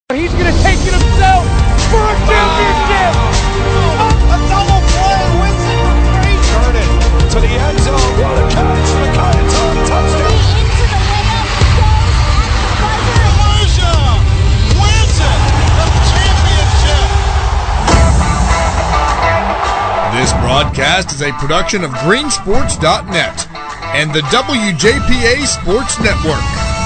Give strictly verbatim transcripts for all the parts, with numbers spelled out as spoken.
He's going to take it himself for a championship. A double play wins it for three. Garden to the end zone. What a catch. McCoy, it's on touchdown. Into the layup goes at the buzzer. Persia wins it. The championship. This broadcast is a production of green sports dot net and the W J P A Sports Network.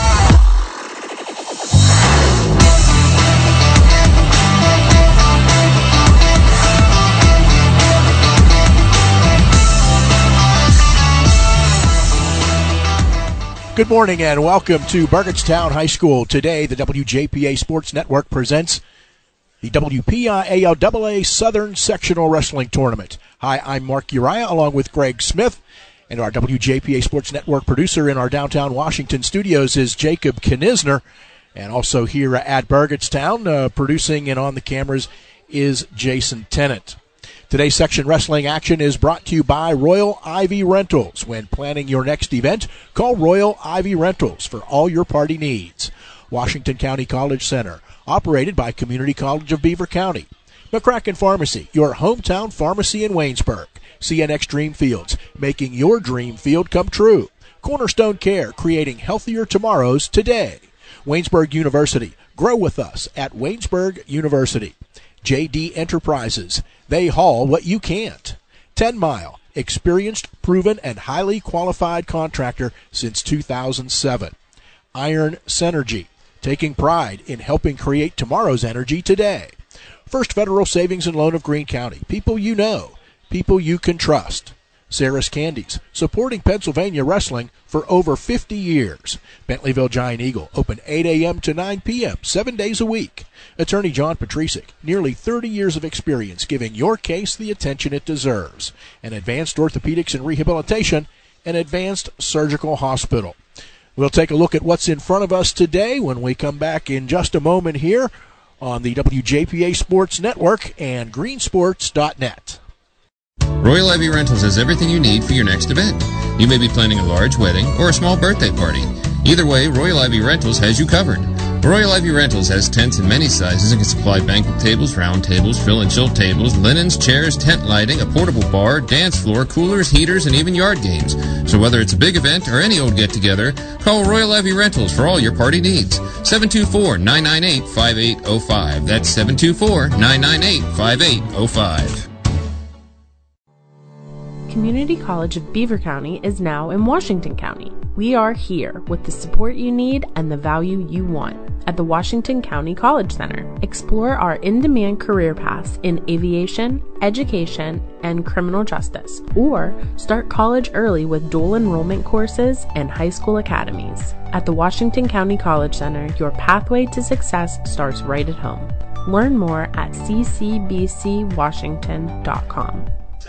Good morning and welcome to Burgettstown High School. Today, the W J P A Sports Network presents the W P I A L A A Southern Sectional Wrestling Tournament. Hi, I'm Mark Uriah along with Greg Smith, and our W J P A Sports Network producer in our downtown Washington studios is Jacob Knisner, and also here at Burgettstown, uh, producing and on the cameras is Jason Tennant. Today's section wrestling action is brought to you by Royal Ivy Rentals. When planning your next event, call Royal Ivy Rentals for all your party needs. Washington County College Center, operated by Community College of Beaver County. McCracken Pharmacy, your hometown pharmacy in Waynesburg. C N X Dream Fields, making your dream field come true. Cornerstone Care, creating healthier tomorrows today. Waynesburg University, grow with us at Waynesburg University. J D Enterprises, they haul what you can't. ten mile, experienced, proven, and highly qualified contractor since two thousand seven. Iron Synergy, taking pride in helping create tomorrow's energy today. First Federal Savings and Loan of Greene County, people you know, people you can trust. Sarah's Candies, supporting Pennsylvania wrestling for over fifty years. Bentleyville Giant Eagle, open eight a.m. to nine p.m., seven days a week. Attorney John Patricic, nearly thirty years of experience giving your case the attention it deserves. An Advanced Orthopedics and Rehabilitation, an Advanced Surgical Hospital. We'll take a look at what's in front of us today when we come back in just a moment here on the W J P A Sports Network and green sports dot net. Royal Ivy Rentals has everything you need for your next event. You may be planning a large wedding or a small birthday party. Either way, Royal Ivy Rentals has you covered. Royal Ivy Rentals has tents in many sizes and can supply banquet tables, round tables, fill and chill tables, linens, chairs, tent lighting, a portable bar, dance floor, coolers, heaters, and even yard games. So whether it's a big event or any old get-together, call Royal Ivy Rentals for all your party needs. seven two four, nine nine eight, five eight zero five. That's seven two four, nine nine eight, five eight zero five. Community College of Beaver County is now in Washington County. We are here with the support you need and the value you want. At the Washington County College Center, explore our in-demand career paths in aviation, education, and criminal justice, or start college early with dual enrollment courses and high school academies. At the Washington County College Center, your pathway to success starts right at home. Learn more at c c b c washington dot com.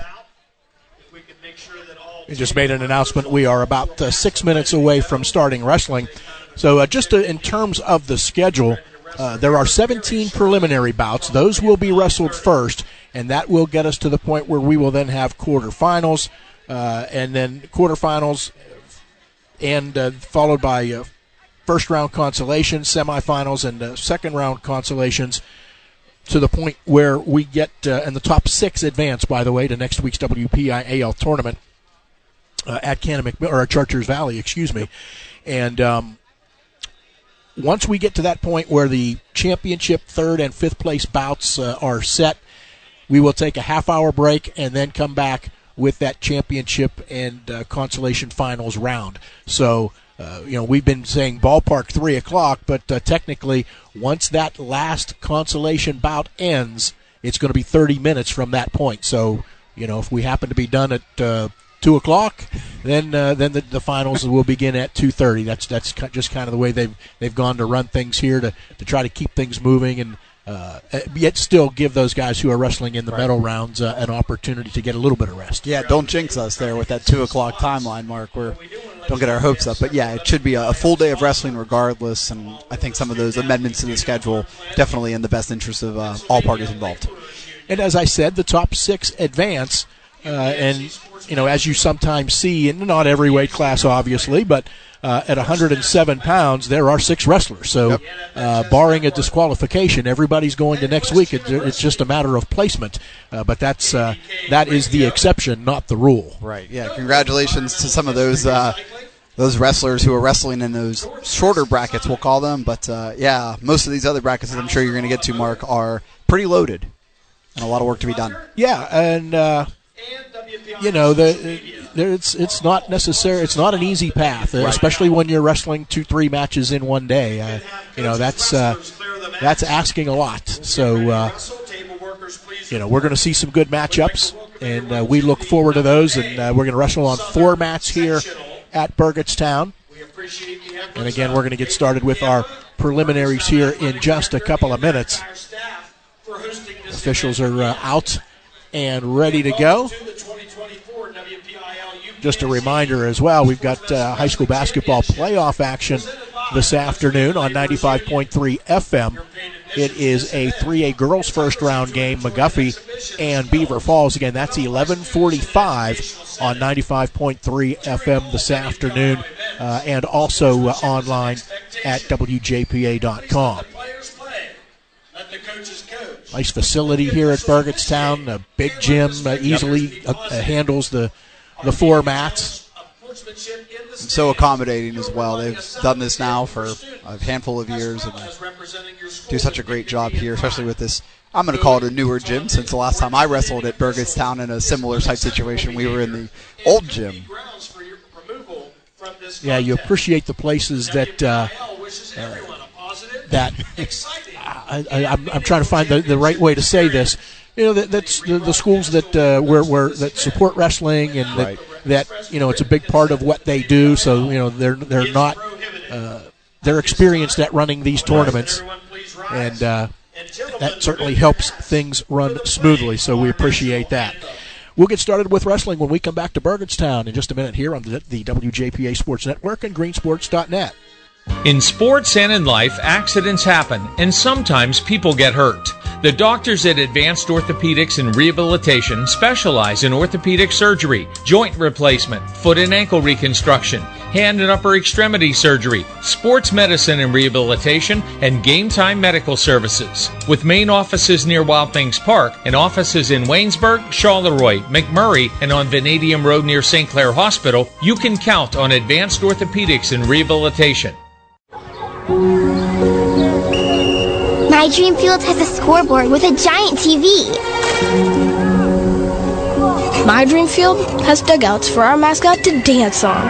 We just made an announcement. We are about uh, six minutes away from starting wrestling. So uh, just uh, in terms of the schedule, uh, there are seventeen preliminary bouts. Those will be wrestled first, and that will get us to the point where we will then have quarterfinals, uh, and then quarterfinals, and uh, followed by uh, first-round consolations, semifinals, and uh, second-round consolations, to the point where we get, uh, and the top six advance, by the way, to next week's W P I A L tournament. Uh, at Cannon or Chartiers Valley, excuse me, and um, once we get to that point where the championship third and fifth place bouts uh, are set, we will take a half-hour break and then come back with that championship and uh, consolation finals round. So, uh, you know, we've been saying ballpark three o'clock, but uh, technically, once that last consolation bout ends, it's going to be thirty minutes from that point. So, you know, if we happen to be done at uh, two o'clock, then uh, then the, the finals will begin at two thirty. That's that's just kind of the way they've they've gone to run things here to, to try to keep things moving and uh, yet still give those guys who are wrestling in the right. medal rounds uh, an opportunity to get a little bit of rest. Yeah, don't jinx us there with that two o'clock timeline, Mark. We're don't get our hopes up, but yeah, it should be a, a full day of wrestling regardless. And I think some of those amendments to the schedule definitely in the best interest of uh, all parties involved. And as I said, the top six advance uh, and you know, as you sometimes see, in not every weight class, obviously, but uh, at one hundred seven pounds, there are six wrestlers. So, yep. uh, barring a disqualification, everybody's going to next week. It, it's just a matter of placement, uh, but that's uh, that is the exception, not the rule. Right. Yeah. Congratulations to some of those. Uh, Those wrestlers who are wrestling in those shorter brackets, we'll call them. But, uh, yeah, most of these other brackets that I'm sure you're going to get to, Mark, are pretty loaded and a lot of work to be done. Yeah, and, uh, you know, the, the, it's it's not necessary. It's not an easy path, Right. especially when you're wrestling two, three matches in one day. Uh, you know, that's uh, that's asking a lot. So, uh, you know, we're going to see some good matchups, and uh, we look forward to those. And uh, we're going to wrestle on four mats here at Burgettstown. And again, we're going to get started with our preliminaries here in just a couple of minutes. Officials are uh, out and ready to go. Just a reminder as well, we've got uh, high school basketball playoff action this afternoon on ninety-five point three F M. It is a three A girls first round game, McGuffey and Beaver Falls. Again, that's eleven forty-five on ninety-five point three F M this afternoon, uh, and also uh, online at W J P A dot com. Nice facility here at Burgettstown. A big gym, uh, easily uh, uh, handles the, the four mats. So accommodating as well. They've done this now for a handful of years and do such a great job here, especially with this. I'm going to call it a newer gym, since the last time I wrestled at Burgettstown in a similar type situation, we were in the old gym. Yeah, you appreciate the places that uh, uh, that I, I, I'm, I'm trying to find the, the right way to say this. You know, that, that's the, the schools that uh, where, where that support wrestling, and that, Right. that you know it's a big part of what they do. So you know they're they're not uh, they're experienced at running these tournaments, and uh, that certainly helps things run smoothly. So we appreciate that. We'll get started with wrestling when we come back to Burgettstown in just a minute here on the, the W J P A Sports Network and green sports dot net. In sports and in life, accidents happen, and sometimes people get hurt. The doctors at Advanced Orthopedics and Rehabilitation specialize in orthopedic surgery, joint replacement, foot and ankle reconstruction, hand and upper extremity surgery, sports medicine and rehabilitation, and game time medical services. With main offices near Wild Things Park and offices in Waynesburg, Charleroi, McMurray, and on Vanadium Road near Saint Clair Hospital, you can count on Advanced Orthopedics and Rehabilitation. My dream field has a scoreboard with a giant T V. My dream field has dugouts for our mascot to dance on.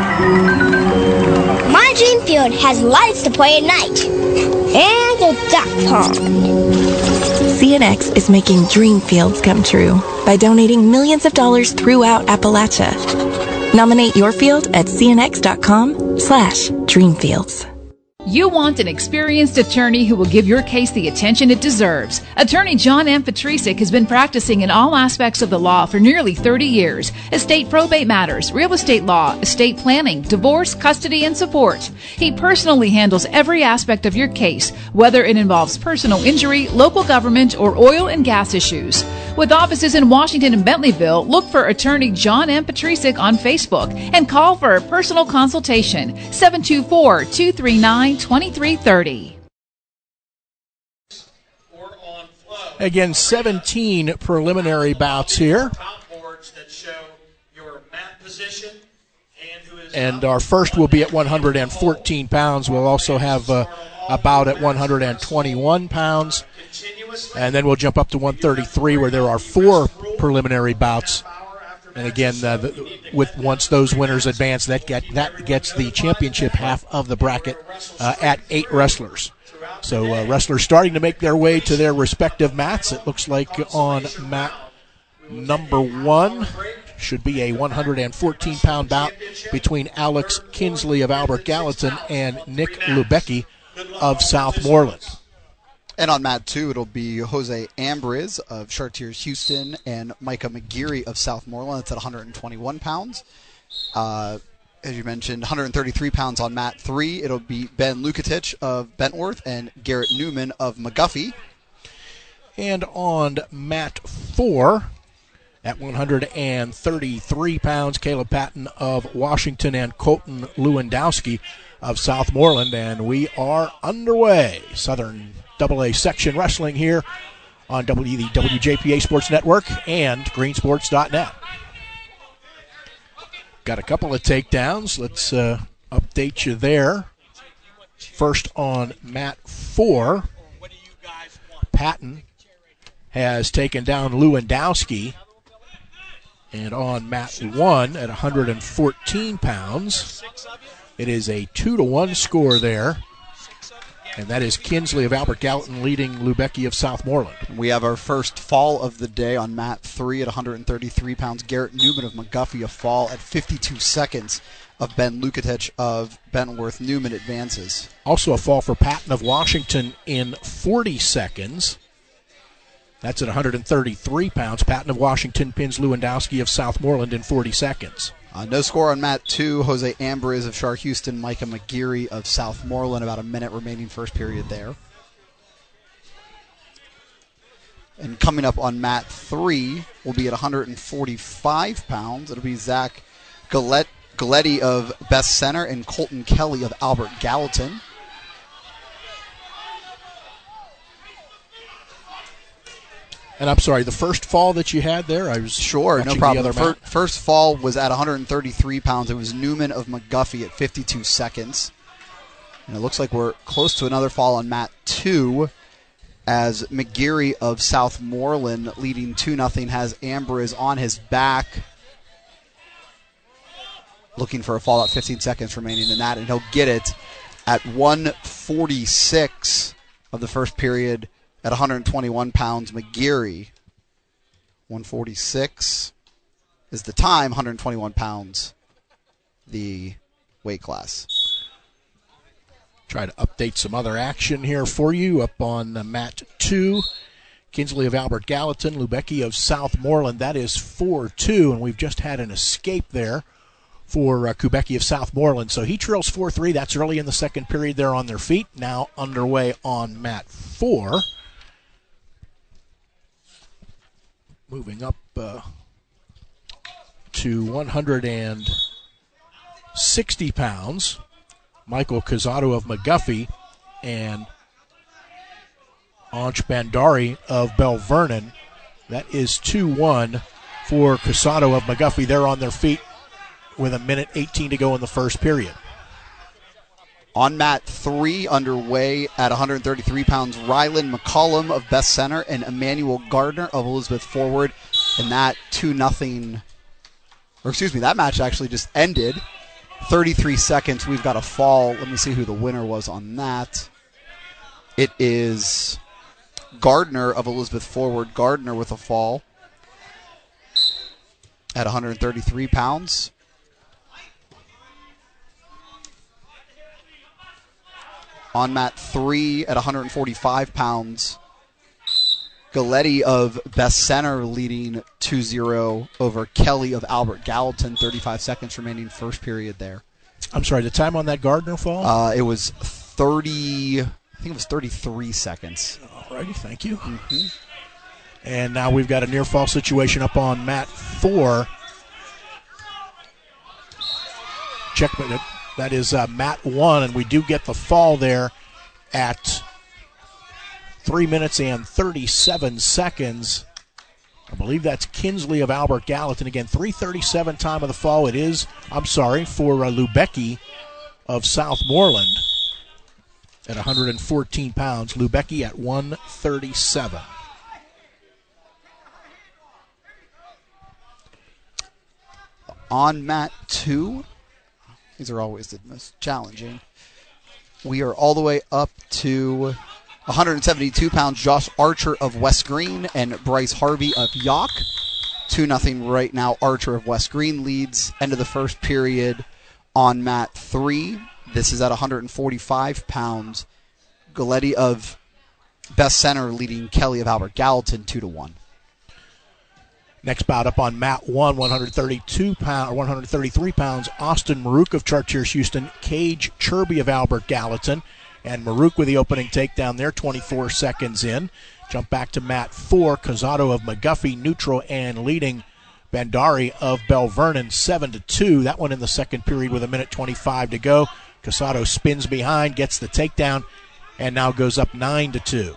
My dream field has lights to play at night. And a duck pond. C N X is making dream fields come true by donating millions of dollars throughout Appalachia. Nominate your field at cnx.com slash dreamfields. You want an experienced attorney who will give your case the attention it deserves. Attorney John M. Petrisic has been practicing in all aspects of the law for nearly thirty years. Estate probate matters, real estate law, estate planning, divorce, custody, and support. He personally handles every aspect of your case, whether it involves personal injury, local government, or oil and gas issues. With offices in Washington and Bentleyville, look for Attorney John M. Petrisic on Facebook and call for a personal consultation, seven two four, two three nine, two three three zero. Again, seventeen preliminary bouts here. And our first will be at one hundred fourteen pounds. We'll also have uh, a bout at one hundred twenty-one pounds. And then we'll jump up to one thirty-three, where there are four preliminary bouts. And again, uh, the, with once those winners advance, that get that gets the championship half of the bracket uh, at eight wrestlers. So uh, wrestlers starting to make their way to their respective mats. It looks like on mat number one should be a one hundred fourteen pound bout between Alex Kinsley of Albert Gallatin and Nick Lubecki of Southmoreland. And on mat two, it'll be Jose Ambriz of Chartiers Houston and Micah McGeary of Southmoreland. That's at one hundred twenty-one pounds. Uh, as you mentioned, one hundred thirty-three pounds on mat three. It'll be Ben Lukatich of Bentworth and Garrett Newman of McGuffey. And on mat four, At one hundred thirty-three pounds, Caleb Patton of Washington and Colton Lewandowski of Southmoreland. And we are underway. Southern double A section wrestling here on w, the W J P A Sports Network and green sports dot net. Got a couple of takedowns. Let's uh, update you there. First on mat four, Patton has taken down Lewandowski. And on mat one at one hundred fourteen pounds, it is a two to one score there. And that is Kinsley of Albert Gallatin leading Lubecki of Southmoreland. We have our first fall of the day on mat three at one hundred thirty-three pounds. Garrett Newman of McGuffey, a fall at fifty-two seconds of Ben Lukatich of Bentworth. Newman advances. Also a fall for Patton of Washington in forty seconds. That's at one hundred thirty-three pounds. Patton of Washington pins Lewandowski of Southmoreland in forty seconds. Uh, no score on mat two. Jose Ambriz of Char Houston, Micah McGeary of Southmoreland. About a minute remaining first period there. And coming up on mat three will be at one hundred forty-five pounds. It'll be Zach Gallet, Galletti of Best Center and Colton Kelly of Albert Gallatin. And I'm sorry, the first fall that you had there, I was sure, no problem. The fir- first fall was at one hundred thirty-three pounds. It was Newman of McGuffey at fifty-two seconds. And it looks like we're close to another fall on mat two as McGeary of Southmoreland leading two nothing has Ambriz on his back. Looking for a fall at fifteen seconds remaining in that, and he'll get it at one forty-six of the first period. At one hundred twenty-one pounds, McGeary, one forty-six is the time, one hundred twenty-one pounds, the weight class. Try to update some other action here for you up on uh, mat two. Kinsley of Albert Gallatin, Lubecki of Southmoreland. That is four two, and we've just had an escape there for uh, Kubecki of Southmoreland. So he trails four three. That's early in the second period. They're on their feet. Now underway on mat four. Moving up uh, to one hundred sixty pounds, Michael Cazzato of McGuffey and Ansh Bandari of Bell Vernon. That is two one for Cazzato of McGuffey. They're on their feet with a minute eighteen to go in the first period. On mat three, underway at one hundred thirty-three pounds, Rylan McCollum of Best Center and Emmanuel Gardner of Elizabeth Forward. And that two nothing, or excuse me, that match actually just ended. thirty-three seconds, we've got a fall. Let me see who the winner was on that. It is Gardner of Elizabeth Forward. Gardner with a fall at one hundred thirty-three pounds. On mat three at one hundred forty-five pounds, Galletti of Best Center leading two zero over Kelly of Albert Gallatin. thirty-five seconds remaining first period there. I'm sorry, the time on that Gardner fall? Uh, it was thirty, I think it was thirty-three seconds. All righty, thank you. Mm-hmm. And now we've got a near fall situation up on mat four. Check it. That is uh, mat one, and we do get the fall there at three minutes and thirty-seven seconds. I believe that's Kinsley of Albert Gallatin. Again, three thirty-seven time of the fall. It is, I'm sorry, for uh, Lubecki of Southmoreland at one hundred fourteen pounds. Lubecki at one thirty-seven. On mat two, these are always the most challenging. We are all the way up to one hundred seventy-two pounds. Josh Archer of West Green and Bryce Harvey of Yock. two nothing right now. Archer of West Green leads. End of the first period on mat three. This is at one hundred forty-five pounds. Galletti of Best Center leading Kelly of Albert Gallatin two to one. Next bout up on mat one, one hundred thirty-two pound, one hundred thirty-three pounds. Austin Maruk of Chartiers Houston, Cage Chirby of Albert Gallatin, and Maruk with the opening takedown there, twenty-four seconds in. Jump back to mat four, Cazzato of McGuffey, neutral and leading Bandari of Bell Vernon seven to two. That one in the second period with a minute twenty-five to go. Casado spins behind, gets the takedown, and now goes up nine to two.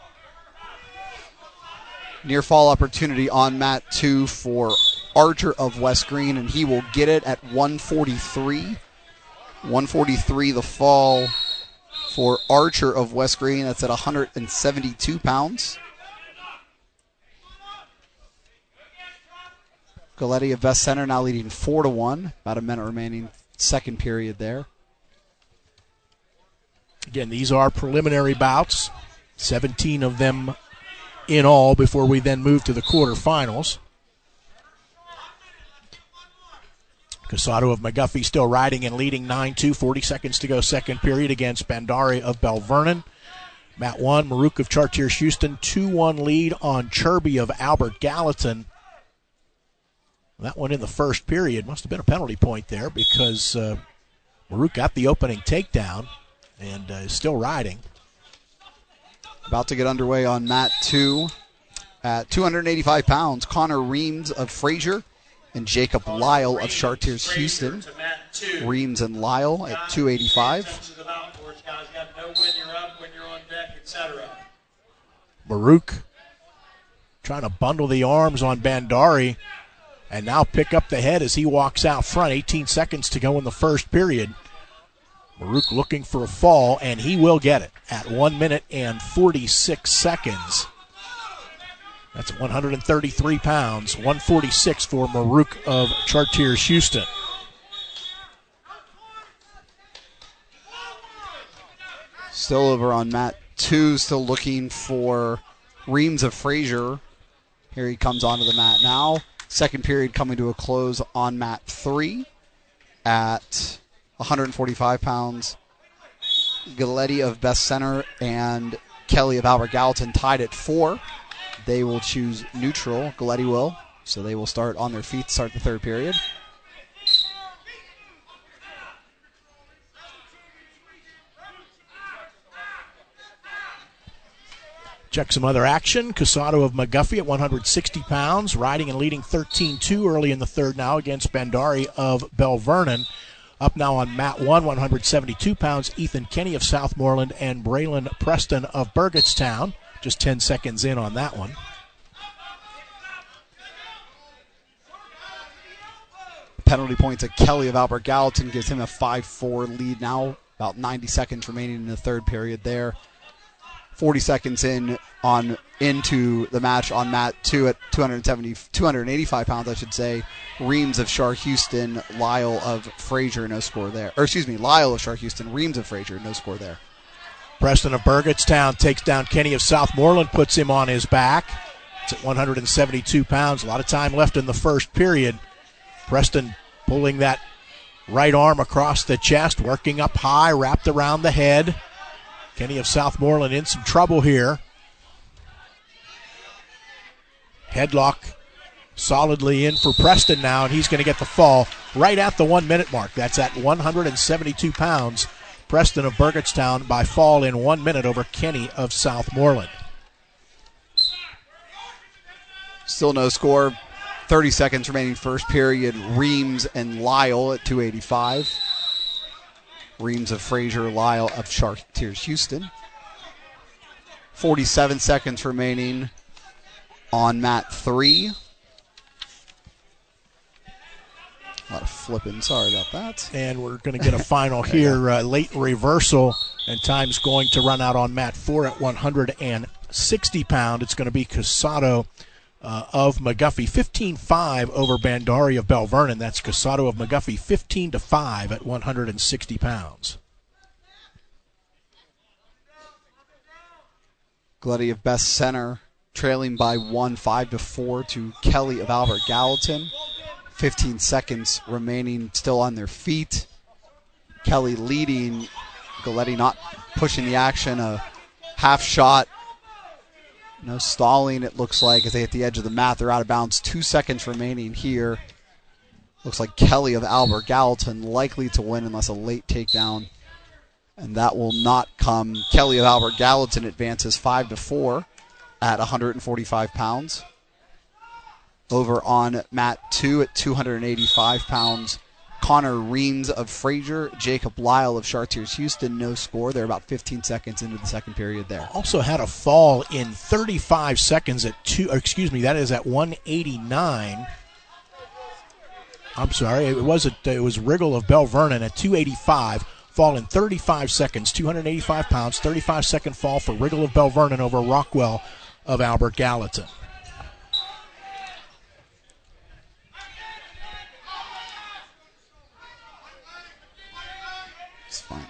Near fall opportunity on mat two for Archer of West Green, and he will get it at one forty-three. one forty-three the fall for Archer of West Green. That's at one hundred seventy-two pounds. Galletti of Best Center now leading four to one. About a minute remaining, second period there. Again, these are preliminary bouts. seventeen of them in all before we then move to the quarterfinals. Casado of McGuffey still riding and leading nine two. forty seconds to go, second period against Bandari of Bell Vernon. Mat one, Maruk of Chartiers Houston, two one lead on Cherby of Albert Gallatin. That one in the first period must have been a penalty point there because uh, Maruk got the opening takedown and uh, is still riding. About to get underway on mat two. At two hundred eighty-five pounds, Connor Reams of Fraser and Jacob Lyle of Chartiers Houston. Reams and Lyle at two eighty-five. Maruk trying to bundle the arms on Bandari and now pick up the head as he walks out front. eighteen seconds to go in the first period. Maruk looking for a fall, and he will get it at one minute and forty-six seconds. That's one hundred thirty-three pounds, one forty-six for Maruk of Chartiers Houston. Still over on mat two, still looking for Reams of Fraser. Here he comes onto the mat now. Second period coming to a close on mat three at one hundred forty-five pounds. Galletti of Best Center and Kelly of Albert Gallatin tied at four. They will choose neutral. Galletti will. So they will start on their feet to start the third period. Check some other action. Casado of McGuffey at one hundred sixty pounds, riding and leading thirteen two early in the third now against Bandari of Bell Vernon. Up now on mat one, one hundred seventy-two pounds, Ethan Kenny of Southmoreland and Braylon Preston of Burgettstown. Just ten seconds in on that one. Penalty points at Kelly of Albert Gallatin gives him a five four lead now. About ninety seconds remaining in the third period there. forty seconds in on into the match on mat two at two hundred seventy, two hundred eighty-five pounds, I should say. Reams of Char Houston, Lyle of Fraser, no score there. Or excuse me, Lyle of Char Houston, Reams of Fraser, no score there. Preston of Burgettstown takes down Kenny of Southmoreland, puts him on his back. It's at one hundred seventy-two pounds. A lot of time left in the first period. Preston pulling that right arm across the chest, working up high, wrapped around the head. Kenny of Southmoreland in some trouble here. Headlock solidly in for Preston now, and he's going to get the fall right at the one-minute mark. That's at one hundred seventy-two pounds. Preston of Burgettstown by fall in one minute over Kenny of Southmoreland. Still no score. thirty seconds remaining first period. Reams and Lyle at two eighty-five. Reams of Fraser, Lyle of Chartiers Houston. forty-seven seconds remaining on mat three. A lot of flipping. Sorry about that. And we're going to get a final here. Uh, late reversal, and time's going to run out on mat four at one hundred sixty pound. It's going to be Casado uh, of McGuffey, fifteen five over Bandari of Bell Vernon. That's Casado of McGuffey, fifteen to five at one hundred sixty pounds. Galletti of Best Center trailing by one, five to four to Kelly of Albert Gallatin. fifteen seconds remaining, still on their feet. Kelly leading, Galletti not pushing the action. A half shot, no stalling, it looks like, as they hit the edge of the mat. They're out of bounds. Two seconds remaining here. Looks like Kelly of Albert Gallatin likely to win unless a late takedown, and that will not come. Kelly of Albert Gallatin advances five to four at one hundred forty-five pounds. Over on mat two at two hundred eighty-five pounds, Connor Reams of Fraser, Jacob Lyle of Chartiers Houston, no score. They're about fifteen seconds into the second period there. Also had a fall in thirty-five seconds at two, or excuse me, that is at one eighty-nine. I'm sorry, it was a, it was Riggle of Bell Vernon at two eighty-five, fall in thirty-five seconds, two hundred eighty-five pounds, thirty-five second fall for Riggle of Bell Vernon over Rockwell of Albert Gallatin. Let's find it.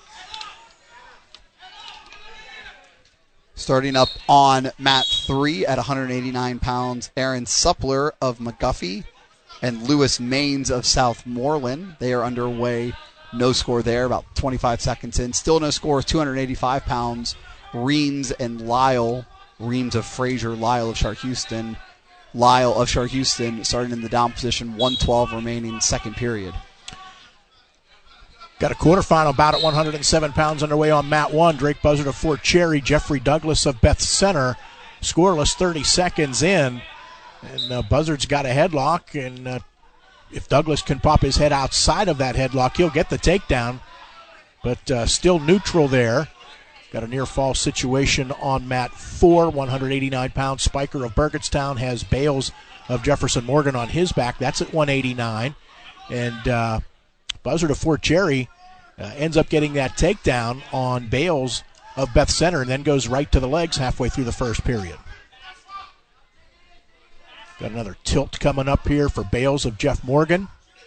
Starting up on mat three at one hundred eighty-nine pounds, Aaron Suppler of McGuffey and Lewis Maines of Southmoreland. They are underway. No score there, about twenty-five seconds in. Still no score, two hundred eighty-five pounds. Reams and Lyle. Reams of Fraser, Lyle of Shark Houston. Lyle of Shark Houston starting in the down position, one twelve remaining second period. Got a quarterfinal bout at one hundred seven pounds underway on mat one. Drake Buzzard of Fort Cherry, Jeffrey Douglas of Beth Center. Scoreless thirty seconds in. And uh, Buzzard's got a headlock, and uh, if Douglas can pop his head outside of that headlock, he'll get the takedown. But uh, still neutral there. Got a near fall situation on mat four. one hundred eighty-nine pound Spiker of Burgettstown has Bales of Jefferson Morgan on his back. That's at one eighty-nine. And uh, Buzzard of Fort Cherry uh, ends up getting that takedown on Bales of Beth Center and then goes right to the legs halfway through the first period. Got another tilt coming up here for Bales of Jeff Morgan.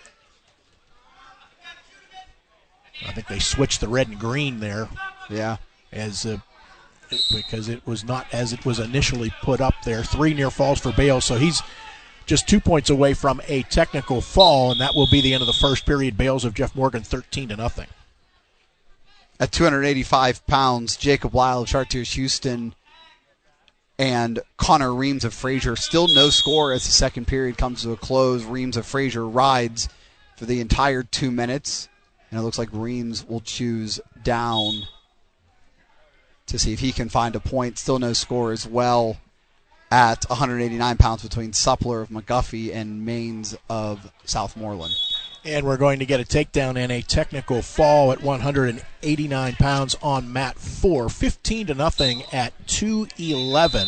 I think they switched the red and green there. Yeah. As uh, because it was not as it was initially put up there. Three near falls for Bales, so he's just two points away from a technical fall, and that will be the end of the first period. Bales of Jeff Morgan, thirteen to nothing. At two hundred eighty-five pounds, Jacob Lyle of Chartiers Houston and Connor Reams of Fraser. Still no score as the second period comes to a close. Reams of Fraser rides for the entire two minutes, and it looks like Reams will choose down to see if he can find a point. Still no score as well at one hundred eighty-nine pounds between Suppler of McGuffey and Maines of Southmoreland. And we're going to get a takedown and a technical fall at one hundred eighty-nine pounds on mat four. fifteen to nothing at two eleven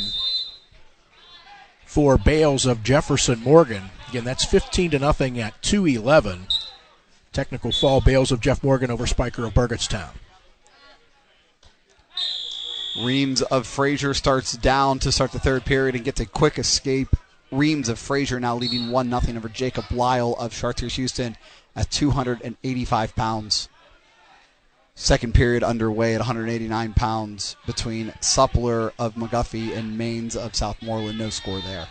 for Bales of Jefferson Morgan. Again, that's fifteen to nothing at two eleven. Technical fall, Bales of Jeff Morgan over Spiker of Burgettstown. Reams of Fraser starts down to start the third period and gets a quick escape. Reams of Fraser now leading one nothing over Jacob Lyle of Chartiers Houston at two hundred eighty-five pounds. Second period underway at one hundred eighty-nine pounds between Suppler of McGuffey and Maines of Southmoreland. No score there.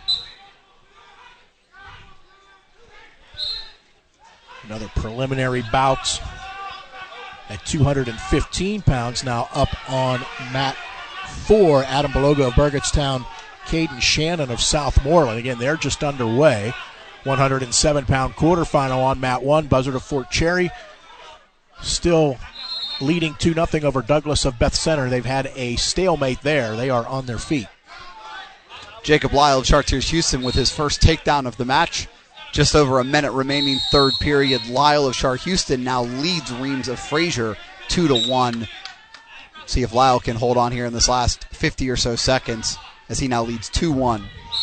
Another preliminary bout at two hundred fifteen pounds, now up on mat four. Adam Beloga of Burgettstown, Caden Shannon of Southmoreland. Again, they're just underway. one hundred seven pound quarterfinal on mat one. Buzzard of Fort Cherry still leading two nothing over Douglas of Beth Center. They've had a stalemate there. They are on their feet. Jacob Lyle of Chartiers Houston with his first takedown of the match. Just over a minute remaining third period. Lyle of Shark Houston now leads Reams of Fraser two to one. See if Lyle can hold on here in this last fifty or so seconds as he now leads two one.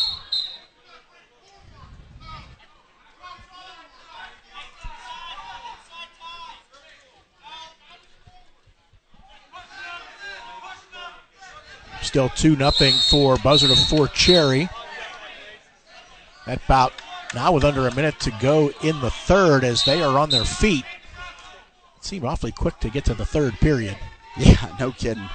Still two nothing for Buzzard of Fort Cherry. That bout now with under a minute to go in the third as they are on their feet. It seemed awfully quick to get to the third period. Yeah, no kidding.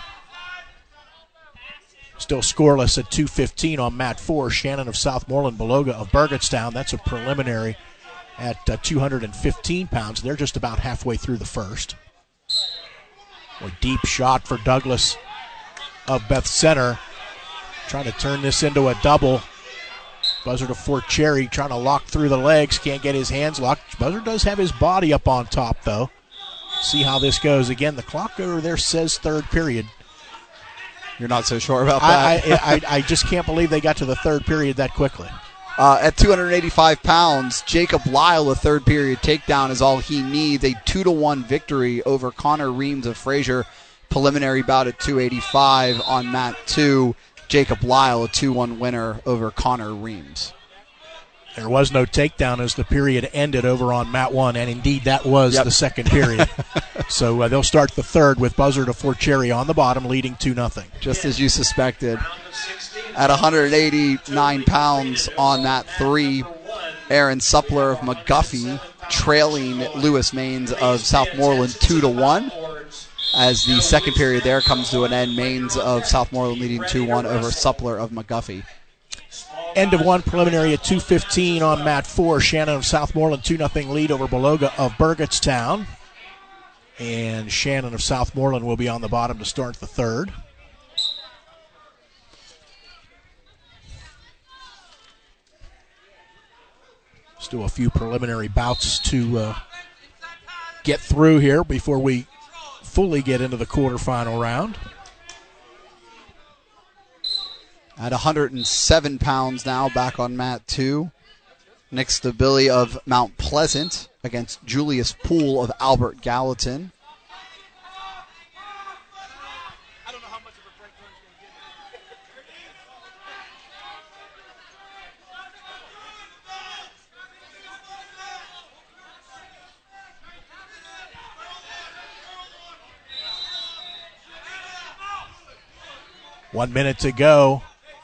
Still scoreless at two fifteen on mat four. Shannon of Southmoreland, Beloga of Burgettstown. That's a preliminary at uh, two hundred fifteen pounds. They're just about halfway through the first. A deep shot for Douglas of Beth Center. Trying to turn this into a double. Buzzard of Fort Cherry trying to lock through the legs. Can't get his hands locked. Buzzard does have his body up on top, though. See how this goes. Again, the clock over there says third period. You're not so sure about that? I, I, I, I just can't believe they got to the third period that quickly. Uh, at two hundred eighty-five pounds, Jacob Lyle, a third period takedown is all he needs. A two to one victory over Connor Reams of Fraser. Preliminary bout at two eighty-five on mat two. Jacob Lyle, a two one winner over Connor Reams. There was no takedown as the period ended over on mat one, and indeed that was yep. the second period. So uh, they'll start the third with Buzzard of Fort Cherry on the bottom, leading two nothing. Just as you suspected. At one hundred eighty-nine pounds on mat three, Aaron Suppler of McGuffey trailing Lewis Maines of Southmoreland two to one. As the second period there comes to an end, Maines of Southmoreland leading two one over Suppler of McGuffey. End of one, preliminary at two fifteen on mat four. Shannon of Southmoreland two nothing lead over Beloga of Burgettstown. And Shannon of Southmoreland will be on the bottom to start the third. Still a few preliminary bouts to uh, get through here before we fully get into the quarterfinal round. At one hundred seven pounds now, back on mat two. Nick Stabile of Mount Pleasant against Julius Poole of Albert Gallatin. One minute to go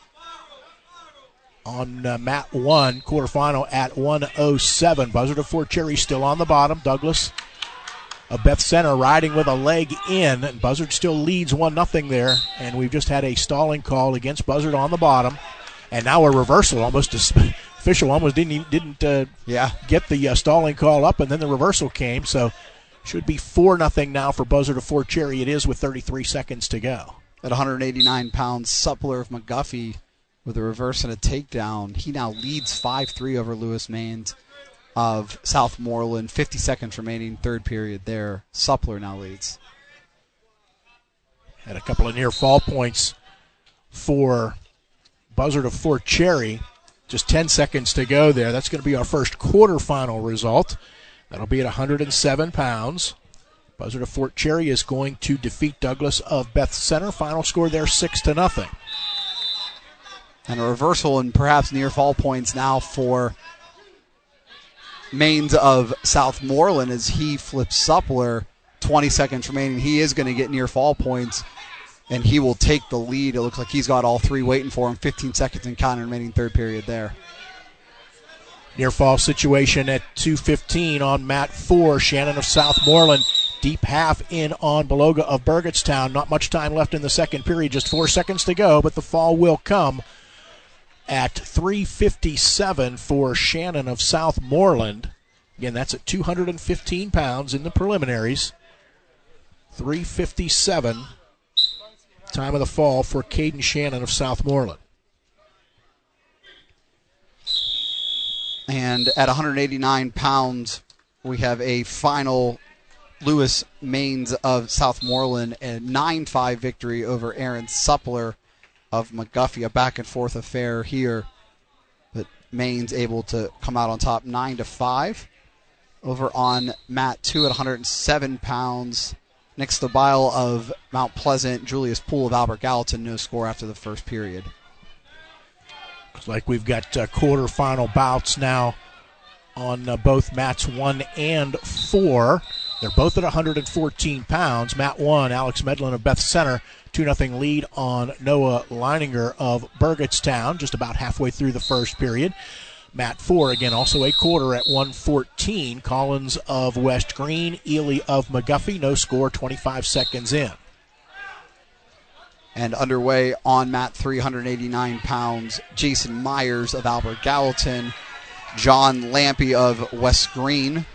on uh, mat one, quarterfinal at one oh seven. Buzzard of Fort Cherry still on the bottom. Douglas of Beth Center riding with a leg in, and Buzzard still leads one nothing there. And we've just had a stalling call against Buzzard on the bottom, and now a reversal. Almost a, official almost didn't didn't uh, yeah. get the uh, stalling call up, and then the reversal came. So should be four nothing now for Buzzard of Fort Cherry. It is with thirty-three seconds to go. At one hundred eighty-nine pounds, Suppler of McGuffey with a reverse and a takedown. He now leads five three over Lewis Maines of Southmoreland. fifty seconds remaining, third period there. Suppler now leads. Had a couple of near fall points for Buzzard of Fort Cherry. Just ten seconds to go there. That's going to be our first quarterfinal result. That'll be at one hundred seven pounds. Buzzard of Fort Cherry is going to defeat Douglas of Beth Center. Final score there, six to nothing. And a reversal and perhaps near fall points now for Maines of Southmoreland as he flips Suppler. twenty seconds remaining. He is going to get near fall points, and he will take the lead. It looks like he's got all three waiting for him. fifteen seconds and counting remaining, third period there. Near fall situation at two fifteen on mat four. Shannon of Southmoreland deep half in on Beloga of Burgettstown. Not much time left in the second period, just four seconds to go, but the fall will come at three fifty-seven for Shannon of Southmoreland. Again, that's at two hundred fifteen pounds in the preliminaries. three fifty-seven, time of the fall for Caden Shannon of Southmoreland. And at one hundred eighty-nine pounds, we have a final Lewis Maines of Southmoreland, a nine five victory over Aaron Suppler of McGuffey. A back-and-forth affair here, but Maines able to come out on top nine to five. Over on mat two at one hundred seven pounds, Nick Stabile of Mount Pleasant, Julius Poole of Albert Gallatin, no score after the first period. Looks like we've got uh, quarterfinal bouts now on uh, both mats one and four. They're both at one hundred fourteen pounds. Mat one, Alex Medlin of Beth Center, two nothing lead on Noah Leininger of Burgettstown, just about halfway through the first period. Mat four, again, also a quarter at one fourteen. Collins of West Green, Ely of McGuffey, no score, twenty-five seconds in. And underway on mat three, one hundred eighty-nine pounds, Jason Myers of Albert Gallatin, John Lampy of West Green.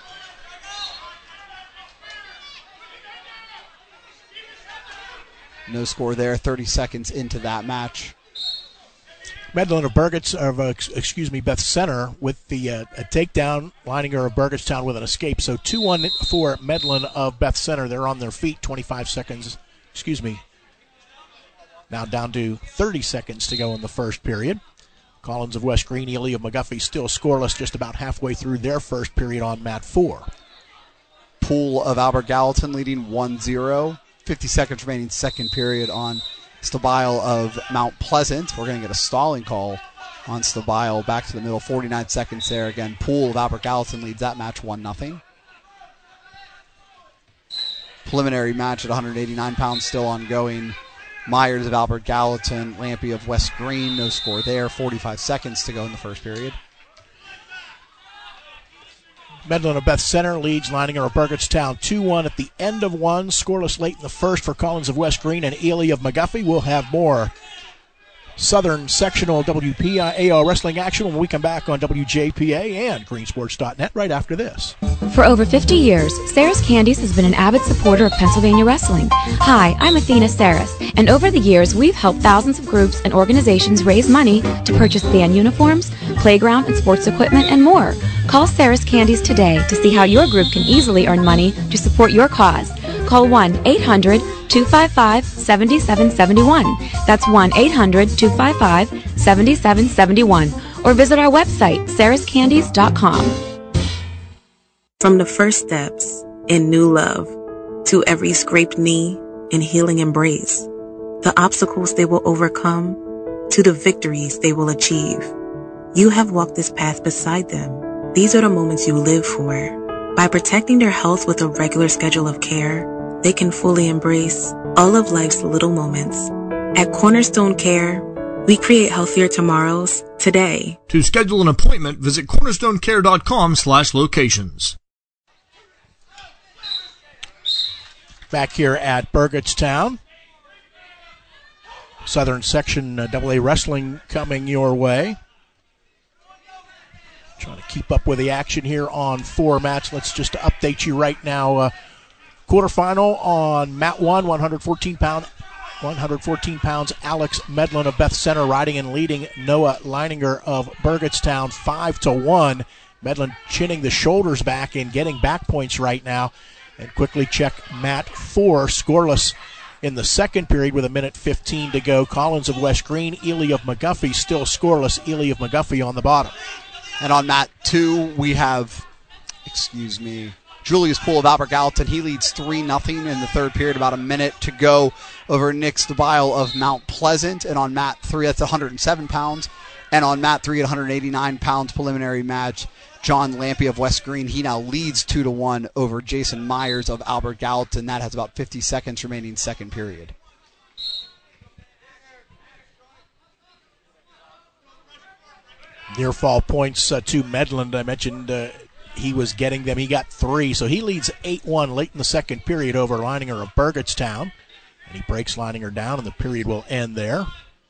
No score there, thirty seconds into that match. Medlin of Burgett's, of, uh, excuse me, Beth Center with the uh, a takedown, Leininger of Burgettstown with an escape. So two one for Medlin of Beth Center. They're on their feet, twenty-five seconds, excuse me. Now down to thirty seconds to go in the first period. Collins of West Green, Ely of McGuffey still scoreless just about halfway through their first period on mat four. Poole of Albert Gallatin leading one zero. fifty seconds remaining second period on Stabile of Mount Pleasant. We're going to get a stalling call on Stabile. Back to the middle, forty-nine seconds there. Again, Poole of Albert Gallatin leads that match one nothing. Preliminary match at one hundred eighty-nine pounds still ongoing. Myers of Albert Gallatin, Lampy of West Green, no score there. forty-five seconds to go in the first period. Medlin of Beth Center leads Leininger of Burgettstown two one at the end of one. Scoreless late in the first for Collins of West Green and Ely of McGuffey. We'll have more Southern Sectional W P I A L wrestling action when we come back on W J P A and green sports dot net right after this. For over fifty years, Sarah's Candies has been an avid supporter of Pennsylvania wrestling. Hi, I'm Athena Saris, and over the years, we've helped thousands of groups and organizations raise money to purchase band uniforms, playground and sports equipment, and more. Call Sarah's Candies today to see how your group can easily earn money to support your cause. Call one eight hundred two five five seven seven seven one. That's one eight hundred two five five seven seven seven one. Or visit our website, sarahs candies dot com. From the first steps in new love to every scraped knee and healing embrace, the obstacles they will overcome to the victories they will achieve. You have walked this path beside them. These are the moments you live for. By protecting their health with a regular schedule of care, they can fully embrace all of life's little moments. At Cornerstone Care, we create healthier tomorrows today. To schedule an appointment, visit cornerstonecare dot com slash locations. Back here at Burgettstown. Southern Section uh, double A Wrestling coming your way. Trying to keep up with the action here on four mats. Let's just update you right now. Uh, quarterfinal on mat one, one hundred fourteen pound, one hundred fourteen pounds. Alex Medlin of Beth Center riding and leading Noah Leininger of Burgettstown five to one. Medlin chinning the shoulders back and getting back points right now. And quickly check mat four, scoreless in the second period with a minute fifteen to go. Collins of West Green, Ely of McGuffey still scoreless. Ely of McGuffey on the bottom. And on mat two, we have, excuse me, Julius Poole of Albert Gallatin. He leads three nothing in the third period, about a minute to go over Nick Stabile of Mount Pleasant. And on mat three, that's one hundred seven pounds. And on mat three at one hundred eighty-nine pounds, preliminary match, John Lampy of West Green. He now leads two to one over Jason Myers of Albert Gallatin. That has about fifty seconds remaining second period. Near fall points uh, to Medlin. I mentioned uh, he was getting them. He got three, so he leads eight one late in the second period over Leininger of Burgettstown. And he breaks Leininger down, and the period will end there.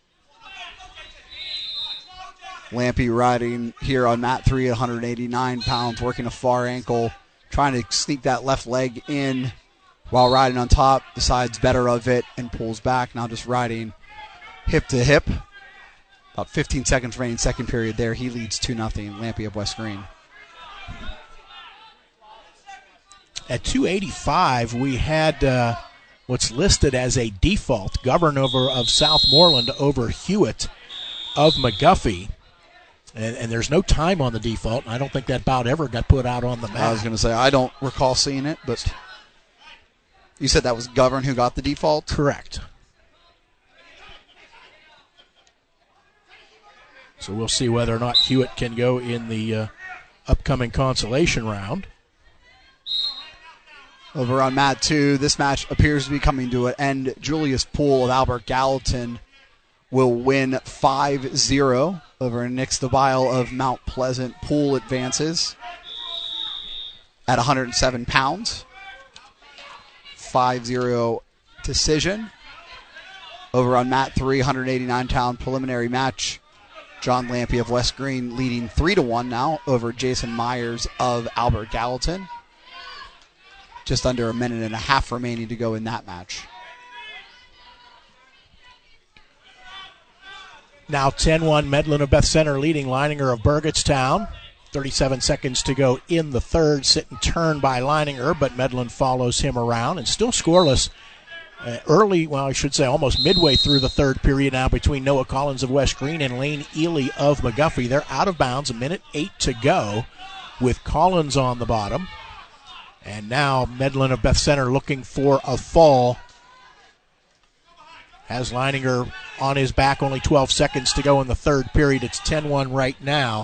Lampy riding here on mat three at one hundred eighty-nine pounds, working a far ankle, trying to sneak that left leg in while riding on top. Decides better of it and pulls back. Now just riding hip to hip. About fifteen seconds remaining second period there. He leads two nothing. Lampy of West Green. At two eighty-five, we had uh, what's listed as a default. Governor of Southmoreland over Hewitt of McGuffey. And, and there's no time on the default. I don't think that bout ever got put out on the map. I was going to say, I don't recall seeing it, but you said that was Govern who got the default? Correct. So we'll see whether or not Hewitt can go in the uh, upcoming consolation round. Over on mat two, this match appears to be coming to an end. Julius Poole of Albert Gallatin will win five zero over Nick Stabile of Mount Pleasant. Poole advances at one hundred seven pounds. five zero decision. Over on mat three, one hundred eighty-nine pound preliminary match. John Lampy of West Green leading three to one now over Jason Myers of Albert Gallatin. Just under a minute and a half remaining to go in that match. Now ten one, Medlin of Beth Center leading Leininger of Burgettstown. thirty-seven seconds to go in the third. Sit and turn by Leininger, but Medlin follows him around and still scoreless uh, early, well, I should say almost midway through the third period now between Noah Collins of West Green and Lane Ely of McGuffey. They're out of bounds, a minute eight to go with Collins on the bottom. And now Medlin of Beth Center looking for a fall. Has Leininger on his back, only twelve seconds to go in the third period. It's ten one right now.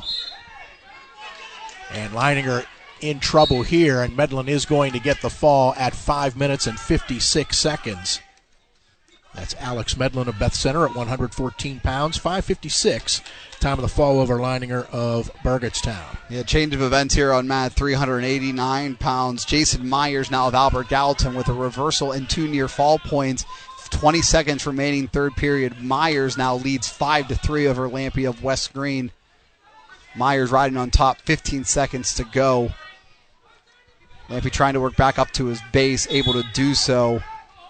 And Leininger in trouble here, and Medlin is going to get the fall at five minutes and fifty-six seconds. That's Alex Medlin of Beth Center at one hundred fourteen pounds, five fifty-six. Time of the fall over Leininger of Burgettstown. Yeah, change of events here on mat, three hundred eighty-nine pounds. Jason Myers now of Albert Gallatin with a reversal and two near fall points. twenty seconds remaining, third period. Myers now leads five to three over Lampy of West Green. Myers riding on top, fifteen seconds to go. Lampy trying to work back up to his base, able to do so.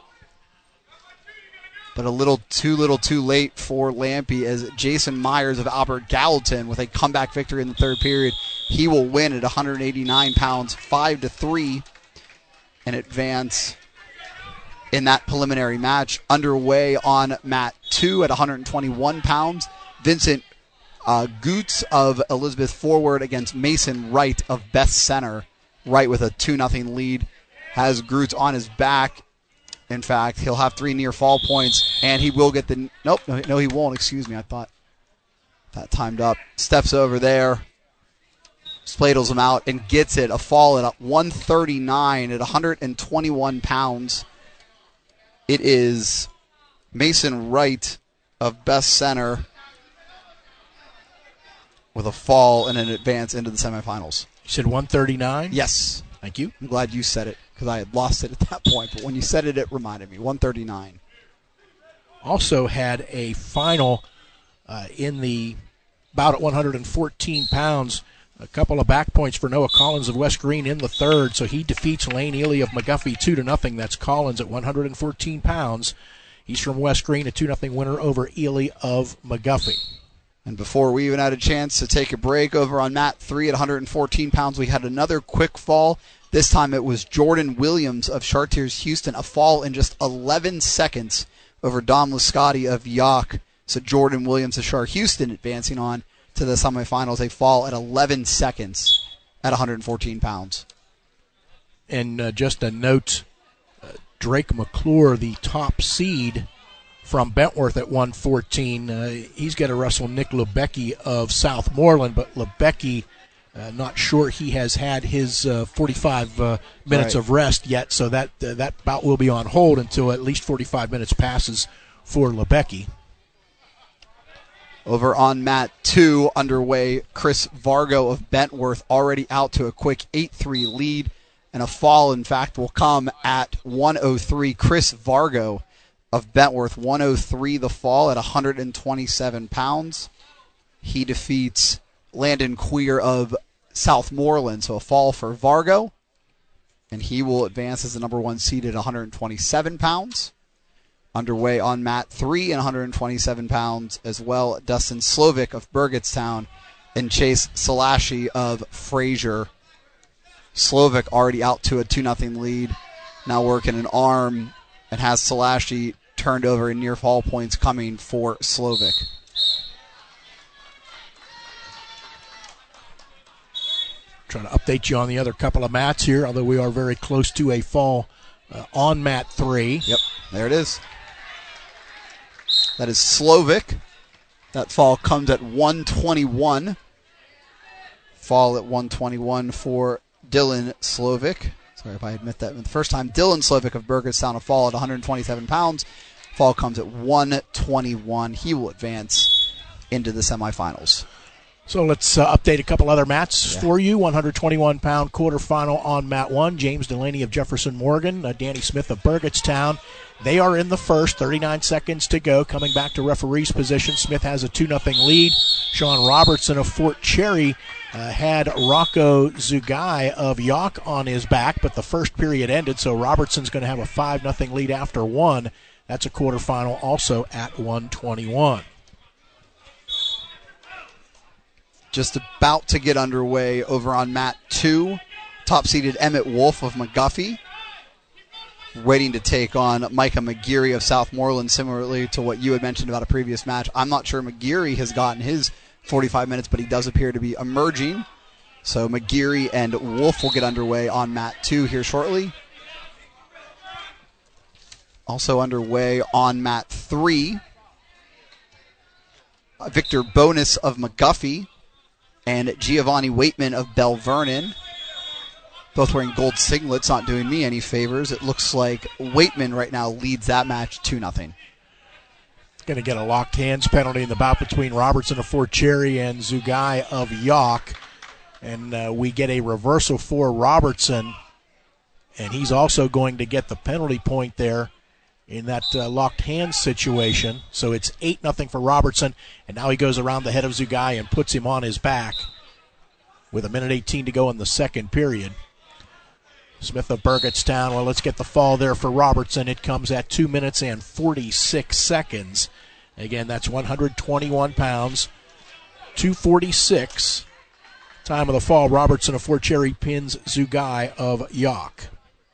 But a little too little too late for Lampy as Jason Myers of Albert Gallatin with a comeback victory in the third period. He will win at one hundred eighty-nine pounds, five to three, and advance in that preliminary match. Underway on mat two at one hundred twenty-one pounds. Vincent uh, Goots of Elizabeth Forward against Mason Wright of Beth Center. Wright with a two nothing lead has Goots on his back. In fact, he'll have three near fall points, and he will get the... Nope, no, no he won't. Excuse me. I thought that timed up. Steps over there, spladles him out, and gets it. A fall at one thirty-nine at one hundred twenty-one pounds. It is Mason Wright of Beth Center with a fall and an advance into the semifinals. You said one thirty-nine? Yes. Thank you. I'm glad you said it because I had lost it at that point. But when you said it, it reminded me. one thirty-nine. Also had a final uh, in the bout at one hundred fourteen pounds. A couple of back points for Noah Collins of West Green in the third, so he defeats Lane Ely of McGuffey two to nothing. That's Collins at one hundred fourteen pounds. He's from West Green, a two nothing winner over Ely of McGuffey. And before we even had a chance to take a break, over on mat three at one hundred fourteen pounds, we had another quick fall. This time it was Jordan Williams of Chartiers Houston, a fall in just eleven seconds over Dom Luscotti of York. So Jordan Williams of Char Houston advancing on to the semifinals. A fall at eleven seconds at one hundred fourteen pounds. And uh, just a note, uh, Drake McClure, the top seed from Bentworth at one fourteen. Uh, he's got to wrestle Nick Lebecki of Southmoreland, but Lebecki, uh, not sure he has had his uh, forty-five uh, minutes right. of rest yet, so that uh, that bout will be on hold until at least forty-five minutes passes for Lebecki. Over on mat two, underway, Chris Vargo of Bentworth already out to a quick eight three lead, and a fall, in fact, will come at one oh three. Chris Vargo of Bentworth, one oh three the fall at one hundred twenty-seven pounds. He defeats Landon Queer of Southmoreland, so a fall for Vargo, and he will advance as the number one seed at one hundred twenty-seven pounds. Underway on mat three and one hundred twenty-seven pounds as well, Dustin Slovic of Burgettstown and Chase Salashi of Fraser. Slovic already out to a two nothing lead, now working an arm, and has Salashi turned over in near fall points coming for Slovic. Trying to update you on the other couple of mats here, although we are very close to a fall uh, on mat three. Yep, there it is. That is Slovic. That fall comes at one twenty-one. Fall at one twenty-one for Dylan Slovic. Sorry if I admit that the first time. Dylan Slovic of Burgettstown, a fall at one hundred twenty-seven pounds. Fall comes at one twenty-one. He will advance into the semifinals. So let's uh, update a couple other mats yeah. for you. one hundred twenty-one pound quarterfinal on mat one. James Delaney of Jefferson Morgan, uh, Danny Smith of Burgettstown. They are in the first, thirty-nine seconds to go. Coming back to referee's position, Smith has a two nothing lead. Sean Robertson of Fort Cherry uh, had Rocco Zugai of York on his back, but the first period ended, so Robertson's going to have a five nothing lead after one. That's a quarterfinal also at one twenty-one. Just about to get underway over on mat two. Top-seeded Emmett Wolf of McGuffey waiting to take on Micah McGeary of Southmoreland, similarly to what you had mentioned about a previous match. I'm not sure McGeary has gotten his forty-five minutes, but he does appear to be emerging. So McGeary and Wolf will get underway on mat two here shortly. Also underway on mat three, Victor Bonus of McGuffey and Giovanni Waitman of Bell Vernon. Both wearing gold singlets, not doing me any favors. It looks like Waitman right now leads that match two nothing. Going to get a locked hands penalty in the bout between Robertson of Fort Cherry and Zugai of York. And uh, we get a reversal for Robertson. And he's also going to get the penalty point there in that uh, locked hands situation. So it's eight nothing for Robertson. And now he goes around the head of Zugai and puts him on his back with a minute eighteen to go in the second period. Smith of Burgettstown, well, let's get the fall there for Robertson. It comes at two minutes and forty-six seconds. Again, that's one hundred twenty-one pounds, two forty-six. Time of the fall, Robertson of Fort Cherry pins Zugai of York.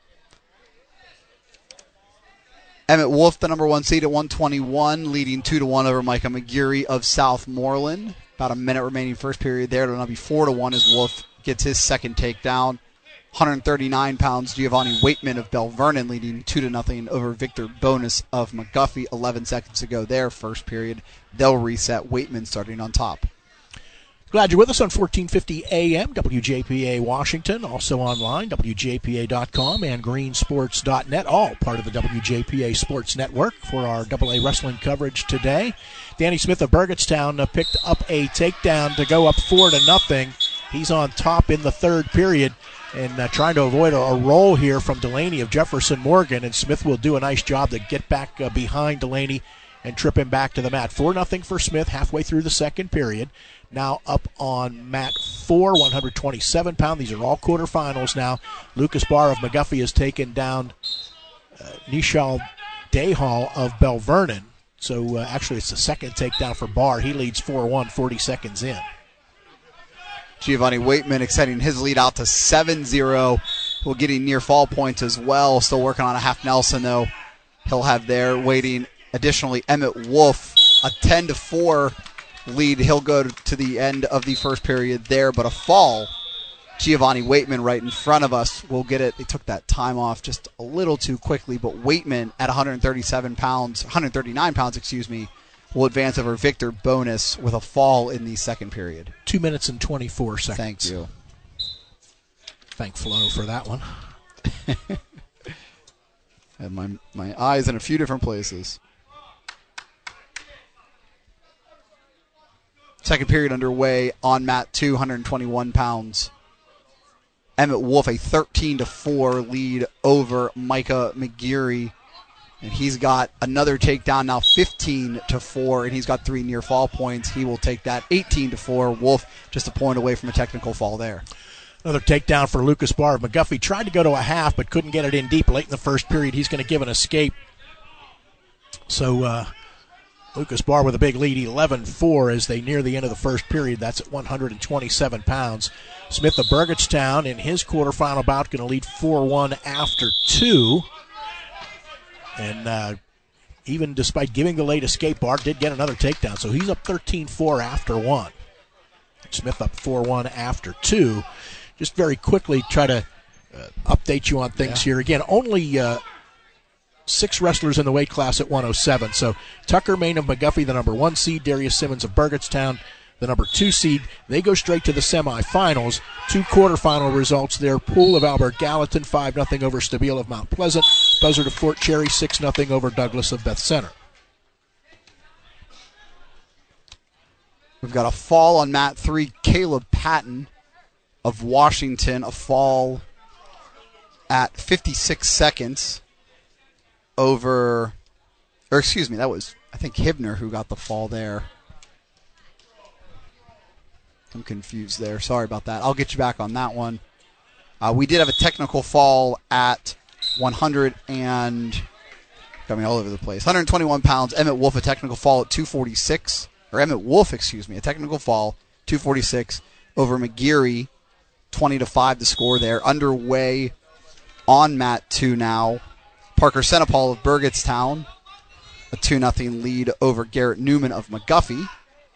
Emmett Wolf, the number one seed at one twenty-one, leading two to one over Micah McGeary of Southmoreland. About a minute remaining first period there. It'll now be four to one as Wolf gets his second takedown. one hundred thirty-nine pounds, Giovanni Waitman of Bell Vernon leading two to nothing over Victor Bonus of McGuffey. eleven seconds to go there, first period. They'll reset. Waitman starting on top. Glad you're with us on fourteen fifty A M, W J P A Washington. Also online, W J P A dot com and green sports dot net. All part of the W J P A Sports Network for our double A wrestling coverage today. Danny Smith of Burgettstown uh, picked up a takedown to go up four to nothing. He's on top in the third period. And uh, trying to avoid a, a roll here from Delaney of Jefferson Morgan. And Smith will do a nice job to get back uh, behind Delaney and trip him back to the mat. four nothing for Smith halfway through the second period. Now up on mat four, one hundred twenty-seven pound. These are all quarterfinals now. Lucas Barr of McGuffey has taken down uh, Nishal Dayhall of Bell Vernon. So uh, actually it's the second takedown for Barr. He leads four one, forty seconds in. Giovanni Waitman extending his lead out to seven zero. We're getting near fall points as well. Still working on a half Nelson, though. He'll have there waiting. Additionally, Emmett Wolf, a ten to four lead. He'll go to the end of the first period there, but a fall. Giovanni Waitman right in front of us will get it. They took that time off just a little too quickly, but Waitman at one hundred thirty-seven pounds, one hundred thirty-nine pounds, excuse me, will advance over Victor Bonus with a fall in the second period. Two minutes and twenty-four seconds. Thank you. Thank Flo for that one. I had my, my eyes in a few different places. Second period underway on mat two, one hundred twenty-one pounds. Emmett Wolf, a thirteen to four lead over Micah McGeary. And he's got another takedown now, fifteen to four, and he's got three near fall points. He will take that eighteen to four. Wolf just a point away from a technical fall there. Another takedown for Lucas Barr. McGuffey tried to go to a half, but couldn't get it in deep late in the first period. He's going to give an escape. So uh, Lucas Barr with a big lead, eleven four, as they near the end of the first period. That's at one hundred twenty-seven pounds. Smith of Burgettstown in his quarterfinal bout going to lead four one after two. And uh, even despite giving the late escape, Barr did get another takedown. So he's up thirteen four after one. Smith up four one after two. Just very quickly try to uh, update you on things yeah. here. Again, only uh, six wrestlers in the weight class at one oh seven. So Tucker Main of McGuffey, the number one seed. Darius Simmons of Burgettstown, the number two seed. They go straight to the semifinals. Two quarterfinal results there. Poole of Albert Gallatin, five nothing over Stabile of Mount Pleasant. Buzzard of Fort Cherry, six nothing over Douglas of Beth Center. We've got a fall on mat three. Caleb Patton of Washington, a fall at fifty-six seconds over, or excuse me, that was, I think, Hibner who got the fall there. I'm confused there. Sorry about that. I'll get you back on that one. Uh, we did have a technical fall at one hundred and, got me all over the place, one hundred twenty-one pounds. Emmett Wolf, a technical fall at two forty-six. Or Emmett Wolf, excuse me, a technical fall, two forty-six over McGeary, twenty to five the score there. Underway on mat two now. Parker Senapal of Burgettstown, a two nothing lead over Garrett Newman of McGuffey.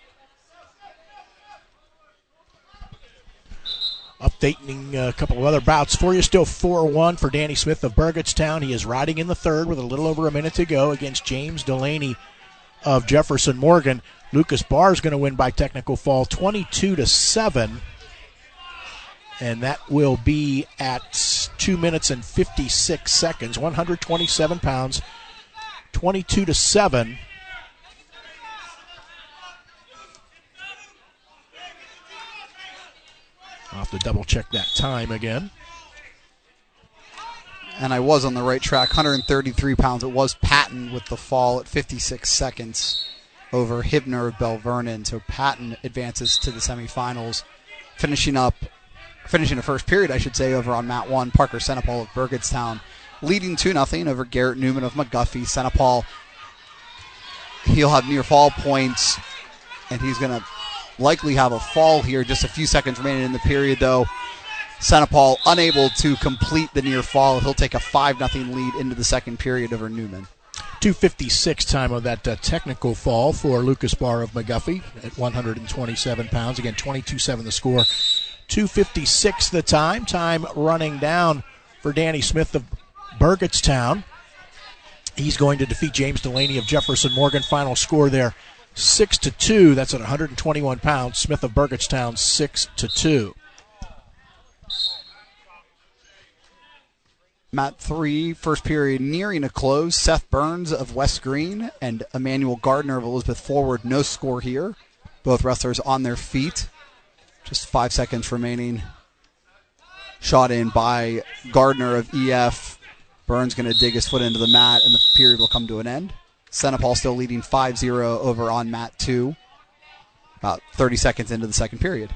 Updating a couple of other bouts for you. Still four one for Danny Smith of Burgettstown. He is riding in the third with a little over a minute to go against James Delaney of Jefferson Morgan. Lucas Barr is going to win by technical fall twenty-two to seven. And that will be at two minutes and fifty-six seconds. one hundred twenty-seven pounds, twenty-two to seven. I'll have to double check that time again. And I was on the right track, one hundred thirty-three pounds. It was Patton with the fall at fifty-six seconds over Hibner of Bell Vernon. So Patton advances to the semifinals, finishing up, finishing the first period, I should say, over on mat one. Parker Senapal of Burgettstown leading two nothing over Garrett Newman of McGuffey. Senapal, he'll have near fall points, and he's going to likely have a fall here. Just a few seconds remaining in the period, though. Senapal unable to complete the near fall. He'll take a five nothing lead into the second period over Newman. two fifty-six time of that uh, technical fall for Lucas Barr of McGuffey at one hundred twenty-seven pounds. Again, twenty-two seven the score. two fifty-six the time. Time running down for Danny Smith of Burgettstown. He's going to defeat James Delaney of Jefferson Morgan. Final score there, six to two. That's at one hundred twenty-one pounds. Smith of Burgettstown, six to two. Mat three, first period nearing a close. Seth Burns of West Green and Emmanuel Gardner of Elizabeth Forward. No score here. Both wrestlers on their feet. Just five seconds remaining. Shot in by Gardner of E F. Burns going to dig his foot into the mat, and the period will come to an end. Senapal still leading five zero over on mat two. About thirty seconds into the second period.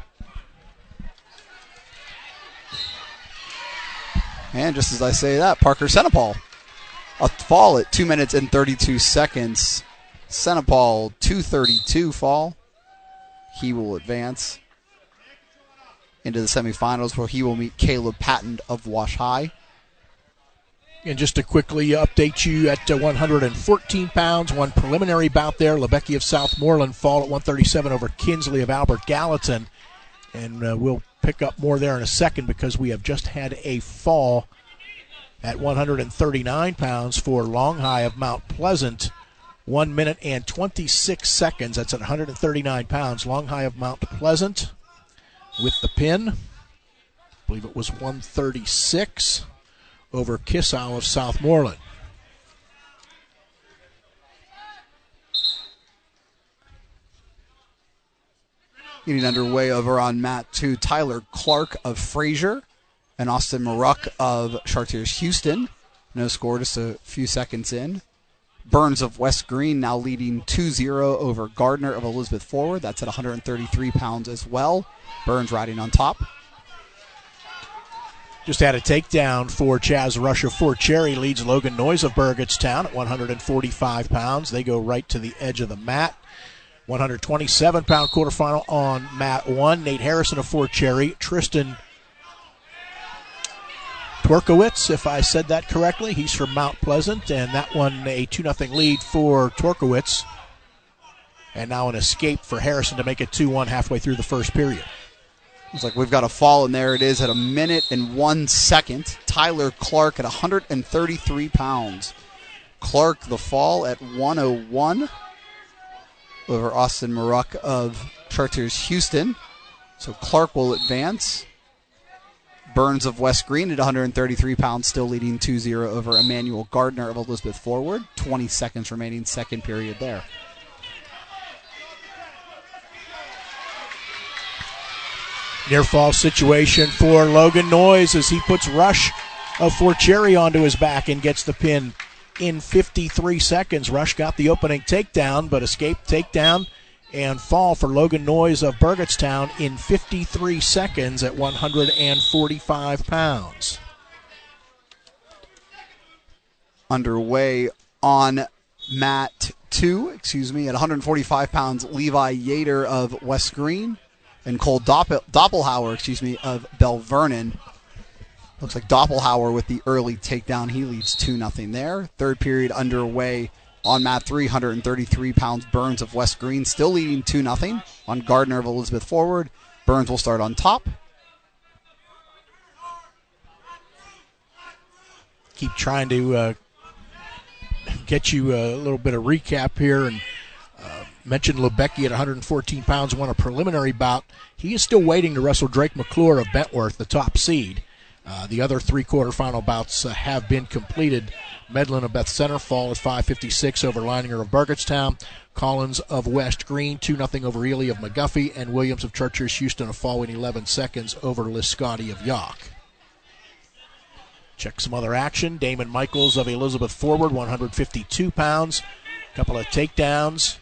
And just as I say that, Parker Senapal, a fall at two minutes and thirty-two seconds. Senapal, two thirty-two fall. He will advance into the semifinals where he will meet Caleb Patton of Wash High. And just to quickly update you, at uh, one hundred fourteen pounds, one preliminary bout there. Lebecky of Southmoreland fall at one thirty-seven over Kinsley of Albert Gallatin. And uh, we'll pick up more there in a second because we have just had a fall at one hundred thirty-nine pounds for Long High of Mount Pleasant. one minute and twenty-six seconds. That's at one hundred thirty-nine pounds. Long High of Mount Pleasant with the pin. I believe it was one thirty-six over Kissau of Southmoreland. Getting underway over on mat two, Tyler Clark of Fraser and Austin Maruck of Chartiers Houston. No score, just a few seconds in. Burns of West Green now leading two zero over Gardner of Elizabeth Forward. That's at one hundred thirty-three pounds as well. Burns riding on top. Just had a takedown for Chaz Rush of Fort Cherry. Leads Logan Noyes of Burgettstown at one hundred forty-five pounds. They go right to the edge of the mat. one hundred twenty-seven pound quarterfinal on mat one. Nate Harrison of Fort Cherry. Tristan Twerkowitz, if I said that correctly. He's from Mount Pleasant, and that one a two nothing lead for Twerkowitz. And now an escape for Harrison to make it two one halfway through the first period. Looks like we've got a fall, and there it is at a minute and one second. Tyler Clark at one hundred thirty-three pounds. Clark, the fall at one oh one over Austin Maruck of Chartiers Houston. So Clark will advance. Burns of West Green at one hundred thirty-three pounds, still leading two zero over Emmanuel Gardner of Elizabeth Forward. twenty seconds remaining, second period there. Near fall situation for Logan Noyes as he puts Rush of Fort Cherry onto his back and gets the pin in fifty-three seconds. Rush got the opening takedown, but escaped takedown and fall for Logan Noyes of Burgettstown in fifty-three seconds at one hundred forty-five pounds. Underway on mat two, excuse me, at one hundred forty-five pounds, Levi Yater of West Green and Cole Doppel- Doppelhauer, excuse me, of Bell Vernon. Looks like Doppelhauer with the early takedown. He leads two nothing there. Third period underway on mat three, one hundred thirty-three pounds. Burns of West Green still leading two nothing on Gardner of Elizabeth forward. Burns will start on top. Keep trying to uh, get you a little bit of recap here. And uh, mentioned Lebecki at one hundred fourteen pounds won a preliminary bout. He is still waiting to wrestle Drake McClure of Bentworth, the top seed. Uh, the other three quarterfinal bouts uh, have been completed. Medlin of Beth Center fall at five fifty-six over Leininger of Burgettstown. Collins of West Green two nothing over Ely of McGuffey. And Williams of Churchers Houston a fall in eleven seconds over Liscotti of Yock. Check some other action. Damon Michaels of Elizabeth forward, one hundred fifty-two pounds. A couple of takedowns.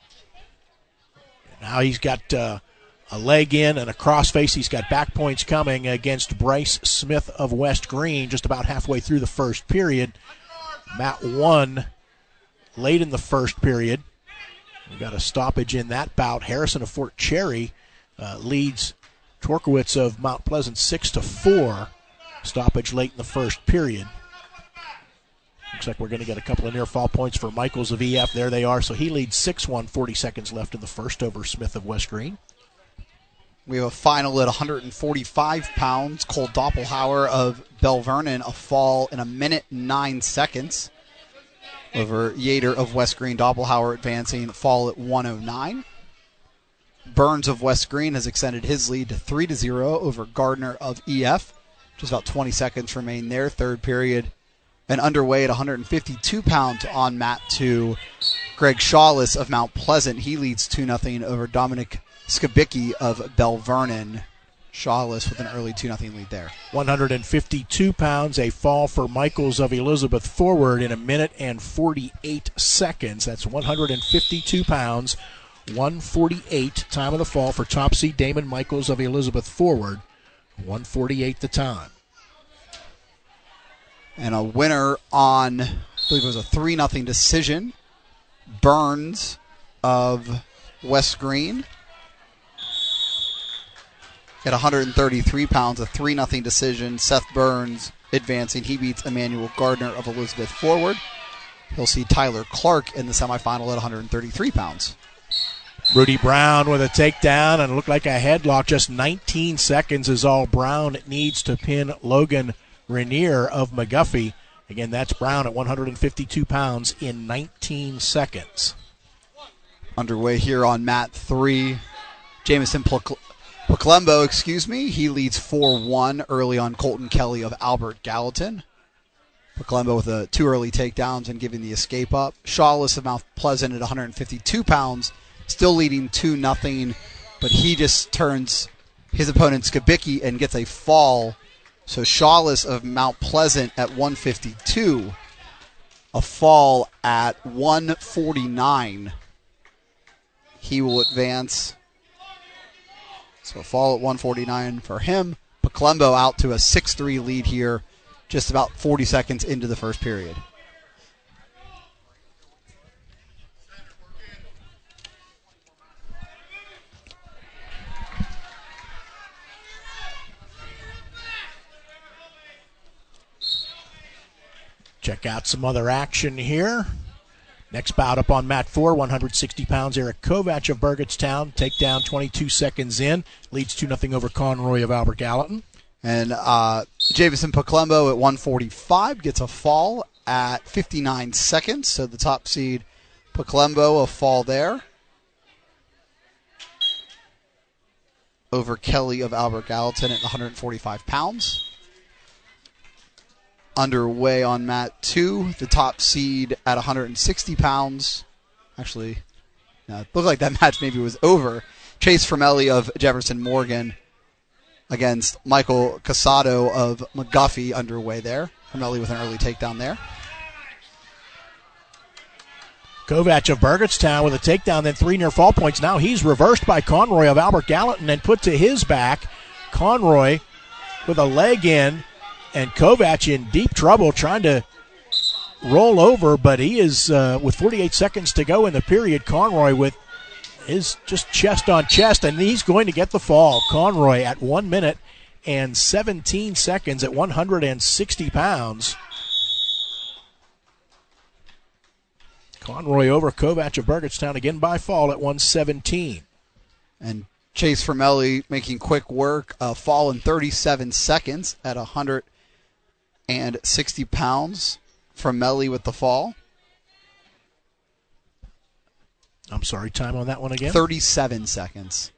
Now he's got uh, a leg in and a crossface. He's got back points coming against Bryce Smith of West Green just about halfway through the first period. Matt won late in the first period. We've got a stoppage in that bout. Harrison of Fort Cherry uh, leads Torkowitz of Mount Pleasant six to four. Stoppage late in the first period. Looks like we're going to get a couple of near fall points for Michaels of E F. There they are. So he leads six one, forty seconds left in the first over Smith of West Green. We have a final at one hundred forty-five pounds. Cole Doppelhauer of Bell Vernon, a fall in a minute and nine seconds over Yater of West Green. Doppelhauer advancing, fall at one oh nine. Burns of West Green has extended his lead to three to zero over Gardner of E F. Just about twenty seconds remain there. Third period and underway at one hundred fifty-two pounds on mat two. Greg Shawless of Mount Pleasant, he leads two nothing over Dominic Skibicki of Bell Vernon. Shawless with an early two nothing lead there. one hundred fifty-two pounds, a fall for Michaels of Elizabeth forward in a minute and forty-eight seconds. That's one hundred fifty-two pounds, one forty-eight time of the fall for top seed Damon Michaels of Elizabeth forward. one forty-eight the time. And a winner on, I believe it was a three nothing decision. Burns of West Green. At one hundred thirty-three pounds, a three nothing decision. Seth Burns advancing. He beats Emmanuel Gardner of Elizabeth forward. He'll see Tyler Clark in the semifinal at one hundred thirty-three pounds. Rudy Brown with a takedown and it looked like a headlock. Just nineteen seconds is all Brown needs to pin Logan Rainier of McGuffey. Again, that's Brown at one hundred fifty-two pounds in nineteen seconds. Underway here on mat three. Jamison Poclembo, excuse me, he leads four one early on Colton Kelly of Albert Gallatin. Poclembo with a two early takedowns and giving the escape up. Shawless of Mount Pleasant at one hundred fifty-two pounds. Still leading two nothing, but he just turns his opponent Skibicki and gets a fall. So Shawless of Mount Pleasant at one fifty-two, a fall at one forty-nine. He will advance. So a fall at one forty-nine for him. Poclembo out to a six three lead here, just about forty seconds into the first period. Check out some other action here. Next bout up on mat four, one hundred sixty pounds, Eric Kovac of Burgettstown. Takedown twenty-two seconds in. Leads two nothing over Conroy of Albert Gallatin. And uh, Jamison Poclembo at one forty-five gets a fall at fifty-nine seconds. So the top seed Poclembo, a fall there over Kelly of Albert Gallatin at one hundred forty-five pounds. Underway on mat two, the top seed at one hundred sixty pounds. Actually, no, it looked like that match maybe was over. Chase Formelli of Jefferson Morgan against Michael Casado of McGuffey underway there. Formelli with an early takedown there. Kovac of Burgettstown with a takedown, then three near fall points. Now he's reversed by Conroy of Albert Gallatin and put to his back. Conroy with a leg in. And Kovac in deep trouble trying to roll over, but he is, uh, with forty-eight seconds to go in the period, Conroy with his just chest on chest, and he's going to get the fall. Conroy at one minute seventeen seconds at one hundred sixty pounds. Conroy over Kovach of Burgettstown again by fall at one seventeen. And Chase Formelli making quick work, uh, fall in thirty-seven seconds at one hundred sixty pounds. Formelli with the fall. I'm sorry, time on that one again? thirty-seven seconds.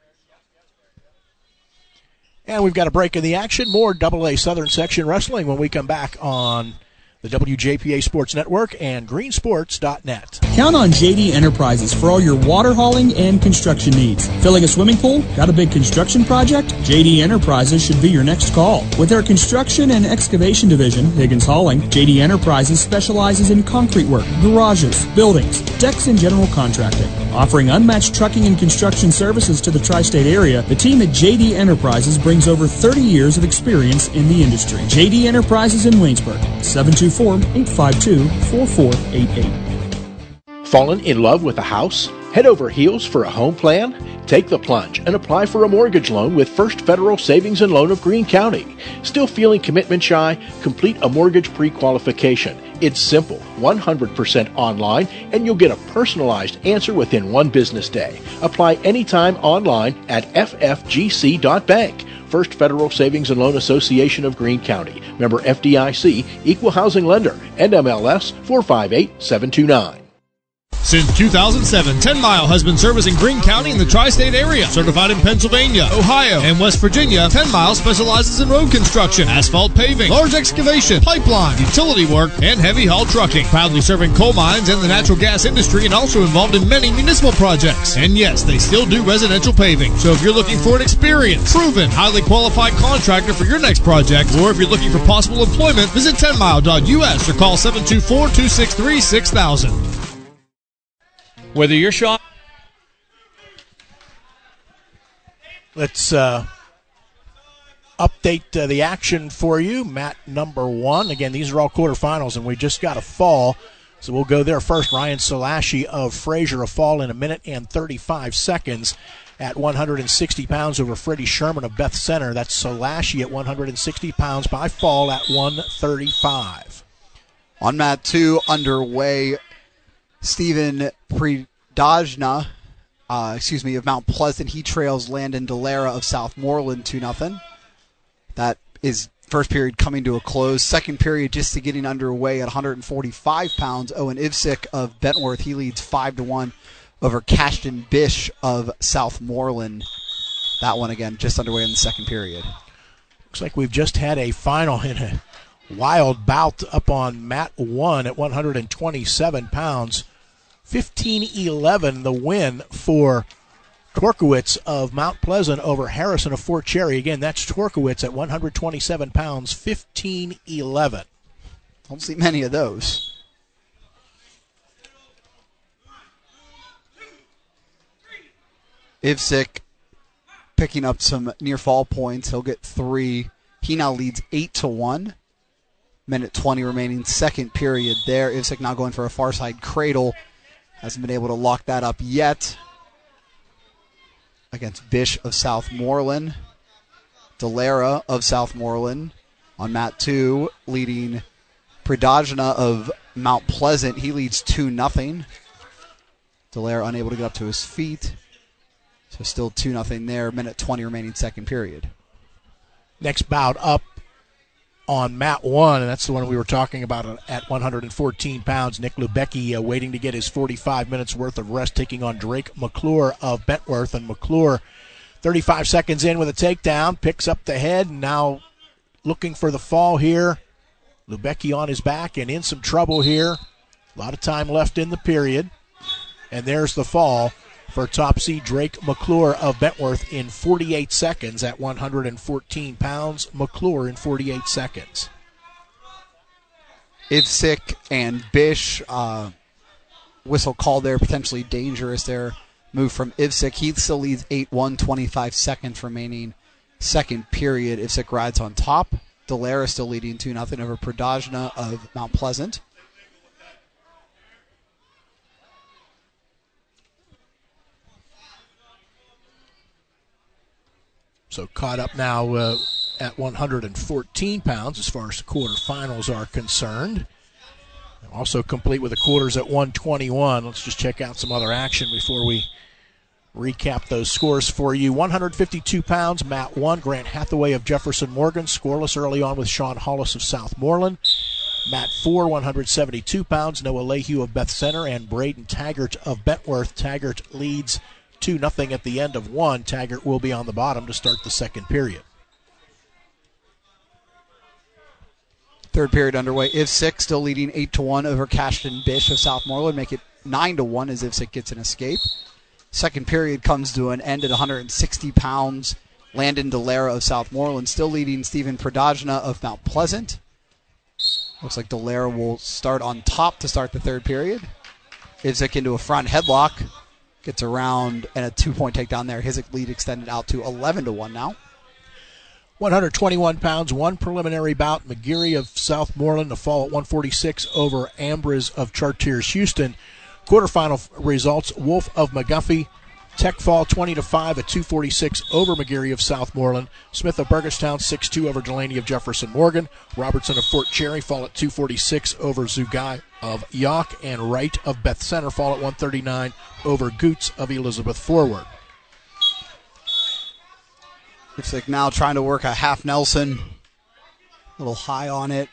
And we've got a break in the action. More double A Southern Section Wrestling when we come back on the W J P A Sports Network and green sports dot net. Count on J D Enterprises for all your water hauling and construction needs. Filling a swimming pool? Got a big construction project? J D Enterprises should be your next call. With their construction and excavation division, Higgins Hauling, J D Enterprises specializes in concrete work, garages, buildings, decks, and general contracting. Offering unmatched trucking and construction services to the tri-state area, the team at J D Enterprises brings over thirty years of experience in the industry. J D Enterprises in Waynesburg, seven two four, eight five two, four four eight eight. Fallen in love with a house? Head over heels for a home plan? Take the plunge and apply for a mortgage loan with First Federal Savings and Loan of Greene County. Still feeling commitment shy? Complete a mortgage pre-qualification. It's simple, one hundred percent online, and you'll get a personalized answer within one business day. Apply anytime online at f f g c dot bank. First Federal Savings and Loan Association of Greene County. Member F D I C, Equal Housing Lender, N M L S four five eight seven two nine. Since two thousand seven, ten mile has been servicing Greene County in the tri-state area. Certified in Pennsylvania, Ohio, and West Virginia, ten mile specializes in road construction, asphalt paving, large excavation, pipeline, utility work, and heavy haul trucking. Proudly serving coal mines and the natural gas industry, and also involved in many municipal projects. And yes, they still do residential paving. So if you're looking for an experienced, proven, highly qualified contractor for your next project, or if you're looking for possible employment, visit ten mile dot U S or call seven two four, two six three, six thousand. Whether you're shop. Let's uh, update uh, the action for you. Mat number one. Again, these are all quarterfinals, and we just got a fall. So we'll go there first. Ryan Salashi of Fraser, a fall in a minute and thirty-five seconds at one hundred sixty pounds over Freddie Sherman of Beth Center. That's Salashi at one hundred sixty pounds by fall at one thirty-five. On mat two, underway. Stephen Pridajna, uh, excuse me, of Mount Pleasant. He trails Landon Delera of Southmoreland two nothing. That is first period coming to a close. Second period just getting underway at one hundred forty-five pounds. Owen Ivsick of Bentworth, he leads five to one over Cashton Bish of Southmoreland. That one again just underway in the second period. Looks like we've just had a final in a wild bout up on mat one at one hundred twenty-seven pounds. fifteen eleven the win for Torkowitz of Mount Pleasant over Harrison of Fort Cherry. Again, that's Torkowitz at one hundred twenty-seven pounds, fifteen eleven. Don't see many of those. Ivsick picking up some near fall points. He'll get three. He now leads eight to one. Minute twenty remaining, second period there. Ivsick now going for a far side cradle. Hasn't been able to lock that up yet. Against Bish of Southmoreland. Delera of Southmoreland on mat two, leading Pridajna of Mount Pleasant. He leads two nothing. Delera unable to get up to his feet. So still two nothing there. Minute twenty remaining, second period. Next bout up on mat one, and that's the one we were talking about at one hundred fourteen pounds. Nick Lubecki uh, waiting to get his forty-five minutes worth of rest, taking on Drake McClure of Bentworth. And McClure, thirty-five seconds in with a takedown, picks up the head, and now looking for the fall here. Lubecki on his back and in some trouble here. A lot of time left in the period. And there's the fall for top seed Drake McClure of Bentworth in forty-eight seconds at one hundred fourteen pounds. McClure in forty-eight seconds. Ivsick and Bish, uh, whistle call there, potentially dangerous there. Move from Ivsick. He still leads eight one, twenty-five seconds remaining. Second period, Ivsick rides on top. Delera still leading two nothing over Pridajna of Mount Pleasant. So caught up now uh, at one hundred fourteen pounds as far as the quarterfinals are concerned. Also complete with the quarters at one twenty-one. Let's just check out some other action before we recap those scores for you. one hundred fifty-two pounds, Matt one. Grant Hathaway of Jefferson Morgan, scoreless early on with Sean Hollis of Southmoreland. Matt four, one hundred seventy-two pounds, Noah Lehue of Beth Center, and Braden Taggart of Bentworth. Taggart leads two nothing at the end of one. Taggart will be on the bottom to start the second period. Third period underway. Ivsick still leading eight to one over Cashton Bish of Southmoreland. Make it nine to one as Ivsick gets an escape. Second period comes to an end at one hundred sixty pounds. Landon Delara of Southmoreland still leading Stephen Pradajna of Mount Pleasant. Looks like Delara will start on top to start the third period. Ivsick into a front headlock. Gets around and a two-point takedown there. His lead extended out to eleven to one now. one hundred twenty-one pounds, one preliminary bout. McGeary of Southmoreland to fall at one forty-six over Ambriz of Chartiers Houston. Quarterfinal results, Wolf of McGuffey, Tech fall twenty to five at two forty-six over McGeary of Southmoreland. Smith of Burgettstown six two over Delaney of Jefferson Morgan. Robertson of Fort Cherry fall at two forty-six over Zugai of Yawk. And Wright of Beth Center fall at one thirty-nine over Goots of Elizabeth Forward. Looks like now trying to work a half Nelson. A little high on it.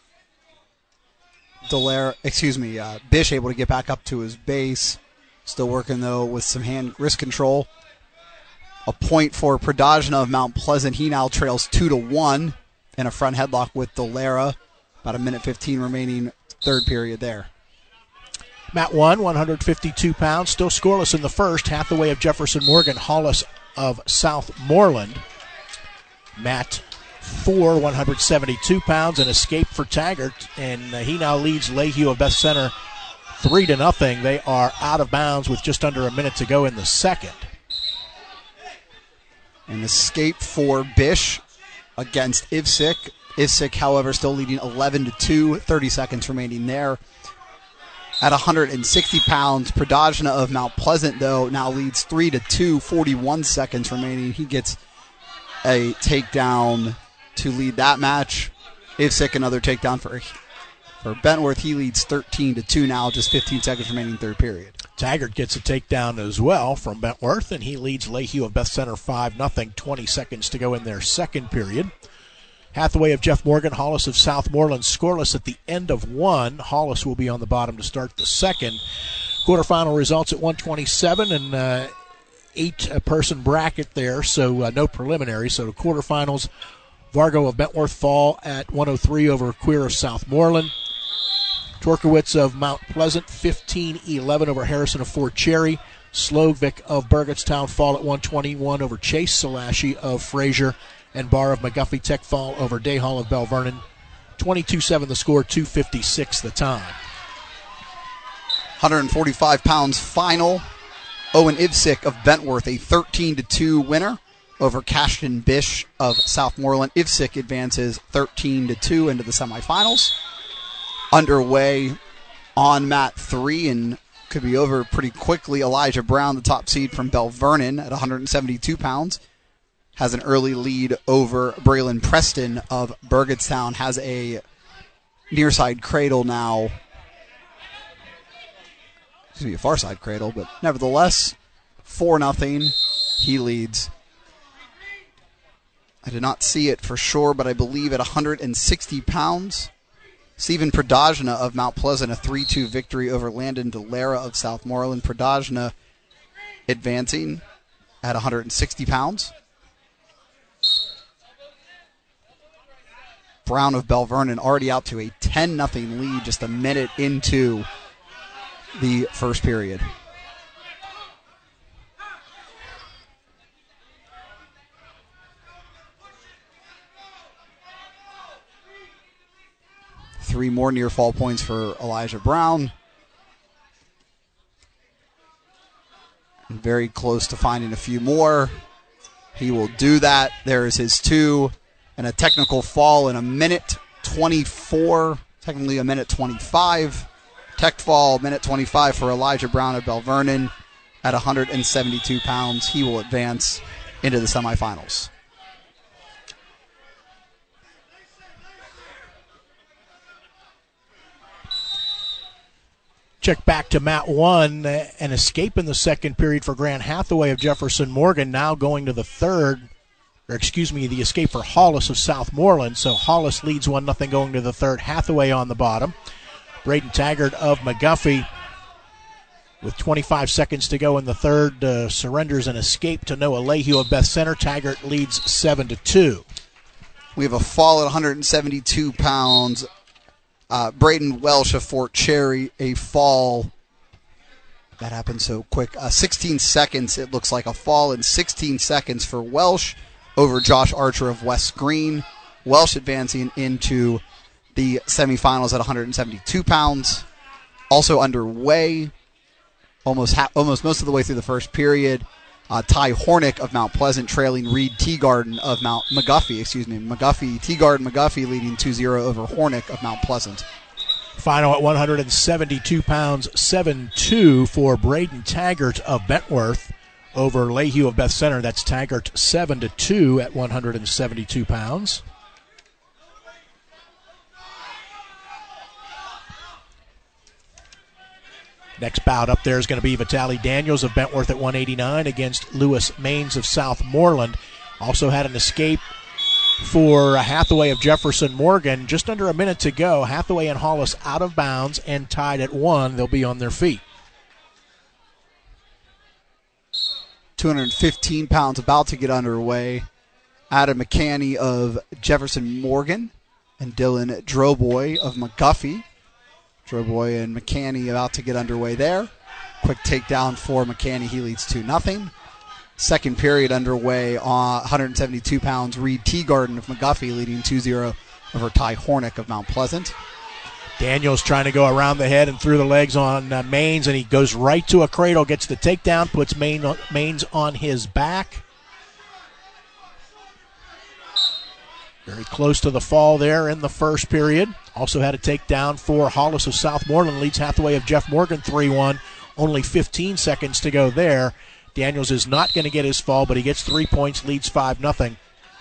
Delara, excuse me, uh, Bish able to get back up to his base. Still working, though, with some hand wrist control. A point for Pradajna of Mount Pleasant. He now trails two to one in a front headlock with Delara. About a minute fifteen remaining third period there. Matt one, one hundred fifty-two pounds, still scoreless in the first. Hathaway of Jefferson Morgan, Hollis of Southmoreland. Matt four, one hundred seventy-two pounds, an escape for Taggart, and uh, he now leads Lehue of Beth Center three to nothing. They are out of bounds with just under a minute to go in the second. An escape for Bish against Ivsick. Ivsick, however, still leading eleven to two, thirty seconds remaining there. At one hundred sixty pounds, Pradajna of Mount Pleasant, though, now leads three to two, forty-one seconds remaining. He gets a takedown to lead that match. Ivsick, another takedown for for Bentworth. He leads thirteen to two now, just fifteen seconds remaining third period. Taggart gets a takedown as well from Bentworth, and he leads Lehue of Beth Center five nothing, twenty seconds to go in their second period. Hathaway of Jeff Morgan, Hollis of Southmoreland scoreless at the end of one. Hollis will be on the bottom to start the second. Quarterfinal results at one twenty-seven and uh, eight-person bracket there, so uh, no preliminary. So the quarterfinals, Vargo of Bentworth fall at one oh three over Queer of Southmoreland. Torkowitz of Mount Pleasant fifteen eleven over Harrison of Fort Cherry. Slovic of Burgettstown fall at one twenty-one over Chase Salashi of Fraser. And Barr of McGuffey Tech fall over Dayhall of Bell Vernon. twenty-two seven the score, two fifty-six the time. one hundred forty-five pounds final. Owen Ivsick of Bentworth, a thirteen to two winner over Cashton Bish of Southmoreland. Ivsick advances thirteen to two into the semifinals. Underway on mat three and could be over pretty quickly. Elijah Brown, the top seed from Bell Vernon at one hundred seventy-two pounds, has an early lead over Braylon Preston of Burgettstown. Has a near side cradle now. Excuse me, a far side cradle, but nevertheless, four nothing. He leads. I did not see it for sure, but I believe at one hundred sixty pounds, Stephen Pradajna of Mount Pleasant, a three two victory over Landon Delara of Southmoreland. Pradajna advancing at one hundred sixty pounds. Brown of Bell Vernon already out to a ten nothing lead just a minute into the first period. Three more near fall points for Elijah Brown. Very close to finding a few more. He will do that. There is his two. And a technical fall in a minute twenty-four, technically a minute twenty-five. Tech fall, minute twenty-five for Elijah Brown of Bell Vernon at one hundred seventy-two pounds. He will advance into the semifinals. Check back to Mat one, uh, an escape in the second period for Grand Hathaway of Jefferson Morgan, now going to the third, or excuse me, the escape for Hollis of Southmoreland. So Hollis leads one nothing going to the third. Hathaway on the bottom. Braden Taggart of McGuffey, with twenty-five seconds to go in the third, uh, surrenders an escape to Noah Lehue of Beth Center. Taggart leads seven to two. We have a fall at one hundred seventy-two pounds. Uh, Braden Welsh of Fort Cherry, a fall. That happened so quick. Uh, sixteen seconds, it looks like a fall in sixteen seconds for Welsh over Josh Archer of West Green. Welsh advancing into the semifinals at one hundred seventy-two pounds. Also underway, almost ha- almost most of the way through the first period. Uh, Ty Hornick of Mount Pleasant trailing Reed Teagarden of Mount McGuffey, excuse me, McGuffey, Teagarden McGuffey leading two zero over Hornick of Mount Pleasant. Final at one hundred seventy-two pounds, seven two for Braden Taggart of Bentworth over Lehue of Beth Center. That's Taggart seven to two at one hundred seventy-two pounds. Next bout up there is going to be Vitaly Daniels of Bentworth at one eighty-nine against Lewis Maines of Southmoreland. Also had an escape for Hathaway of Jefferson Morgan. Just under a minute to go. Hathaway and Hollis out of bounds and tied at one. They'll be on their feet. two hundred fifteen pounds about to get underway. Adam McCanny of Jefferson Morgan and Dylan Droboy of McGuffey. Droboy and McCanny about to get underway there. Quick takedown for McCanny. He leads two nothing. Second period underway on one hundred seventy-two pounds. Reed Teagarden of McGuffey leading two zero over Ty Hornick of Mount Pleasant. Daniels trying to go around the head and through the legs on uh, Maines, and he goes right to a cradle, gets the takedown, puts Maine, Maines on his back. Very close to the fall there in the first period. Also had a takedown for Hollis of Southmoreland, leads Hathaway of Jeff Morgan three one. Only fifteen seconds to go there. Daniels is not going to get his fall, but he gets three points, leads five nothing.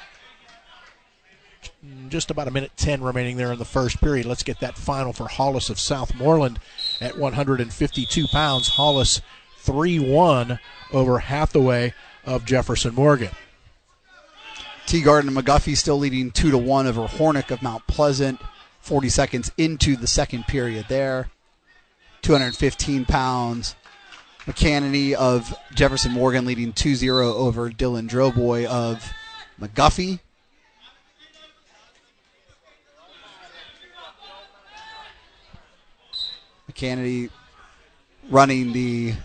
Just about a minute ten remaining there in the first period. Let's get that final for Hollis of Southmoreland at one hundred fifty-two pounds. Hollis three one over Hathaway of Jefferson Morgan. Teagarden and McGuffey still leading two to one over Hornick of Mount Pleasant. forty seconds into the second period there. two hundred fifteen pounds. McCannany of Jefferson Morgan leading two zero over Dylan Droboy of McGuffey. McCannany running the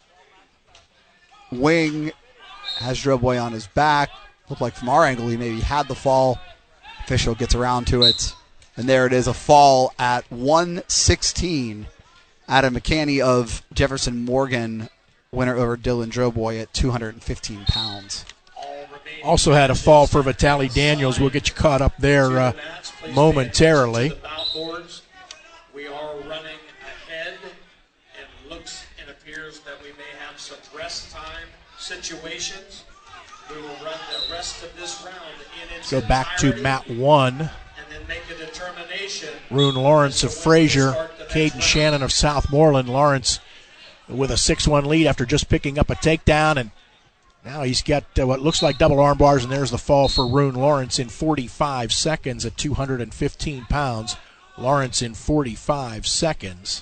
wing, has Droboy on his back. Looked like from our angle he maybe had the fall. Official gets around to it. And there it is, a fall at one sixteen. Adam McCannany of Jefferson Morgan, winner over Dylan Droboy at two hundred fifteen pounds. Also had a fall for Vitaly Daniels. We'll get you caught up there uh, momentarily. We are running ahead. It looks and appears that we may have some rest time situations. We will run the rest of this round in its Go back to Mat one. and then make a determination. Rune Lawrence of Fraser, Caden Shannon of Southmoreland. Lawrence with a six one lead after just picking up a takedown, and now he's got uh, what looks like double arm bars, and there's the fall for Rune Lawrence in forty-five seconds at two hundred fifteen pounds. Lawrence in forty-five seconds.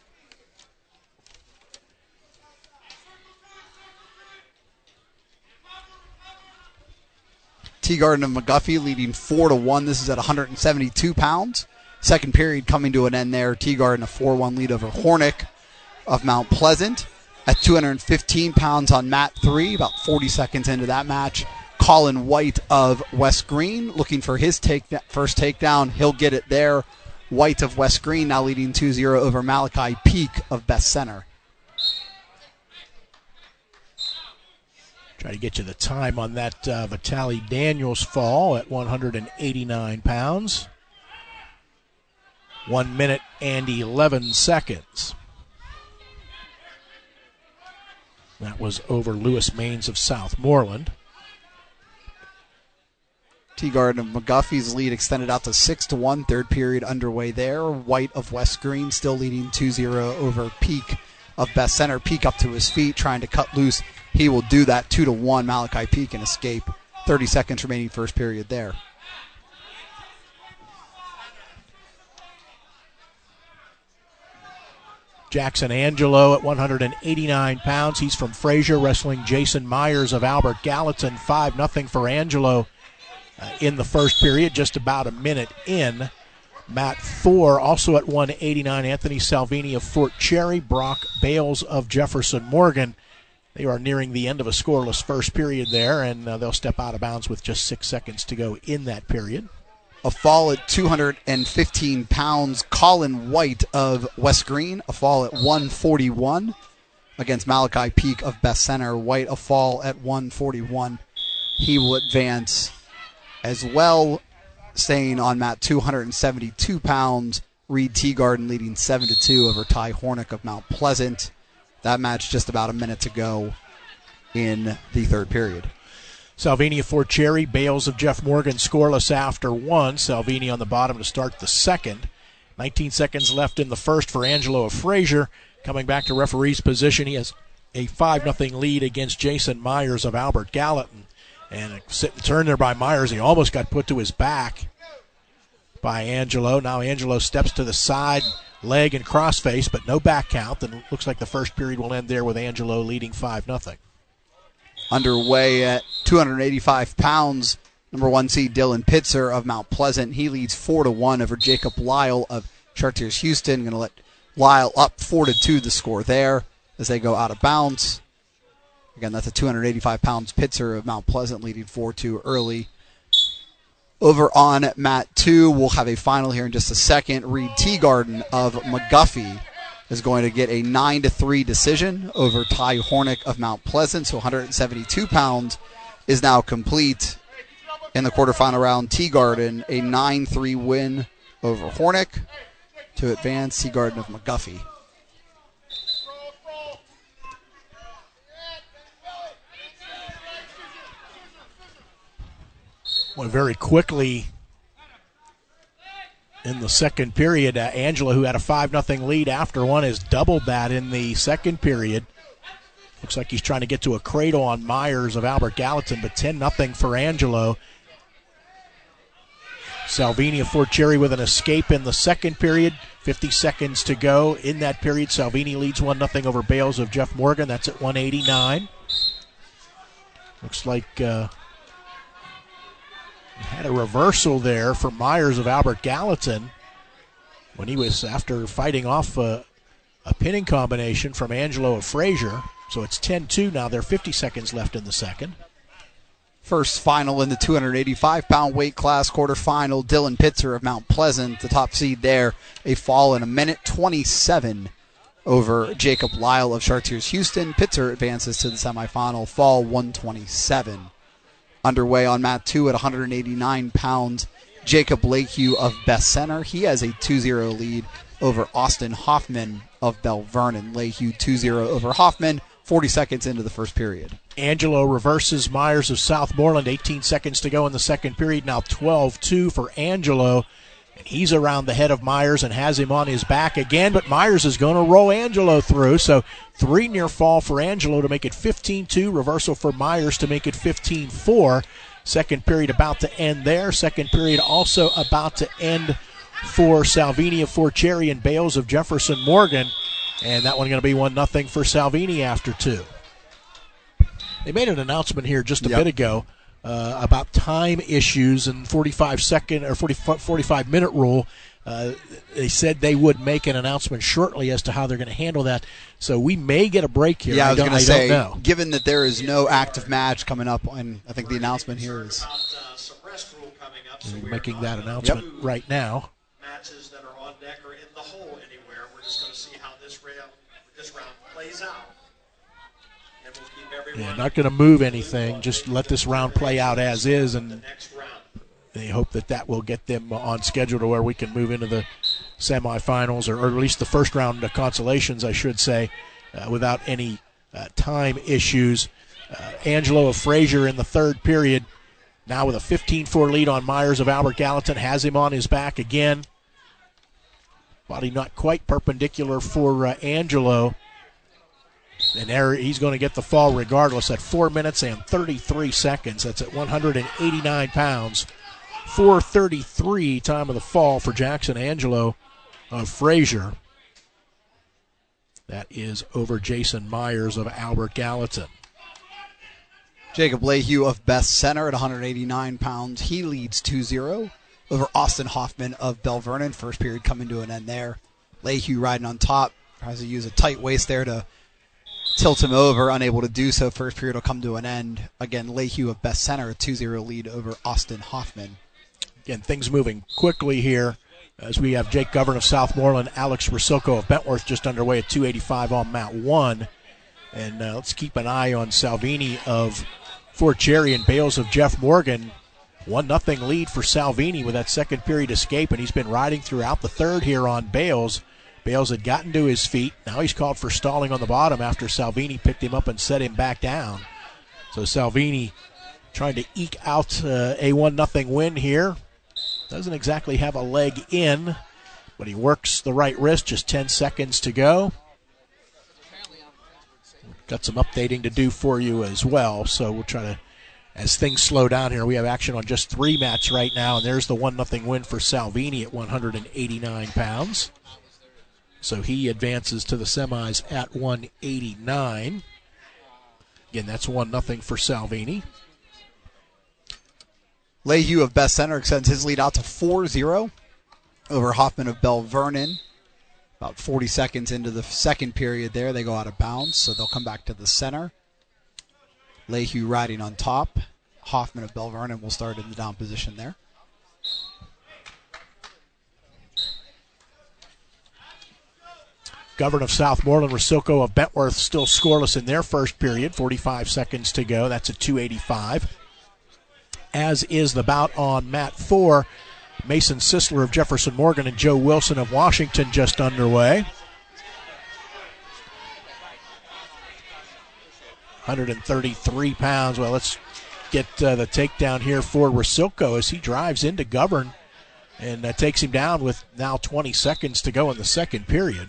Teagarden of McGuffey leading four to one. This is at one hundred seventy-two pounds. Second period coming to an end there. Teagarden a four one lead over Hornick of Mount Pleasant at two hundred fifteen pounds on mat three. About forty seconds into that match, Colin White of West Green looking for his take first takedown. He'll get it there. White of West Green now leading two zero over Malachi Peak of Beth Center. Try to get you the time on that uh, Vitaly Daniels fall at one hundred eighty-nine pounds. One minute and eleven seconds. That was over Lewis Maines of Southmoreland. Teagarden of McGuffey's lead extended out to six to one. Third period underway there. White of West Green still leading two zero over Peak of Best Center. Peak up to his feet, trying to cut loose. He will do that. two to one. Malachi Peak and escape. thirty seconds remaining first period there. Jackson Angelo at one hundred eighty-nine pounds. He's from Fraser, wrestling Jason Myers of Albert Gallatin. five nothing for Angelo uh, in the first period, just about a minute in. Matt Thor also at one eighty-nine. Anthony Salvini of Fort Cherry. Brock Bales of Jefferson Morgan. They are nearing the end of a scoreless first period there, and uh, they'll step out of bounds with just six seconds to go in that period. A fall at two hundred fifteen pounds, Colin White of West Green. A fall at one forty-one against Malachi Peak of Best Center. White a fall at one forty-one. He will advance as well, staying on mat two hundred seventy-two pounds. Reed Teagarden leading seven to two over Ty Hornick of Mount Pleasant. That match just about a minute to go in the third period. Salvini of Fort Cherry, Bales of Jeff Morgan scoreless after one. Salvini on the bottom to start the second. nineteen seconds left in the first for Angelo of Fraser. Coming back to referee's position, he has a five nothing lead against Jason Myers of Albert Gallatin. And a sit and turn there by Myers. He almost got put to his back by Angelo. Now Angelo steps to the side, leg and crossface, but no back count. And it looks like the first period will end there with Angelo leading five nothing. Underway at two hundred eighty-five pounds, number one seed Dylan Pitzer of Mount Pleasant. He leads four to one over Jacob Lyle of Chartiers Houston. Going to let Lyle up four to two the score there as they go out of bounds. Again, that's a two hundred eighty-five pounds Pitzer of Mount Pleasant leading four two early. Over on mat two, we'll have a final here in just a second. Reed Teagarden of McGuffey is going to get a nine to three decision over Ty Hornick of Mount Pleasant. So one hundred seventy-two pounds is now complete in the quarterfinal round. Teagarden, a nine three win over Hornick to advance. Teagarden of McGuffey. Well, very quickly in the second period, uh, Angelo, who had a five nothing lead after one, has doubled that in the second period. Looks like he's trying to get to a cradle on Myers of Albert Gallatin, but ten nothing for Angelo. Salvini of Fort Cherry with an escape in the second period. fifty seconds to go in that period. Salvini leads one nothing over Bales of Jeff Morgan. That's at one eighty-nine. Looks like uh, had a reversal there for Myers of Albert Gallatin when he was after fighting off a, a pinning combination from Angelo of Fraser. So it's ten two now. There are fifty seconds left in the second. First final in the two hundred eighty-five pound weight class quarterfinal. Dylan Pitzer of Mount Pleasant, the top seed there. A fall in a minute twenty-seven over Jacob Lyle of Chartiers Houston. Pitzer advances to the semifinal. Fall one twenty-seven. Underway on mat two at one hundred eighty-nine pounds. Jacob Lakehue of Best Center. He has a two zero lead over Austin Hoffman of Bell Vernon. Lakehue two zero over Hoffman. forty seconds into the first period. Angelo reverses Myers of Southmoreland. eighteen seconds to go in the second period. Now twelve two for Angelo. And he's around the head of Myers and has him on his back again. But Myers is going to roll Angelo through. So three near fall for Angelo to make it fifteen two. Reversal for Myers to make it fifteen four. Second period about to end there. Second period also about to end for Salvini of Fort Cherry and Bales of Jefferson Morgan. And that one going to be one nothing for Salvini after two. They made an announcement here just a yep. bit ago uh, about time issues and forty-five second or forty, forty-five minute rule. Uh, they said they would make an announcement shortly as to how they're going to handle that. So we may get a break here. Yeah, I, I was going to say, know. given that there is no active match coming up, and I think the announcement here is making that announcement yep. right now. Matches that are on deck or in the hole anywhere. We're just going to see how this round, this round plays out. And we'll keep everyone. Yeah, not going to move anything. Just let this round play out as is, and they hope that that will get them on schedule to where we can move into the semifinals, or, or at least the first round of consolations, I should say, uh, without any uh, time issues. Uh, Angelo of Fraser in the third period Now with a fifteen four lead on Myers of Albert Gallatin, has him on his back again. Body not quite perpendicular for uh, Angelo. And there he's going to get the fall regardless at four minutes and thirty-three seconds. That's at one hundred eighty-nine pounds. four thirty-three time of the fall for Jackson Angelo of Fraser. That is over Jason Myers of Albert Gallatin. Jacob Lehue of Best Center at one hundred eighty-nine pounds. He leads two zero over Austin Hoffman of Bell Vernon. First period coming to an end there. Lehue riding on top. Tries to use a tight waist there to tilt him over. Unable to do so. First period will come to an end. Again, Lehue of Best Center, a two zero lead over Austin Hoffman. Again, things moving quickly here as we have Jake Govern of Southmoreland, Alex Rosilko of Bentworth just underway at two eighty-five on Mat one. And uh, let's keep an eye on Salvini of Fort Cherry and Bales of Jeff Morgan. one nothing lead for Salvini with that second period escape, and he's been riding throughout the third here on Bales. Bales had gotten to his feet. Now he's called for stalling on the bottom after Salvini picked him up and set him back down. So Salvini trying to eke out uh, a one nothing win here. Doesn't exactly have a leg in, but he works the right wrist. Just ten seconds to go. Got some updating to do for you as well, so we'll try to, as things slow down here, we have action on just three mats right now, and there's the one nothing win for Salvini at one hundred eighty-nine pounds. So he advances to the semis at one eighty-nine. Again, that's one nothing for Salvini. Lehue of Best Center extends his lead out to four zero over Hoffman of Bell Vernon. About forty seconds into the second period there, they go out of bounds, so they'll come back to the center. Lehue riding on top. Hoffman of Bell Vernon will start in the down position there. Govern of Southmoreland, Rosilko of Bentworth still scoreless in their first period. forty-five seconds to go. That's a two eighty-five. As is the bout on mat four. Mason Sisler of Jefferson Morgan and Joe Wilson of Washington just underway. one hundred thirty-three pounds. Well, let's get uh, the takedown here for Rosilko as he drives into Govern and uh, takes him down with now twenty seconds to go in the second period.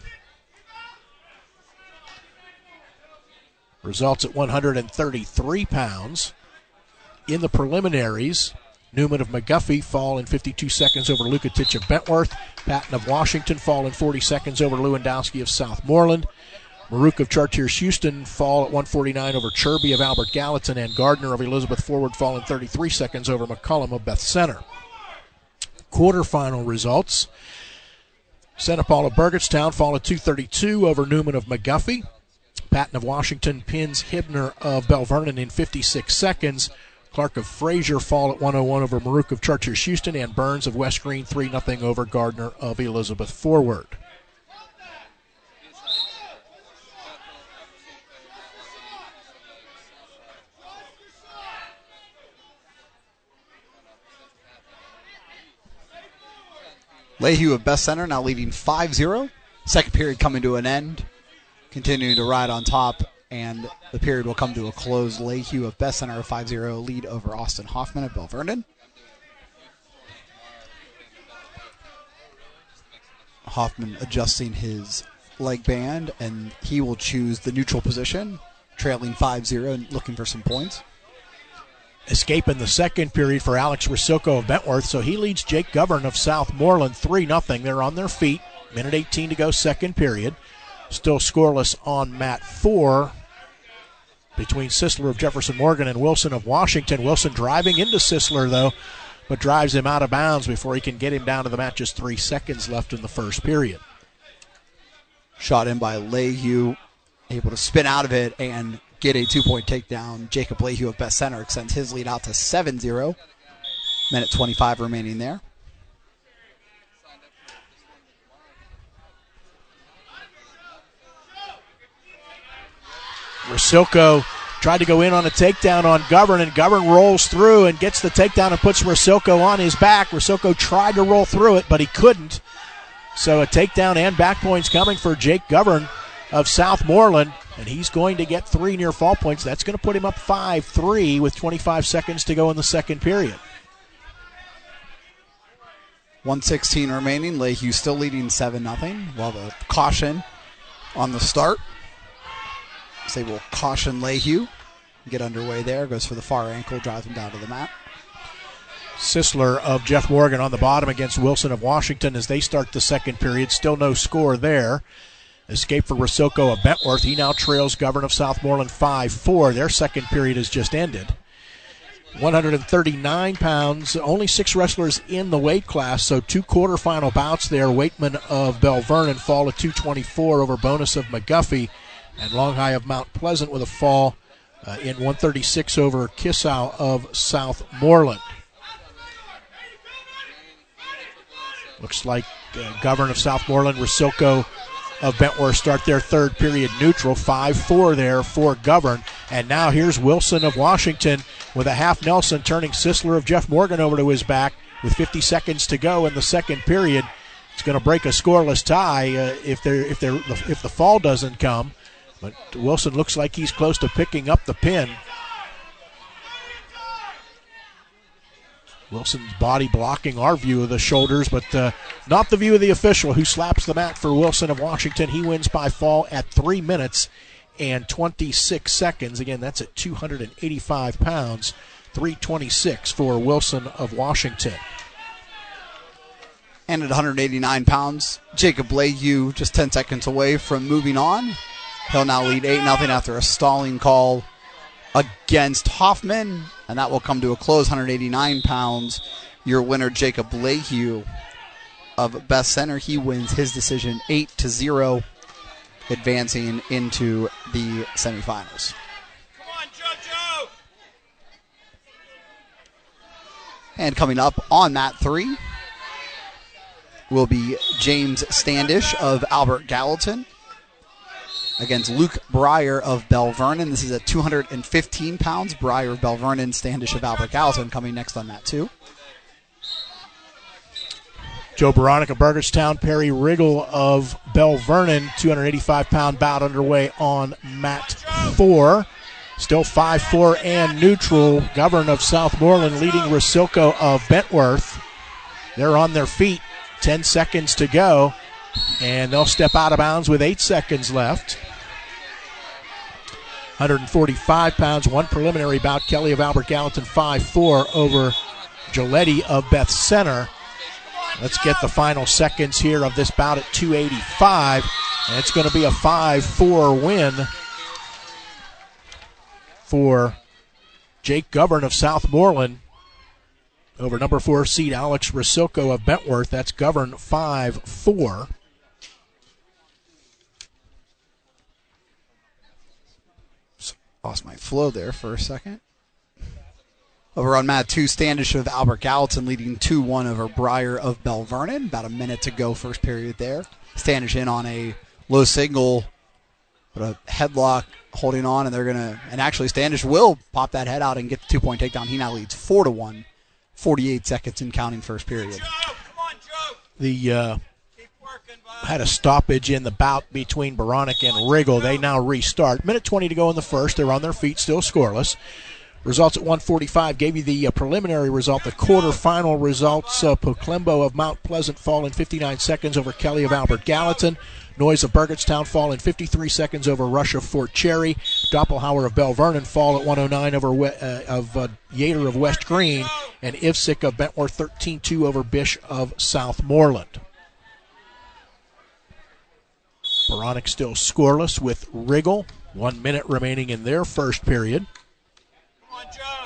Results at one hundred thirty-three pounds. In the preliminaries, Newman of McGuffey fall in fifty-two seconds over Lukatich of Bentworth. Patton of Washington fall in forty seconds over Lewandowski of Southmoreland. Maruk of Chartiers Houston fall at one forty-nine over Cherby of Albert Gallatin, and Gardner of Elizabeth Forward fall in thirty-three seconds over McCullum of Beth Center. Quarterfinal results. Santa Paula of Burgettstown fall at two thirty-two over Newman of McGuffey. Patton of Washington pins Hibner of Bell Vernon in fifty-six seconds. Clark of Fraser fall at one oh one over Maruk of Chartiers Houston, and Burns of West Green three nothing over Gardner of Elizabeth Forward. Lehue of Best Center now leading five zero. Second period coming to an end. Continuing to ride on top, and the period will come to a close. Lehue of Best Center, a five zero lead over Austin Hoffman of Bell Vernon. Hoffman adjusting his leg band, and he will choose the neutral position, trailing five zero and looking for some points. Escape in the second period for Alex Rosilko of Bentworth, so he leads Jake Govern of Southmoreland three nothing. They're on their feet. Minute eighteen to go, second period. Still scoreless on mat four between Sisler of Jefferson Morgan and Wilson of Washington. Wilson driving into Sisler, though, but drives him out of bounds before he can get him down to the mat. Just three seconds left in the first period. Shot in by Lehue, able to spin out of it and get a two-point takedown. Jacob Lehue of Best Center extends his lead out to seven zero. Minute twenty-five remaining there. Rosilko tried to go in on a takedown on Govern, and Govern rolls through and gets the takedown and puts Rosilko on his back. Rosilko tried to roll through it, but he couldn't. So a takedown and back points coming for Jake Govern of Southmoreland. and he's going to get three near fall points. That's going to put him up five three with twenty-five seconds to go in the second period. one sixteen remaining. Lehue still leading seven nothing. While the caution on the start. Say we'll caution Lehue. Get underway there. Goes for the far ankle. Drives him down to the mat. Sisler of Jeff Morgan on the bottom against Wilson of Washington as they start the second period. Still no score there. Escape for Rosilko of Bentworth. He now trails Govern of Southmoreland five four. Their second period has just ended. one thirty-nine pounds, only six wrestlers in the weight class, so two quarterfinal bouts there. Waitman of Bell Vernon fall to two twenty-four over Bonus of McGuffey, and Long High of Mount Pleasant with a fall uh, in one thirty-six over Kissow of Southmoreland. Looks like uh, Govern of Southmoreland, Rosilko of Bentworth start their third period neutral. five four there for Govern. And now here's Wilson of Washington with a half Nelson, turning Sisler of Jeff Morgan over to his back with fifty seconds to go in the second period. It's going to break a scoreless tie uh, if there if there if the fall doesn't come. But Wilson looks like he's close to picking up the pin. Wilson's body blocking our view of the shoulders, but uh, not the view of the official, who slaps the mat for Wilson of Washington. He wins by fall at three minutes and twenty-six seconds. Again, that's at two hundred eighty-five pounds. three twenty-six for Wilson of Washington. And at one hundred eighty-nine pounds, Jacob Lehue just ten seconds away from moving on. He'll now lead eight nothing after a stalling call against Hoffman, and that will come to a close. one hundred eighty-nine pounds. Your winner, Jacob Lehue of Best Center. He wins his decision eight to zero, advancing into the semifinals. Come on, JoJo! And coming up on mat three will be James Standish of Albert Gallatin against Luke Breyer of Bell Vernon. This is at two hundred fifteen pounds. Breyer of Bell Vernon, Standish of Albert Gallatin coming next on mat two. Joe Baronic of Burgettstown, Perry Riggle of Bell Vernon, two hundred eighty-five pound bout underway on mat four. Still five four and neutral. Govern of Southmoreland leading Rosilko of Bentworth. They're on their feet. ten seconds to go. And they'll step out of bounds with eight seconds left. one hundred forty-five pounds, one preliminary bout. Kelly of Albert Gallatin five four over Giletti of Beth Center. Let's get the final seconds here of this bout at two eighty-five. And it's going to be a five four win for Jake Govern of Southmoreland over number four seed Alex Rosilko of Bentworth. That's Govern five four. Lost my flow there for a second. Over on mat two, Standish of Albert Gallatin leading two one over Breyer of Bell Vernon. About a minute to go, first period there. Standish in on a low single, but a headlock holding on, and they're gonna. And actually, Standish will pop that head out and get the two point takedown. He now leads four to one. forty-eight seconds in counting, first period. The uh, had a stoppage in the bout between Baronic and Riggle. They now restart. Minute twenty to go in the first. They're on their feet, still scoreless. Results at one forty-five gave you the uh, preliminary result. The quarterfinal results, uh, Poclembo of Mount Pleasant fall in fifty-nine seconds over Kelly of Albert Gallatin. Noise of Burgettstown fall in fifty-three seconds over Rush of Fort Cherry. Doppelhauer of Bell Vernon fall at one oh nine over uh, of uh, Yater of West Green. And Ivsick of Bentworth thirteen two over Bish of Southmoreland. Baronic still scoreless with Riggle. One minute remaining in their first period. Come on, Joe!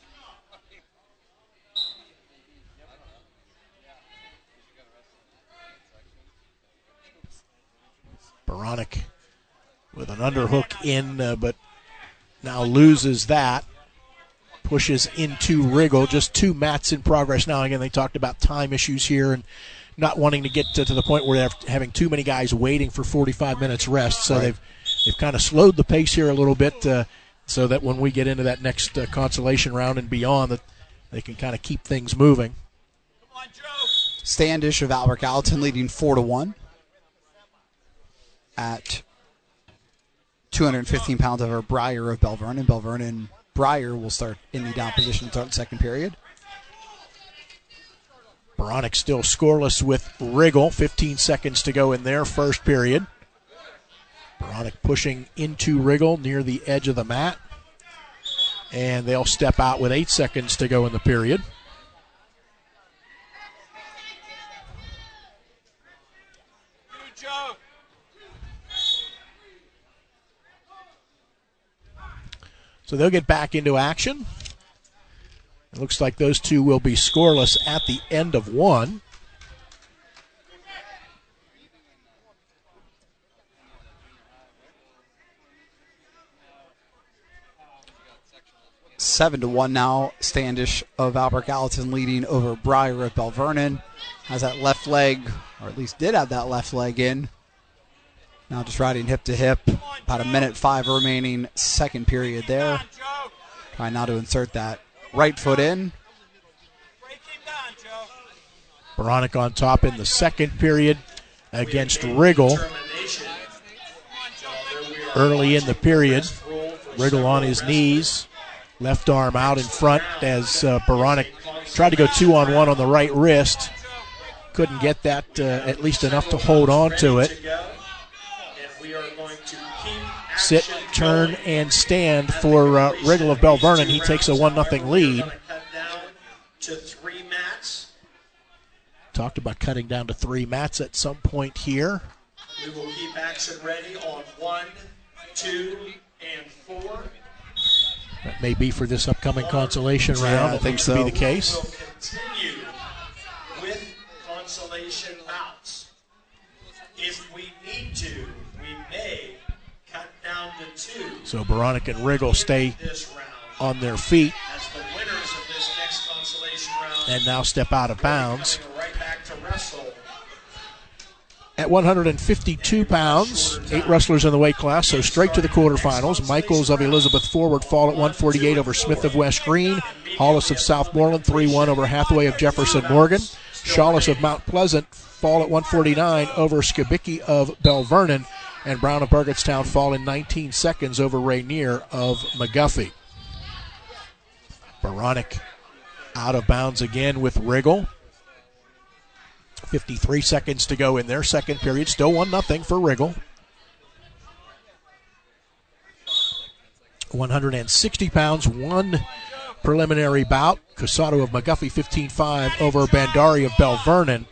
Baronic with an underhook in, uh, but now loses that. Pushes into Riggle. Just two mats in progress now. Again, they talked about time issues here and not wanting to get to, to the point where they're having too many guys waiting for forty-five minutes rest. So right. they've they've kind of slowed the pace here a little bit uh, so that when we get into that next uh, consolation round and beyond, that they can kind of keep things moving. Come on, Joe! Standish of Albert Gallatin leading four to one at two hundred fifteen pounds over Breyer of Bell Vernon. Bell Vernon, Breyer will start in the down position to start the second period. Beranek still scoreless with Riggle. fifteen seconds to go in their first period. Beranek pushing into Riggle near the edge of the mat. And they'll step out with eight seconds to go in the period. So they'll get back into action. It looks like those two will be scoreless at the end of one. Seven to one now. Standish of Albert Gallatin leading over Breyer of Bell Vernon. Has that left leg, or at least did have that left leg in. Now just riding hip to hip. About a minute five remaining, second period there. Trying now to insert that right foot in. Beranek on top in the second period against Riggle. Early in the period, Riggle on his knees, left arm out in front as uh, Beranek tried to go two on one on the right wrist. Couldn't get that uh, at least enough to hold on to it. Sit, turn, and stand for uh, Riggle of Bell Vernon. He takes a one nothing lead. Talked about cutting down to three mats at some point here. We will keep action ready on one, two, and four. That may be for this upcoming consolation round. Yeah, I it think looks so. to be the case. We'll continue with consolation bouts. If we need to, we may cut down to two. So Beranek and Riggle stay on their feet as the winners of this next consolation round and now step out of bounds. right back to wrestle. At one hundred fifty-two pounds, eight wrestlers in the weight class, so straight to the quarterfinals. Michaels of Elizabeth Forward fall at one forty-eight over Smith of West Green. Hollis of Southmoreland three one over Hathaway of Jefferson Morgan. Shawless of Mount Pleasant fall at one forty-nine over Skibicki of Bell Vernon. And Brown of Burgettstown fall in nineteen seconds over Rainier of McGuffey. Beranek out of bounds again with Riggle. fifty-three seconds to go in their second period. Still one nothing for Riggle. one hundred sixty pounds, one preliminary bout. Casado of McGuffey fifteen five over Bandari of Bell Vernon.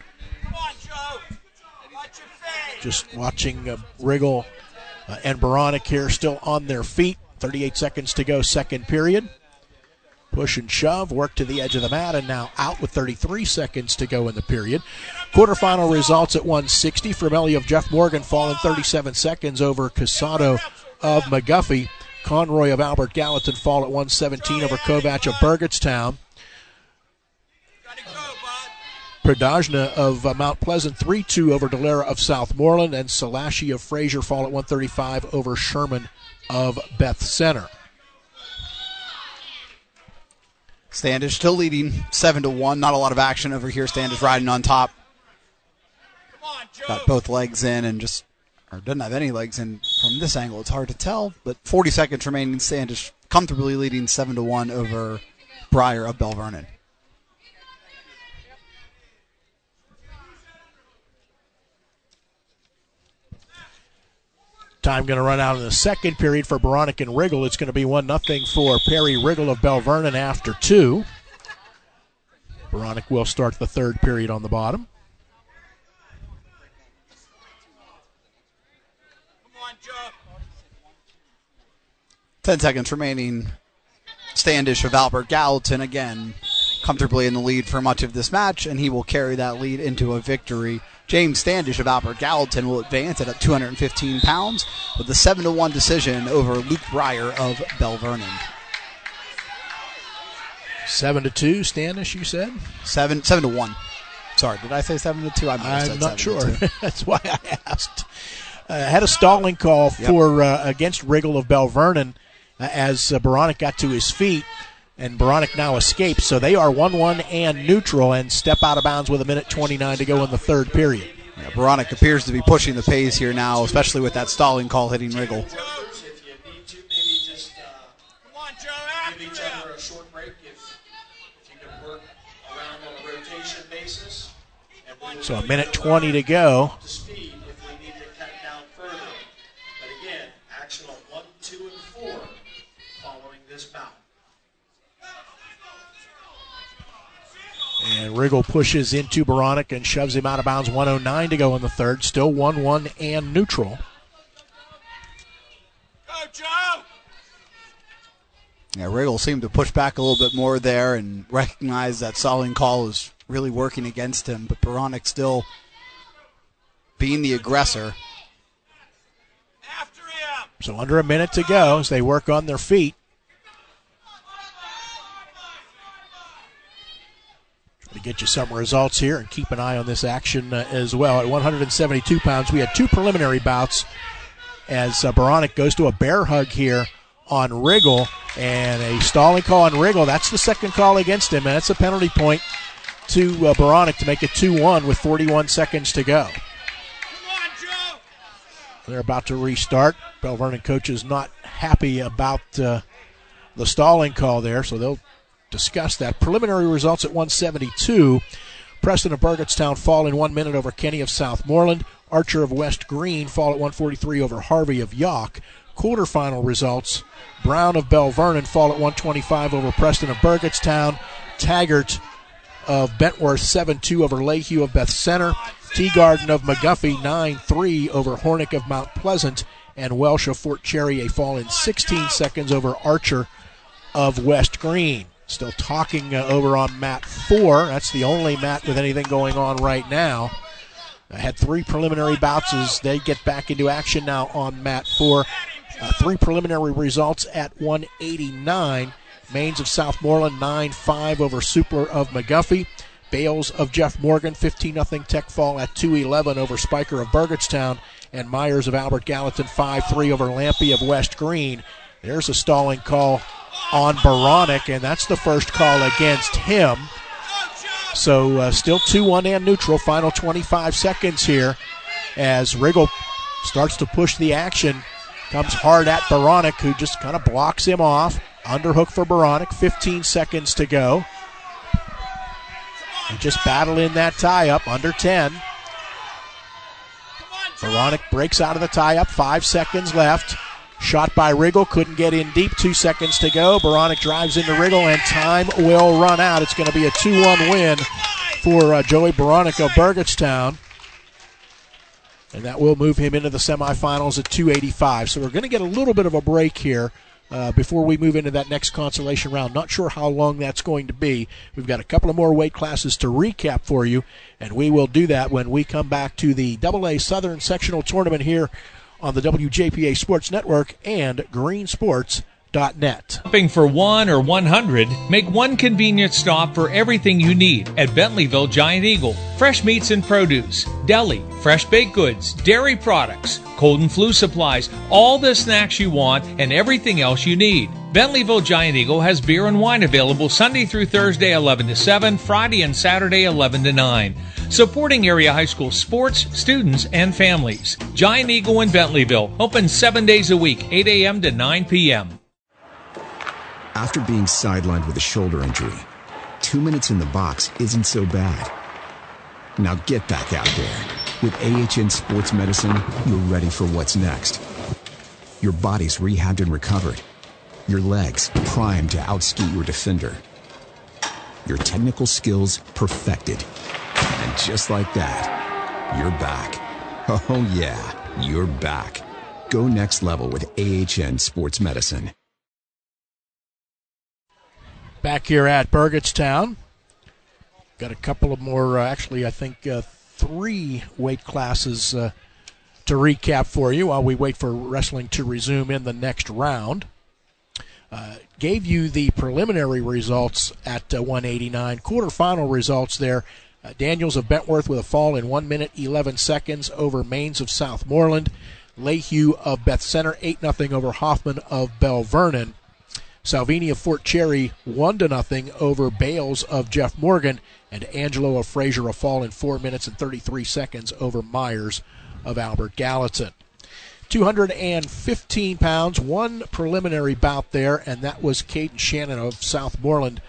Just watching uh, Riggle uh, and Beranek here still on their feet. thirty-eight seconds to go, second period. Push and shove, work to the edge of the mat, and now out with thirty-three seconds to go in the period. Quarterfinal results at one sixty. Formelli of Jeff Morgan falling thirty-seven seconds over Casado of McGuffey. Conroy of Albert Gallatin fall at one seventeen over Kovach of Burgettstown. Pradajna of uh, Mount Pleasant three two over Dalera of Southmoreland, and Salashi of Fraser fall at one thirty-five over Sherman of Beth Center. Standish still leading seven to one. Not a lot of action over here. Standish riding on top. Got both legs in and just, or doesn't have any legs in from this angle. It's hard to tell, but forty seconds remaining. Standish comfortably leading seven to one over Breyer of Bell Vernon. Time going to run out in the second period for Beranek and Riggle. It's going to be one nothing for Perry Riggle of Bell Vernon after two. Beranek will start the third period on the bottom. Ten seconds remaining. Standish of Albert Gallatin again comfortably in the lead for much of this match, and he will carry that lead into a victory. James Standish of Albert Gallatin will advance at two hundred fifteen pounds with a seven to one decision over Luke Breyer of Bell Vernon. seven to two, Standish, you said? Seven, seven to one. Sorry, did I say seven to two? I might have said I'm not sure. seven to two. That's why I asked. Uh, had a stalling call for uh, against Riggle of Bell Vernon uh, as uh, Beranek got to his feet, and Beranek now escapes. So they are one one and neutral and step out of bounds with a minute twenty-nine to go in the third period. Yeah, Beranek appears to be pushing the pace here now, especially with that stalling call hitting Riggle. So a minute twenty to go. To speed if we need to cut down further. But again, action on one, two, and four following this bout. And Riggle pushes into Beranek and shoves him out of bounds. one oh nine to go in the third. Still one one and neutral. Go, Joe! Yeah, Riggle seemed to push back a little bit more there and recognize that stalling call is really working against him, but Beranek still being the aggressor. After him! So under a minute to go as they work on their feet. To get you some results here and keep an eye on this action uh, as well. At one hundred seventy-two pounds, we had two preliminary bouts as uh, Beranek goes to a bear hug here on Riggle, and a stalling call on Riggle. That's the second call against him, and that's a penalty point to uh, Beranek to make it two one with forty-one seconds to go. Come on, Joe! They're about to restart. Bell Vernon coach is not happy about uh, the stalling call there, so they'll discuss that. Preliminary results at one seventy-two. Preston of Burgettstown fall in one minute over Kenny of Southmoreland. Archer of West Green fall at one forty-three over Harvey of York. Quarterfinal results. Brown of Bell Vernon fall at one twenty-five over Preston of Burgettstown. Taggart of Bentworth seven two over Lehue of Beth Center. Teagarden of McGuffey nine three over Hornick of Mount Pleasant. And Welsh of Fort Cherry a fall in sixteen seconds over Archer of West Green. Still talking uh, over on mat four. That's the only mat with anything going on right now. I had three preliminary bouts as they get back into action now on mat four. Uh, three preliminary results at one eighty-nine. Mains of Southmoreland nine five over Supler of McGuffey. Bales of Jeff Morgan fifteen nothing tech fall at two eleven over Spiker of Burgettstown. And Myers of Albert Gallatin five three over Lampy of West Green. There's a stalling call on Beranek, and that's the first call against him. So uh, still two one and neutral. Final twenty-five seconds here as Riggle starts to push the action. Comes hard at Beranek, who just kind of blocks him off. Underhook for Beranek. fifteen seconds to go. And just battle in that tie-up. Under ten. Beranek breaks out of the tie-up. Five seconds left. Shot by Riggle, couldn't get in deep. Two seconds to go. Beranek drives into Riggle, and time will run out. It's going to be a two one win for uh, Joey Beranek of Burgettstown. And that will move him into the semifinals at two eighty-five. So we're going to get a little bit of a break here uh, before we move into that next consolation round. Not sure how long that's going to be. We've got a couple of more weight classes to recap for you, and we will do that when we come back to the double A Southern Sectional Tournament here on the W J P A Sports Network and green sports dot net. Shopping for one or one hundred, make one convenient stop for everything you need at Bentleyville Giant Eagle. Fresh meats and produce, deli, fresh baked goods, dairy products, cold and flu supplies, all the snacks you want and everything else you need. Bentleyville Giant Eagle has beer and wine available Sunday through Thursday eleven to seven, Friday and Saturday eleven to nine. Supporting area high school sports, students, and families. Giant Eagle in Bentleyville, open seven days a week, eight a.m. to nine p.m. After being sidelined with a shoulder injury, two minutes in the box isn't so bad. Now get back out there. With A H N Sports Medicine, you're ready for what's next. Your body's rehabbed and recovered. Your legs primed to outski your defender. Your technical skills perfected. And just like that, you're back. Oh yeah, you're back. Go next level with A H N Sports Medicine. Back here at Burgettstown. Got a couple of more, uh, actually I think uh, three weight classes uh, to recap for you while we wait for wrestling to resume in the next round. Uh, gave you the preliminary results at uh, one eighty-nine. Quarterfinal results there. Uh, Daniels of Bentworth with a fall in one minute eleven seconds over Mains of Southmoreland. Lehue of Beth Center eight nothing over Hoffman of Bell Vernon. Salvini of Fort Cherry one to nothing over Bales of Jeff Morgan, and Angelo of Fraser a fall in four minutes and thirty-three seconds over Myers of Albert Gallatin. two hundred fifteen pounds, one preliminary bout there, and that was Caden Shannon of Southmoreland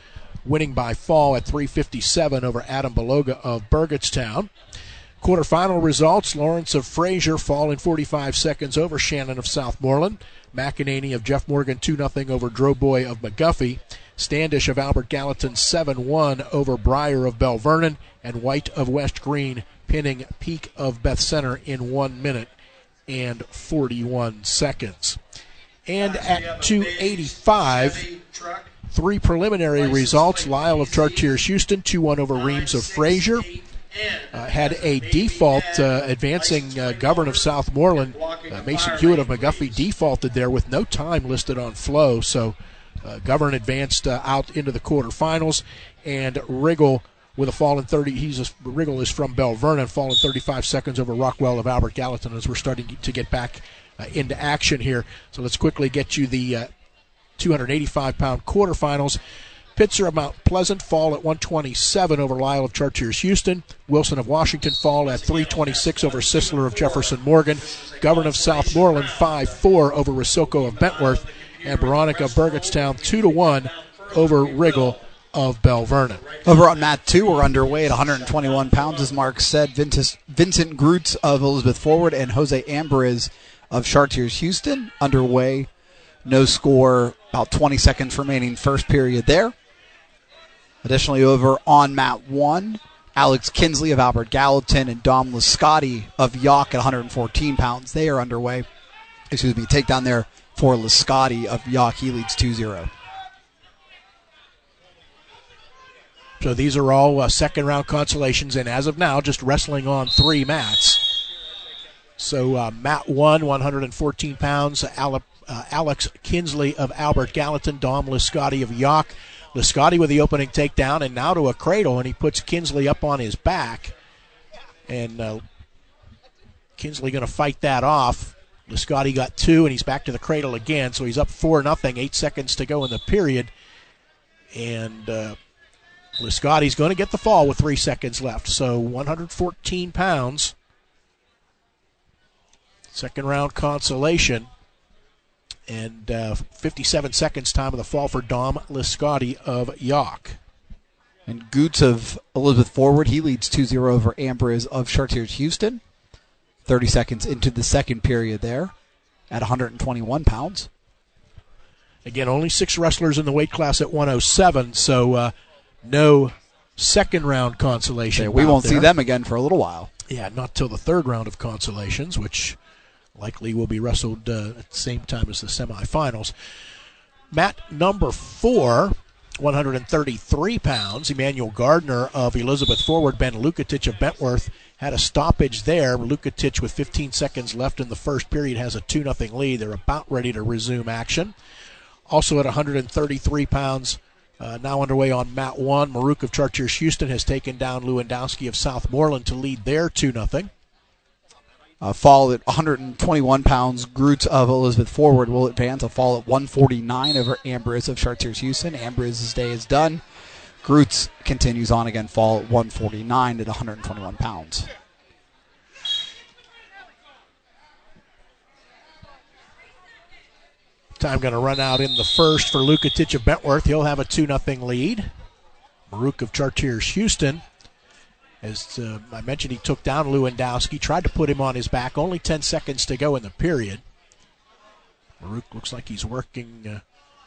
winning by fall at three fifty-seven over Adam Beloga of Burgettstown. Quarterfinal results, Lawrence of Fraser fall in forty-five seconds over Shannon of Southmoreland. McEnany of Jeff Morgan two nothing over Droboy of McGuffey. Standish of Albert Gallatin seven one over Breyer of Bell Vernon. And White of West Green pinning Peak of Beth Center in one minute and forty-one seconds. And at two eighty-five, three preliminary results. Lyle of Chartiers Houston two one over Reams of Fraser. Uh, had a default uh, advancing uh, Govern of Southmoreland. Uh, Mason Hewitt of McGuffey defaulted there with no time listed on flow, so uh, Govern advanced uh, out into the quarterfinals. And Riggle with a fall in thirty. He's a, Riggle is from Bell Vernon, fall in thirty-five seconds over Rockwell of Albert Gallatin as we're starting to get back uh, into action here. So let's quickly get you the uh, two eighty-five pound quarterfinals. Pitzer of Mount Pleasant fall at one twenty-seven over Lyle of Chartiers Houston. Wilson of Washington fall at three twenty-six over Sisler of Jefferson Morgan. Govern of Southmoreland five four over Rosilko of Bentworth. And Veronica of Burgettstown two to one over Riggle of Bell Vernon. Over on mat two, we're underway at one twenty-one pounds, as Mark said. Vincent, Vincent Groots of Elizabeth Forward and Jose Ambriz of Chartiers Houston underway. No score, about twenty seconds remaining first period there. Additionally, over on mat one, Alex Kinsley of Albert Gallatin and Dom Lascotti of York at one fourteen pounds. They are underway. Excuse me, takedown there for Lascotti of York. He leads two zero. So these are all uh, second round consolations, and as of now, just wrestling on three mats. So uh, mat one, one fourteen pounds, Ale- uh, Alex Kinsley of Albert Gallatin, Dom Lascotti of York. Lascotti with the opening takedown, and now to a cradle, and he puts Kinsley up on his back. And uh, Kinsley going to fight that off. Lascotti got two, and he's back to the cradle again, so he's up four nothing, eight seconds to go in the period. And uh, Lascotti's going to get the fall with three seconds left. So one fourteen pounds. Second round consolation. And uh, fifty-seven seconds time of the fall for Dom Lascotti of York. And Goots of Elizabeth Forward, he leads two zero over Ambriz of Chartiers Houston. thirty seconds into the second period there at one twenty-one pounds. Again, only six wrestlers in the weight class at one oh seven, so uh, no second round consolation. Yeah, we won't there. see them again for a little while. Yeah, not till the third round of consolations, which likely will be wrestled uh, at the same time as the semifinals. Mat number four, one thirty-three pounds. Emmanuel Gardner of Elizabeth Forward, Ben Lukatich of Bentworth had a stoppage there. Lukatich with fifteen seconds left in the first period has a two nothing lead. They're about ready to resume action. Also at one thirty-three pounds, uh, now underway on mat one, Maruk of Chartiers Houston has taken down Lewandowski of Southmoreland to lead there two nothing. A fall at one twenty-one pounds, Groots of Elizabeth Forward will advance. A fall at one forty-nine over Ambriz of Chartiers Houston. Ambriz's day is done. Groots continues on again, fall at one forty-nine at one twenty-one pounds. Time going to run out in the first for Lukatich of Bentworth. He'll have a two nothing lead. Maruk of Chartiers Houston, as uh, I mentioned, he took down Lewandowski, tried to put him on his back. Only ten seconds to go in the period. Maruk looks like he's working, uh,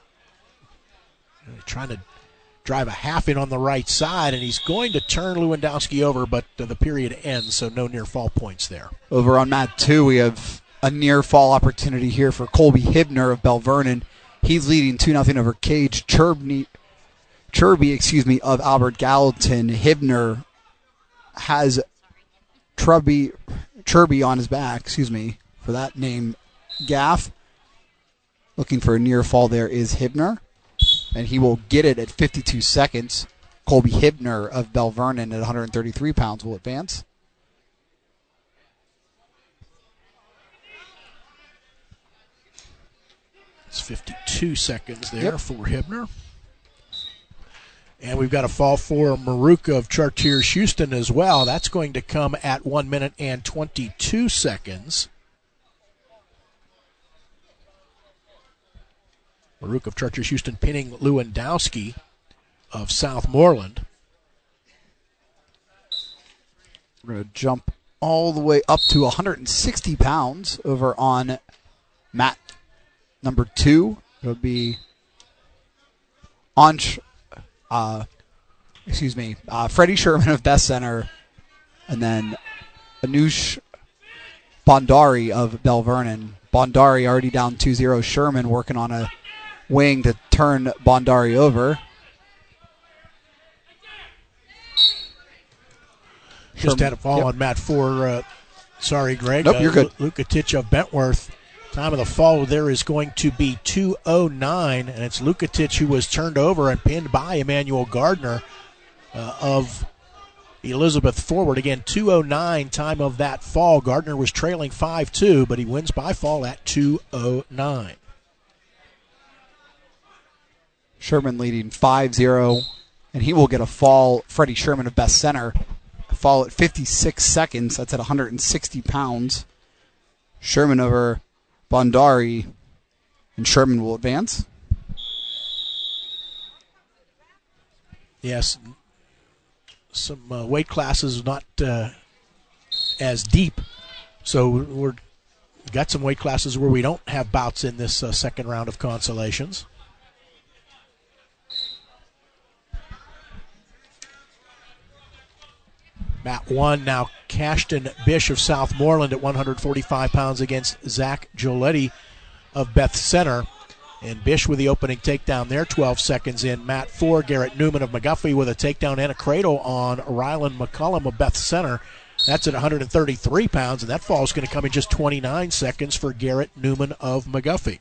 trying to drive a half in on the right side, and he's going to turn Lewandowski over, but uh, the period ends, so no near fall points there. Over on mat two, we have a near fall opportunity here for Colby Hibner of Bell Vernon. He's leading two nothing over Cage Churbney, Chirby, excuse me, of Albert Gallatin. Hibner has Chirby, Chirby on his back, excuse me, for that name gaff. Looking for a near fall there is Hibner, and he will get it at fifty-two seconds. Colby Hibner of Bell Vernon at one thirty-three pounds will advance. It's fifty-two seconds there yep. for Hibner. And we've got a fall for Maruka of Chartiers Houston as well. That's going to come at one minute and twenty-two seconds. Maruka of Chartiers Houston pinning Lewandowski. of Southmoreland. We're going to jump all the way up to one hundred sixty pounds over on mat number two. It would be on, uh, excuse me, uh, Freddie Sherman of Best Center, and then Anush Bhandari of Bell Vernon. Bhandari already down two zero. Sherman working on a wing to turn Bhandari over. Just Sherman, had a fall yep. on mat four. Uh, sorry, Greg. Nope, you're good. Uh, Lukatic of Bentworth. Time of the fall there is going to be two oh nine, and it's Lukatic who was turned over and pinned by Emmanuel Gardner uh, of Elizabeth Forward. Again, two oh nine time of that fall. Gardner was trailing five two, but he wins by fall at two oh nine. Sherman leading five zero, and he will get a fall. Freddie Sherman of Best Center. A fall at fifty-six seconds. That's at one hundred sixty pounds. Sherman over Bhandari, and Sherman will advance. Yes, some uh, weight classes not uh, as deep, so we're got some weight classes where we don't have bouts in this uh, second round of consolations. Mat one now, Cashton Bish of Southmoreland at one hundred forty-five pounds against Zach Gioletti of Beth Center. And Bish with the opening takedown there, twelve seconds in. Mat four, Garrett Newman of McGuffey with a takedown and a cradle on Rylan McCullum of Beth Center. That's at one hundred thirty-three pounds, and that fall is going to come in just twenty-nine seconds for Garrett Newman of McGuffey.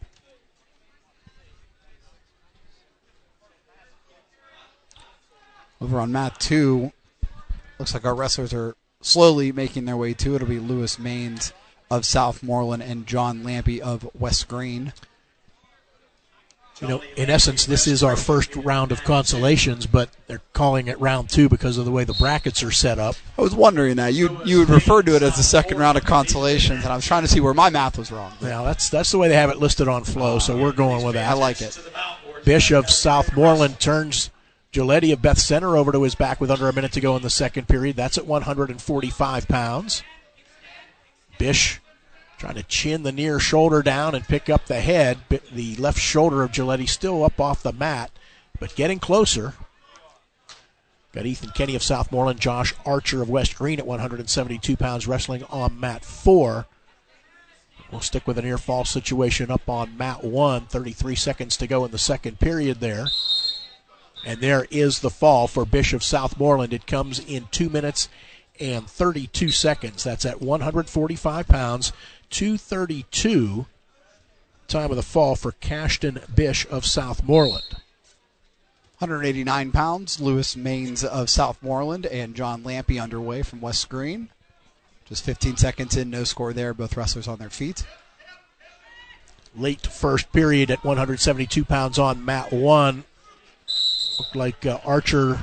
Over on mat two, looks like our wrestlers are slowly making their way to. It'll be Lewis Maines of Southmoreland and John Lampy of West Green. You know, in essence, this is our first round of consolations, but they're calling it round two because of the way the brackets are set up. I was wondering that. You you would refer to it as the second round of consolations, and I was trying to see where my math was wrong. Now, that's that's the way they have it listed on Flow, so we're going with that. I like it. Bish of Southmoreland turns Gioletti of Beth Center over to his back with under a minute to go in the second period. That's at one hundred forty-five pounds. Bish trying to chin the near shoulder down and pick up the head. The left shoulder of Gioletti still up off the mat, but getting closer. Got Ethan Kenny of Southmoreland, Josh Archer of West Green at one hundred seventy-two pounds wrestling on mat four. We'll stick with a near fall situation up on mat one. thirty-three seconds to go in the second period there. And there is the fall for Bish of Southmoreland. It comes in two minutes and thirty-two seconds. That's at one hundred forty-five pounds, two thirty-two. Time of the fall for Cashton Bish of Southmoreland. one hundred eighty-nine pounds, Lewis Maines of Southmoreland and John Lampy underway from West Green. Just fifteen seconds in, no score there. Both wrestlers on their feet. Late first period at one hundred seventy-two pounds on mat one. Looked like uh, Archer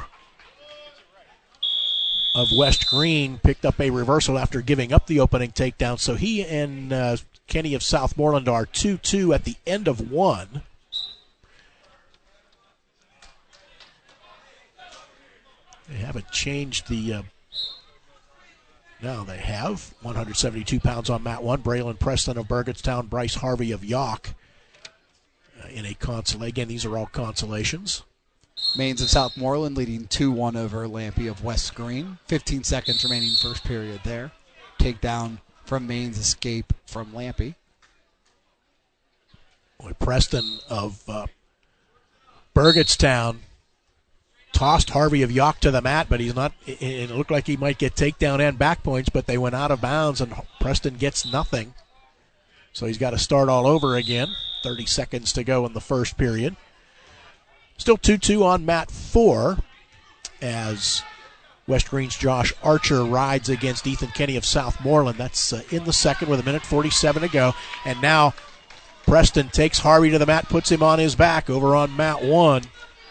of West Green picked up a reversal after giving up the opening takedown. So he and uh, Kenny of Southmoreland are two two at the end of one. They haven't changed the... Uh, no, they have. one hundred seventy-two pounds on mat one. Braylon Preston of Burgettstown, Bryce Harvey of York uh, in a consolation. Again, these are all consolations. Maines of Southmoreland leading two one over Lampy of West Green. fifteen seconds remaining first period there. Takedown from Maines, escape from Lampy. Boy, Preston of uh, Burgettstown tossed Harvey of York to the mat, but he's not. It looked like he might get takedown and back points, but they went out of bounds, and Preston gets nothing. So he's got to start all over again. thirty seconds to go in the first period. Still two two on mat four as West Green's Josh Archer rides against Ethan Kenny of Southmoreland. That's uh, in the second with a minute forty-seven to go. And now Preston takes Harvey to the mat, puts him on his back over on mat one.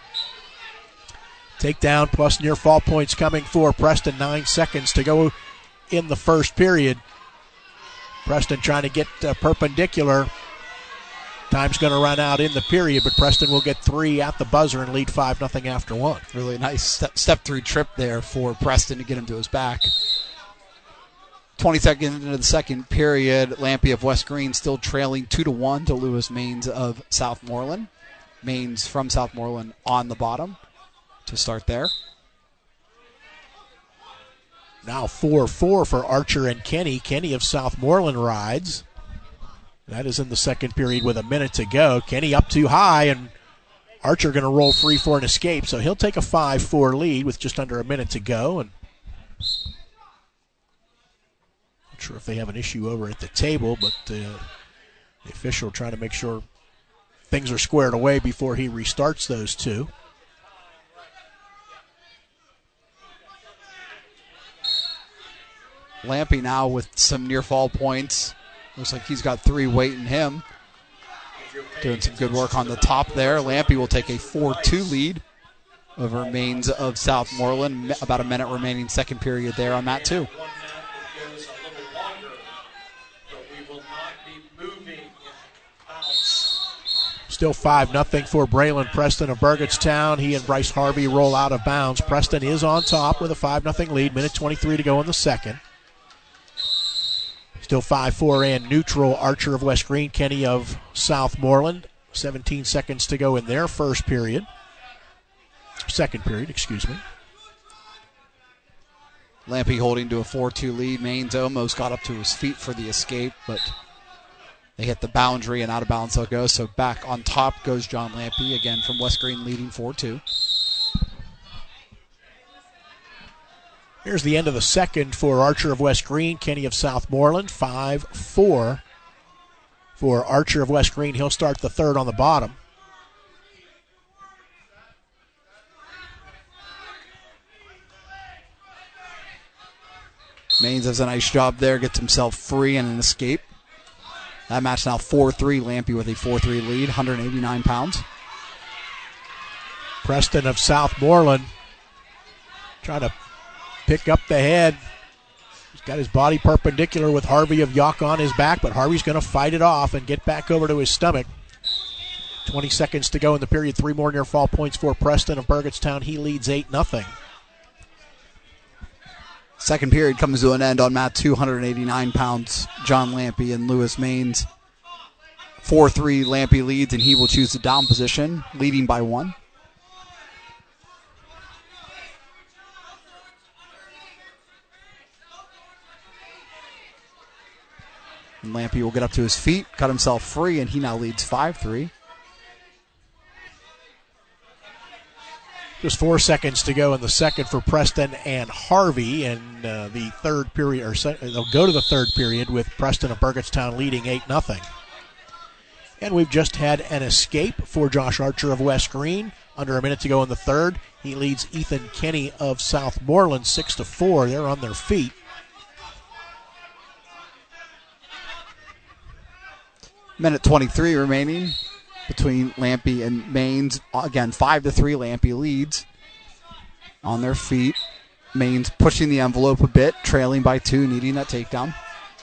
Takedown plus near fall points coming for Preston. Nine seconds to go in the first period. Preston trying to get uh, perpendicular Time's going to run out in the period, but Preston will get three at the buzzer and lead five nothing after one. Really nice step, step through trip there for Preston to get him to his back. twenty seconds into the second period, Lampe of West Green still trailing two to one to Lewis Maines of Southmoreland. Maines from Southmoreland on the bottom to start there. Now four four for Archer and Kenny. Kenny of Southmoreland rides. That is in the second period with a minute to go. Kenny up too high, and Archer going to roll free for an escape, so he'll take a five four lead with just under a minute to go. And not sure if they have an issue over at the table, but uh, the official trying to make sure things are squared away before he restarts those two. Lampe now with some near fall points. Looks like he's got three waiting him. Doing some good work on the top there. Lampe will take a four two lead over Maines of Southmoreland. About a minute remaining second period there on Mat two. Still five nothing for Braylon Preston of Burgettstown. He and Bryce Harvey roll out of bounds. Preston is on top with a five nothing lead. Minute twenty-three to go in the second. Still five four and neutral. Archer of West Green, Kenny of Southmoreland. seventeen seconds to go in their first period. Second period, excuse me. Lampe holding to a four two lead. Maines almost got up to his feet for the escape, but they hit the boundary and out of bounds they'll go. So back on top goes John Lampe, again from West Green leading four two. Here's the end of the second for Archer of West Green, Kenny of Southmoreland. five four for Archer of West Green. He'll start the third on the bottom. Maines does a nice job there, gets himself free and an escape. That match now four three, Lampe with a four three lead, one hundred eighty-nine pounds. Preston of Southmoreland trying to pick up the head. He's got his body perpendicular with Harvey of York on his back, but Harvey's going to fight it off and get back over to his stomach. twenty seconds to go in the period. Three more near fall points for Preston of Burgettstown. He leads eight nothing. Second period comes to an end on Mat two, one hundred eighty-nine pounds. John Lampe and Lewis Maines. four three, Lampe leads, and he will choose the down position, leading by one. And Lampe will get up to his feet, cut himself free, and he now leads five three. Just four seconds to go in the second for Preston and Harvey, and uh, the third period, or se- they'll go to the third period with Preston of Burgettstown leading eight nothing. And we've just had an escape for Josh Archer of West Green. Under a minute to go in the third. He leads Ethan Kenny of Southmoreland six to four. They're on their feet. Minute twenty-three remaining between Lampe and Maines. Again, five to three, Lampe leads on their feet. Maines pushing the envelope a bit, trailing by two, needing that takedown.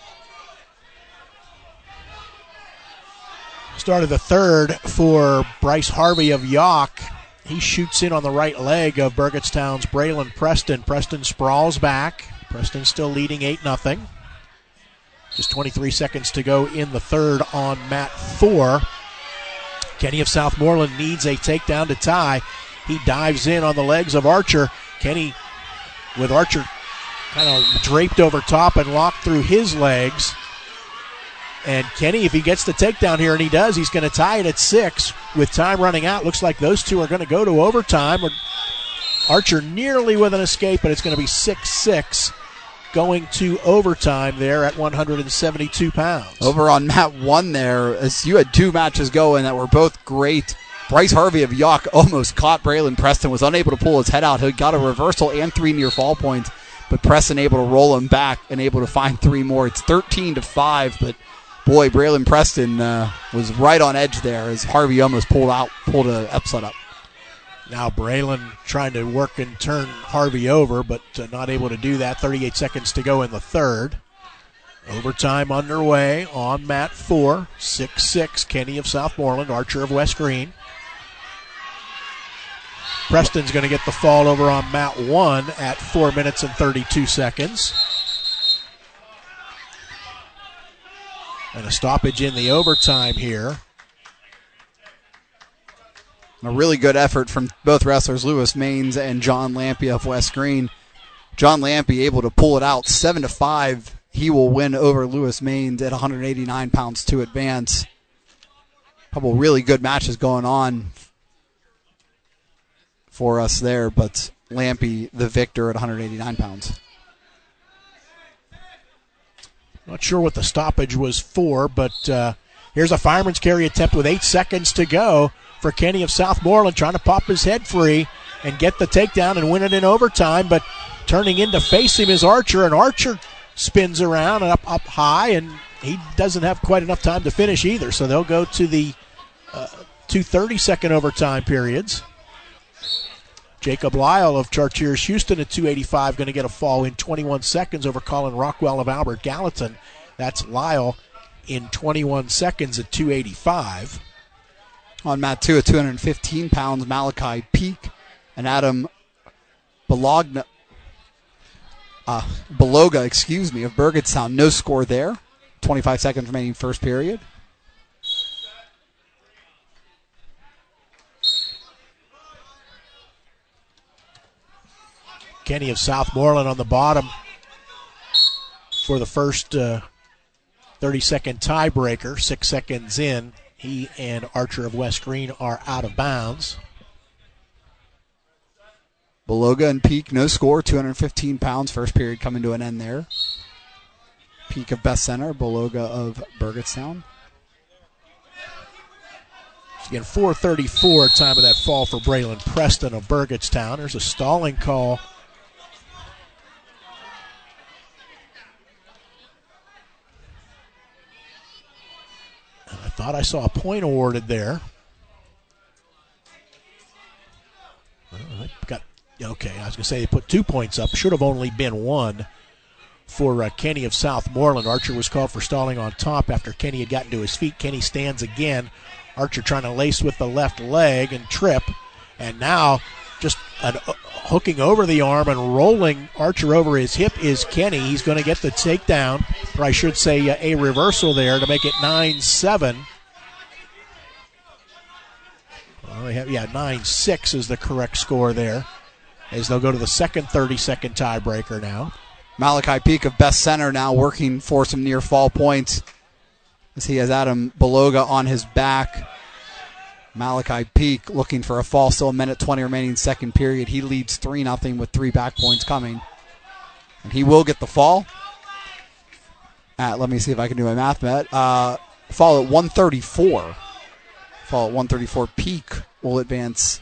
Started the third for Bryce Harvey of York. He shoots in on the right leg of Burgettstown's Braylon Preston. Preston sprawls back. Preston still leading eight nothing. Just twenty-three seconds to go in the third on Mat four. Kenny of Southmoreland needs a takedown to tie. He dives in on the legs of Archer. Kenny, with Archer kind of draped over top and locked through his legs. And Kenny, if he gets the takedown here, and he does, he's going to tie it at six. With time running out, looks like those two are going to go to overtime. Archer nearly with an escape, but it's going to be six six. Going to overtime there at one hundred seventy-two pounds. Over on Mat one there, as you had two matches going that were both great. Bryce Harvey of York almost caught Braylon Preston, was unable to pull his head out. He got a reversal and three near fall points, but Preston able to roll him back and able to find three more. It's thirteen to five, but boy, Braylon Preston uh, was right on edge there as Harvey almost pulled out, pulled an upset up. Now Braylon trying to work and turn Harvey over, but uh, not able to do that. thirty-eight seconds to go in the third. Overtime underway on mat four. six six, Kenny of Southmoreland, Archer of West Green. Preston's going to get the fall over on mat one at four minutes and thirty-two seconds. And a stoppage in the overtime here. A really good effort from both wrestlers, Lewis Maines and John Lampy of West Green. John Lampy able to pull it out seven to five. He will win over Lewis Maines at one hundred eighty-nine pounds to advance. A couple really good matches going on for us there, but Lampy the victor at one hundred eighty-nine pounds. Not sure what the stoppage was for, but uh, here's a fireman's carry attempt with eight seconds to go for Kenny of Southmoreland, trying to pop his head free and get the takedown and win it in overtime, but turning in to face him is Archer, and Archer spins around and up, up high, and he doesn't have quite enough time to finish either, so they'll go to the uh, two thirty-second overtime periods. Jacob Lyle of Chartiers Houston at two eighty-five going to get a fall in twenty-one seconds over Colin Rockwell of Albert Gallatin. That's Lyle in twenty-one seconds at two eighty-five. On mat two at two hundred fifteen pounds, Malachi Peak and Adam Bologna, uh, Beloga, excuse me, of Burgettstown. No score there. twenty-five seconds remaining first period. Kenny of Southmoreland on the bottom for the first uh, thirty-second tiebreaker. Six seconds in, he and Archer of West Green are out of bounds. Beloga and Peak, no score, two hundred fifteen pounds. First period coming to an end there. Peak of Best Center, Beloga of Burgettstown. Again, four thirty-four, time of that fall for Braylon Preston of Burgettstown. There's a stalling call. I thought I saw a point awarded there. Well, got okay. I was going to say they put two points up. Should have only been one for uh, Kenny of Southmoreland. Archer was called for stalling on top after Kenny had gotten to his feet. Kenny stands again. Archer trying to lace with the left leg and trip. And now just an, uh, hooking over the arm and rolling Archer over his hip is Kenny. He's going to get the takedown, or I should say uh, a reversal there to make it nine seven. Well, they have, yeah, nine six is the correct score there, as they'll go to the second thirty-second tiebreaker now. Malachi Peak of Best Center now working for some near fall points as he has Adam Beloga on his back. Malachi Peak looking for a fall, still a minute twenty remaining second period. He leads three nothing with three back points coming. And he will get the fall. At, let me see if I can do my math, Matt. Uh, fall at one thirty-four. Fall at one thirty-four. Peak will advance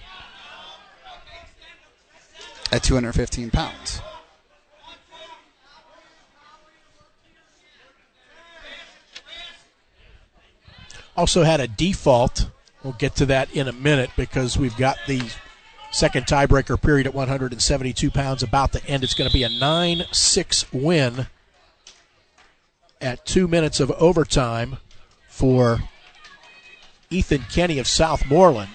at two hundred fifteen pounds. Also had a default. We'll get to that in a minute because we've got the second tiebreaker period at one hundred seventy-two pounds about to end. It's going to be a nine six win at two minutes of overtime for Ethan Kenny of Southmoreland.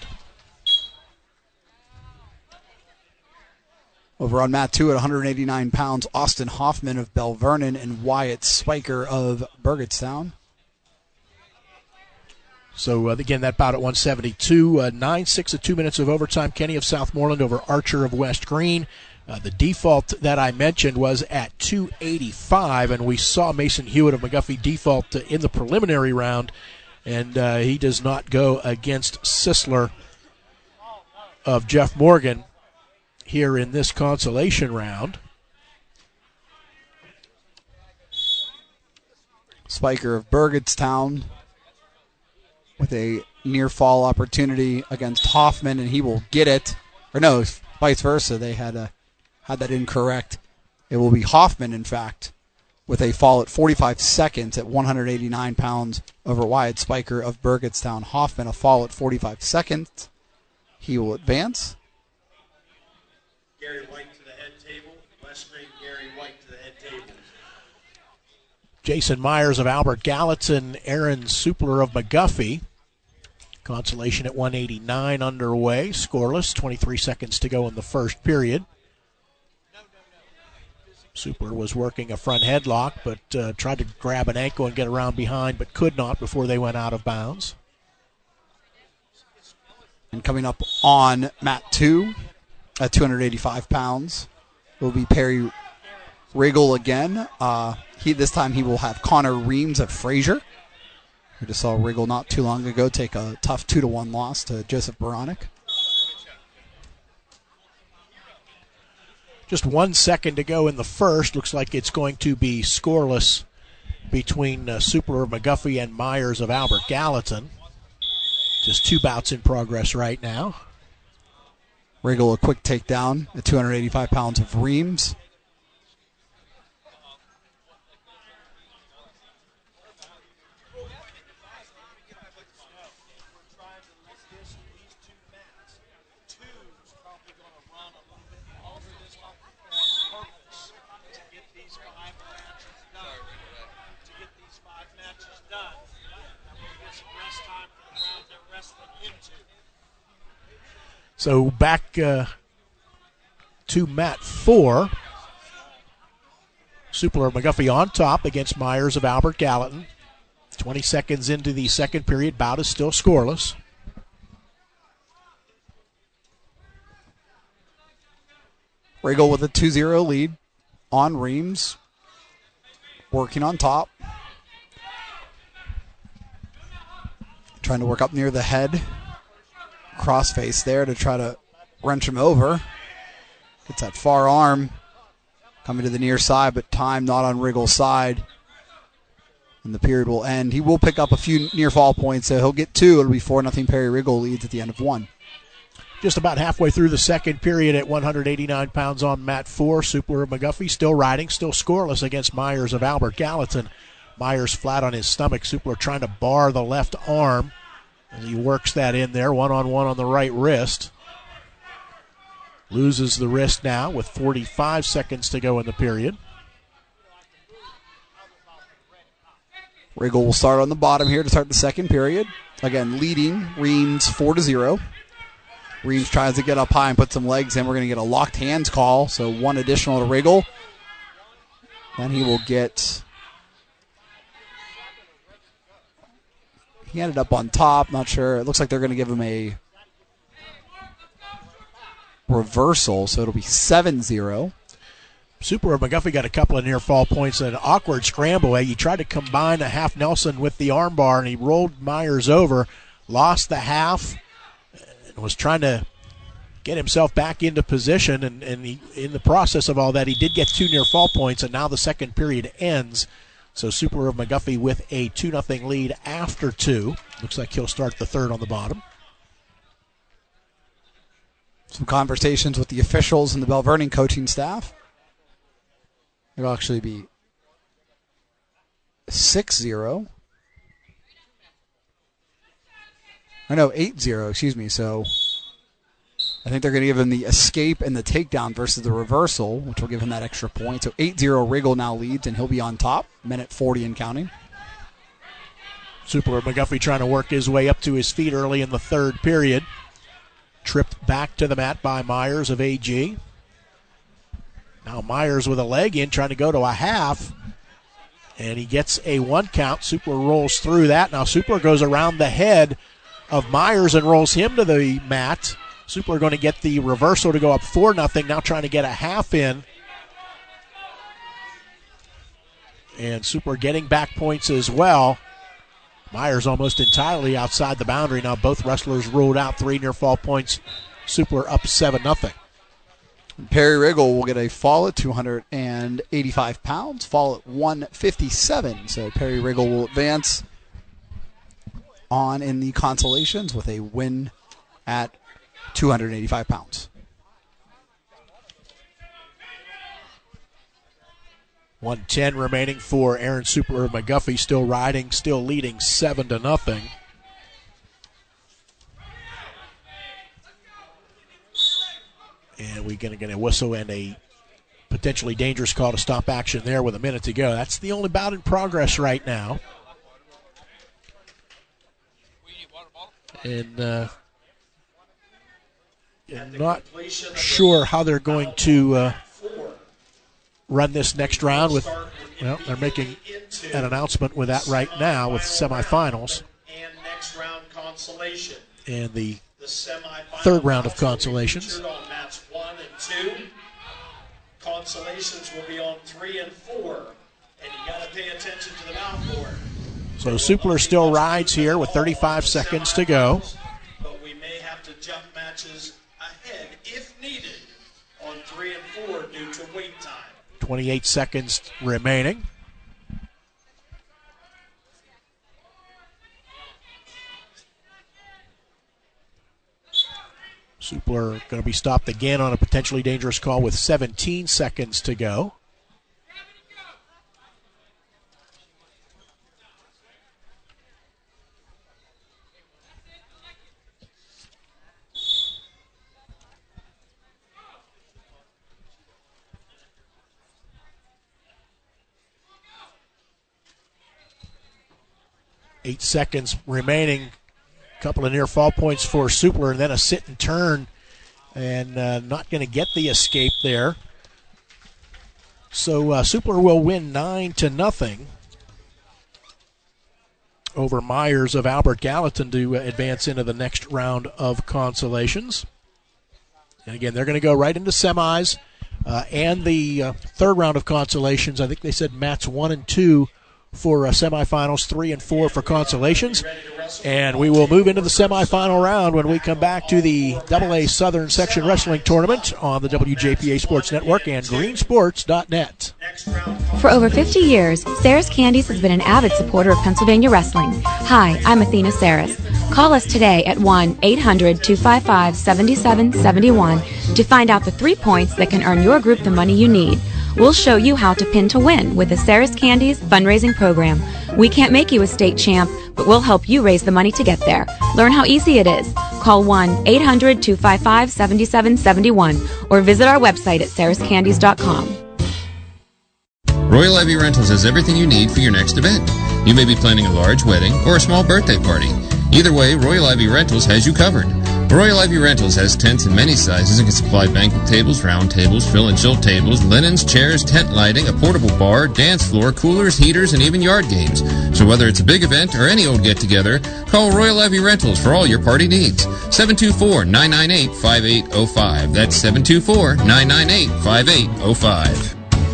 Over on mat two at one hundred eighty-nine pounds, Austin Hoffman of Bell Vernon and Wyatt Spiker of Burgettstown. So, uh, again, that bout at one seventy-two, uh, nine six at two minutes of overtime. Kenny of Southmoreland over Archer of West Green. Uh, the default that I mentioned was at two eighty-five, and we saw Mason Hewitt of McGuffey default uh, in the preliminary round, and uh, he does not go against Sisler of Jeff Morgan here in this consolation round. Spiker of Burgettstown with a near fall opportunity against Hoffman, and he will get it. Or no, vice versa. They had a, had that incorrect. It will be Hoffman, in fact, with a fall at forty-five seconds at one hundred eighty-nine pounds over Wyatt Spiker of Burgettstown. Hoffman, a fall at forty-five seconds. He will advance. Gary White to the head table. West Green, Gary White to the head table. Jason Myers of Albert Gallatin, Aaron Supler of McGuffey. Consolation at one eighty-nine underway. Scoreless, twenty-three seconds to go in the first period. Supler was working a front headlock, but uh, tried to grab an ankle and get around behind, but could not before they went out of bounds. And coming up on mat two at two hundred eighty-five pounds will be Perry Riggle again. Uh, he This time he will have Connor Reams of Fraser. We just saw Riggle not too long ago take a tough two to one loss to Joseph Baronic. Just one second to go in the first. Looks like it's going to be scoreless between uh, Supler of McGuffey and Myers of Albert Gallatin. Just two bouts in progress right now. Riggle a quick takedown at two hundred eighty-five pounds of Reams. So back uh, to mat four. Supler of McGuffey on top against Myers of Albert Gallatin. twenty seconds into the second period. Bout is still scoreless. Riggle with a two zero lead on Reams. Working on top. Trying to work up near the head. Crossface there to try to wrench him over. Gets that far arm coming to the near side, but time not on Riggle's side. And the period will end. He will pick up a few near fall points, so he'll get two. It'll be four nothing. Perry Riggle leads at the end of one. Just about halfway through the second period at one hundred eighty-nine pounds on mat four. Supler of McGuffey still riding, still scoreless against Myers of Albert Gallatin. Myers flat on his stomach. Supler trying to bar the left arm as he works that in there, one-on-one on the right wrist. Loses the wrist now with forty-five seconds to go in the period. Riggle will start on the bottom here to start the second period. Again, leading Reams four to zero. Reams tries to get up high and put some legs in. We're going to get a locked hands call, so one additional to Riggle. Then he will get... He ended up on top, not sure. It looks like they're going to give him a reversal, so it'll be seven zero. Supler of McGuffey got a couple of near fall points and an awkward scramble. He tried to combine a half Nelson with the armbar, and he rolled Myers over, lost the half, and was trying to get himself back into position. And, and he, in the process of all that, he did get two near fall points, and now the second period ends. So Supler of McGuffey with a two nothing lead after two. Looks like he'll start the third on the bottom. Some conversations with the officials and the Bell Vernon coaching staff. It'll actually be six zero. I know, eight zero, excuse me. So I think they're going to give him the escape and the takedown versus the reversal, which will give him that extra point. So eight zero, Riggle now leads, and he'll be on top. Minute forty and counting. Supler of McGuffey trying to work his way up to his feet early in the third period. Tripped back to the mat by Myers of A G. Now Myers with a leg in, trying to go to a half. And he gets a one count. Supler rolls through that. Now Supler goes around the head of Myers and rolls him to the mat. Supler going to get the reversal to go up four nothing. Now trying to get a half in. And Supler getting back points as well. Myers almost entirely outside the boundary. Now both wrestlers ruled out, three near fall points. Supler up seven nothing. Perry Riggle will get a fall at two hundred eighty-five pounds, fall at one fifty-seven. So Perry Riggle will advance on in the consolations with a win at two hundred eighty-five pounds. one ten remaining for Aaron Supler of McGuffey, still riding, still leading seven to nothing. And we're going to get a whistle and a potentially dangerous call to stop action there with a minute to go. That's the only bout in progress right now. And uh, I'm not sure how they're going to uh, run this next round. With well, they're making an announcement with that right now with semifinals and next round consolation. And the third round of consolations. On mats one and two. Consolations will be on three and four, and you got to pay attention to the mount board. So Supler still rides here with thirty-five seconds to go. But we may have to jump matches ahead if needed on three and four due to wait time. twenty-eight seconds remaining. Supler going to be stopped again on a potentially dangerous call with seventeen seconds to go. Eight seconds remaining. Couple of near fall points for Supler, and then a sit and turn, and uh, not going to get the escape there. So uh, Supler will win nine to nothing over Myers of Albert Gallatin to uh, advance into the next round of consolations. And again, they're going to go right into semis uh, and the uh, third round of consolations. I think they said mats one and two for uh, semifinals, three and four for consolations. And we will move into the semifinal round when we come back to the double A Southern Section Wrestling Tournament on the W J P A Sports Network and green sports dot net. For over fifty years, Sarah's Candies has been an avid supporter of Pennsylvania wrestling. Hi, I'm Athena Saris. Call us today at one eight hundred two five five seven seven seven one to find out the three points that can earn your group the money you need. We'll show you how to pin to win with the Sarah's Candies fundraising program. We can't make you a state champ, but we'll help you raise the money to get there. Learn how easy it is. Call one eight hundred two five five seven seven seven one or visit our website at saras candies dot com. Royal Levy Rentals has everything you need for your next event. You may be planning a large wedding or a small birthday party. Either way, Royal Levy Rentals has you covered. Royal Levy Rentals has tents in many sizes and can supply banquet tables, round tables, fill and chill tables, linens, chairs, tent lighting, a portable bar, dance floor, coolers, heaters, and even yard games. So whether it's a big event or any old get-together, call Royal Levy Rentals for all your party needs. seven two four, nine nine eight, five eight zero five. That's seven two four, nine nine eight, five eight zero five.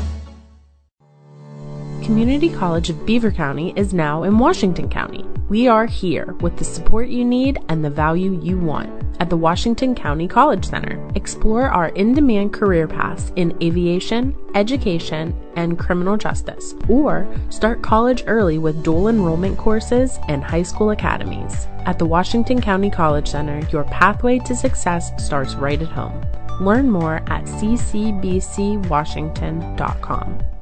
Community College of Beaver County is now in Washington County. We are here with the support you need and the value you want. At the Washington County College Center, explore our in-demand career paths in aviation, education, and criminal justice, or start college early with dual enrollment courses and high school academies. At the Washington County College Center, your pathway to success starts right at home. Learn more at c c b c washington dot com.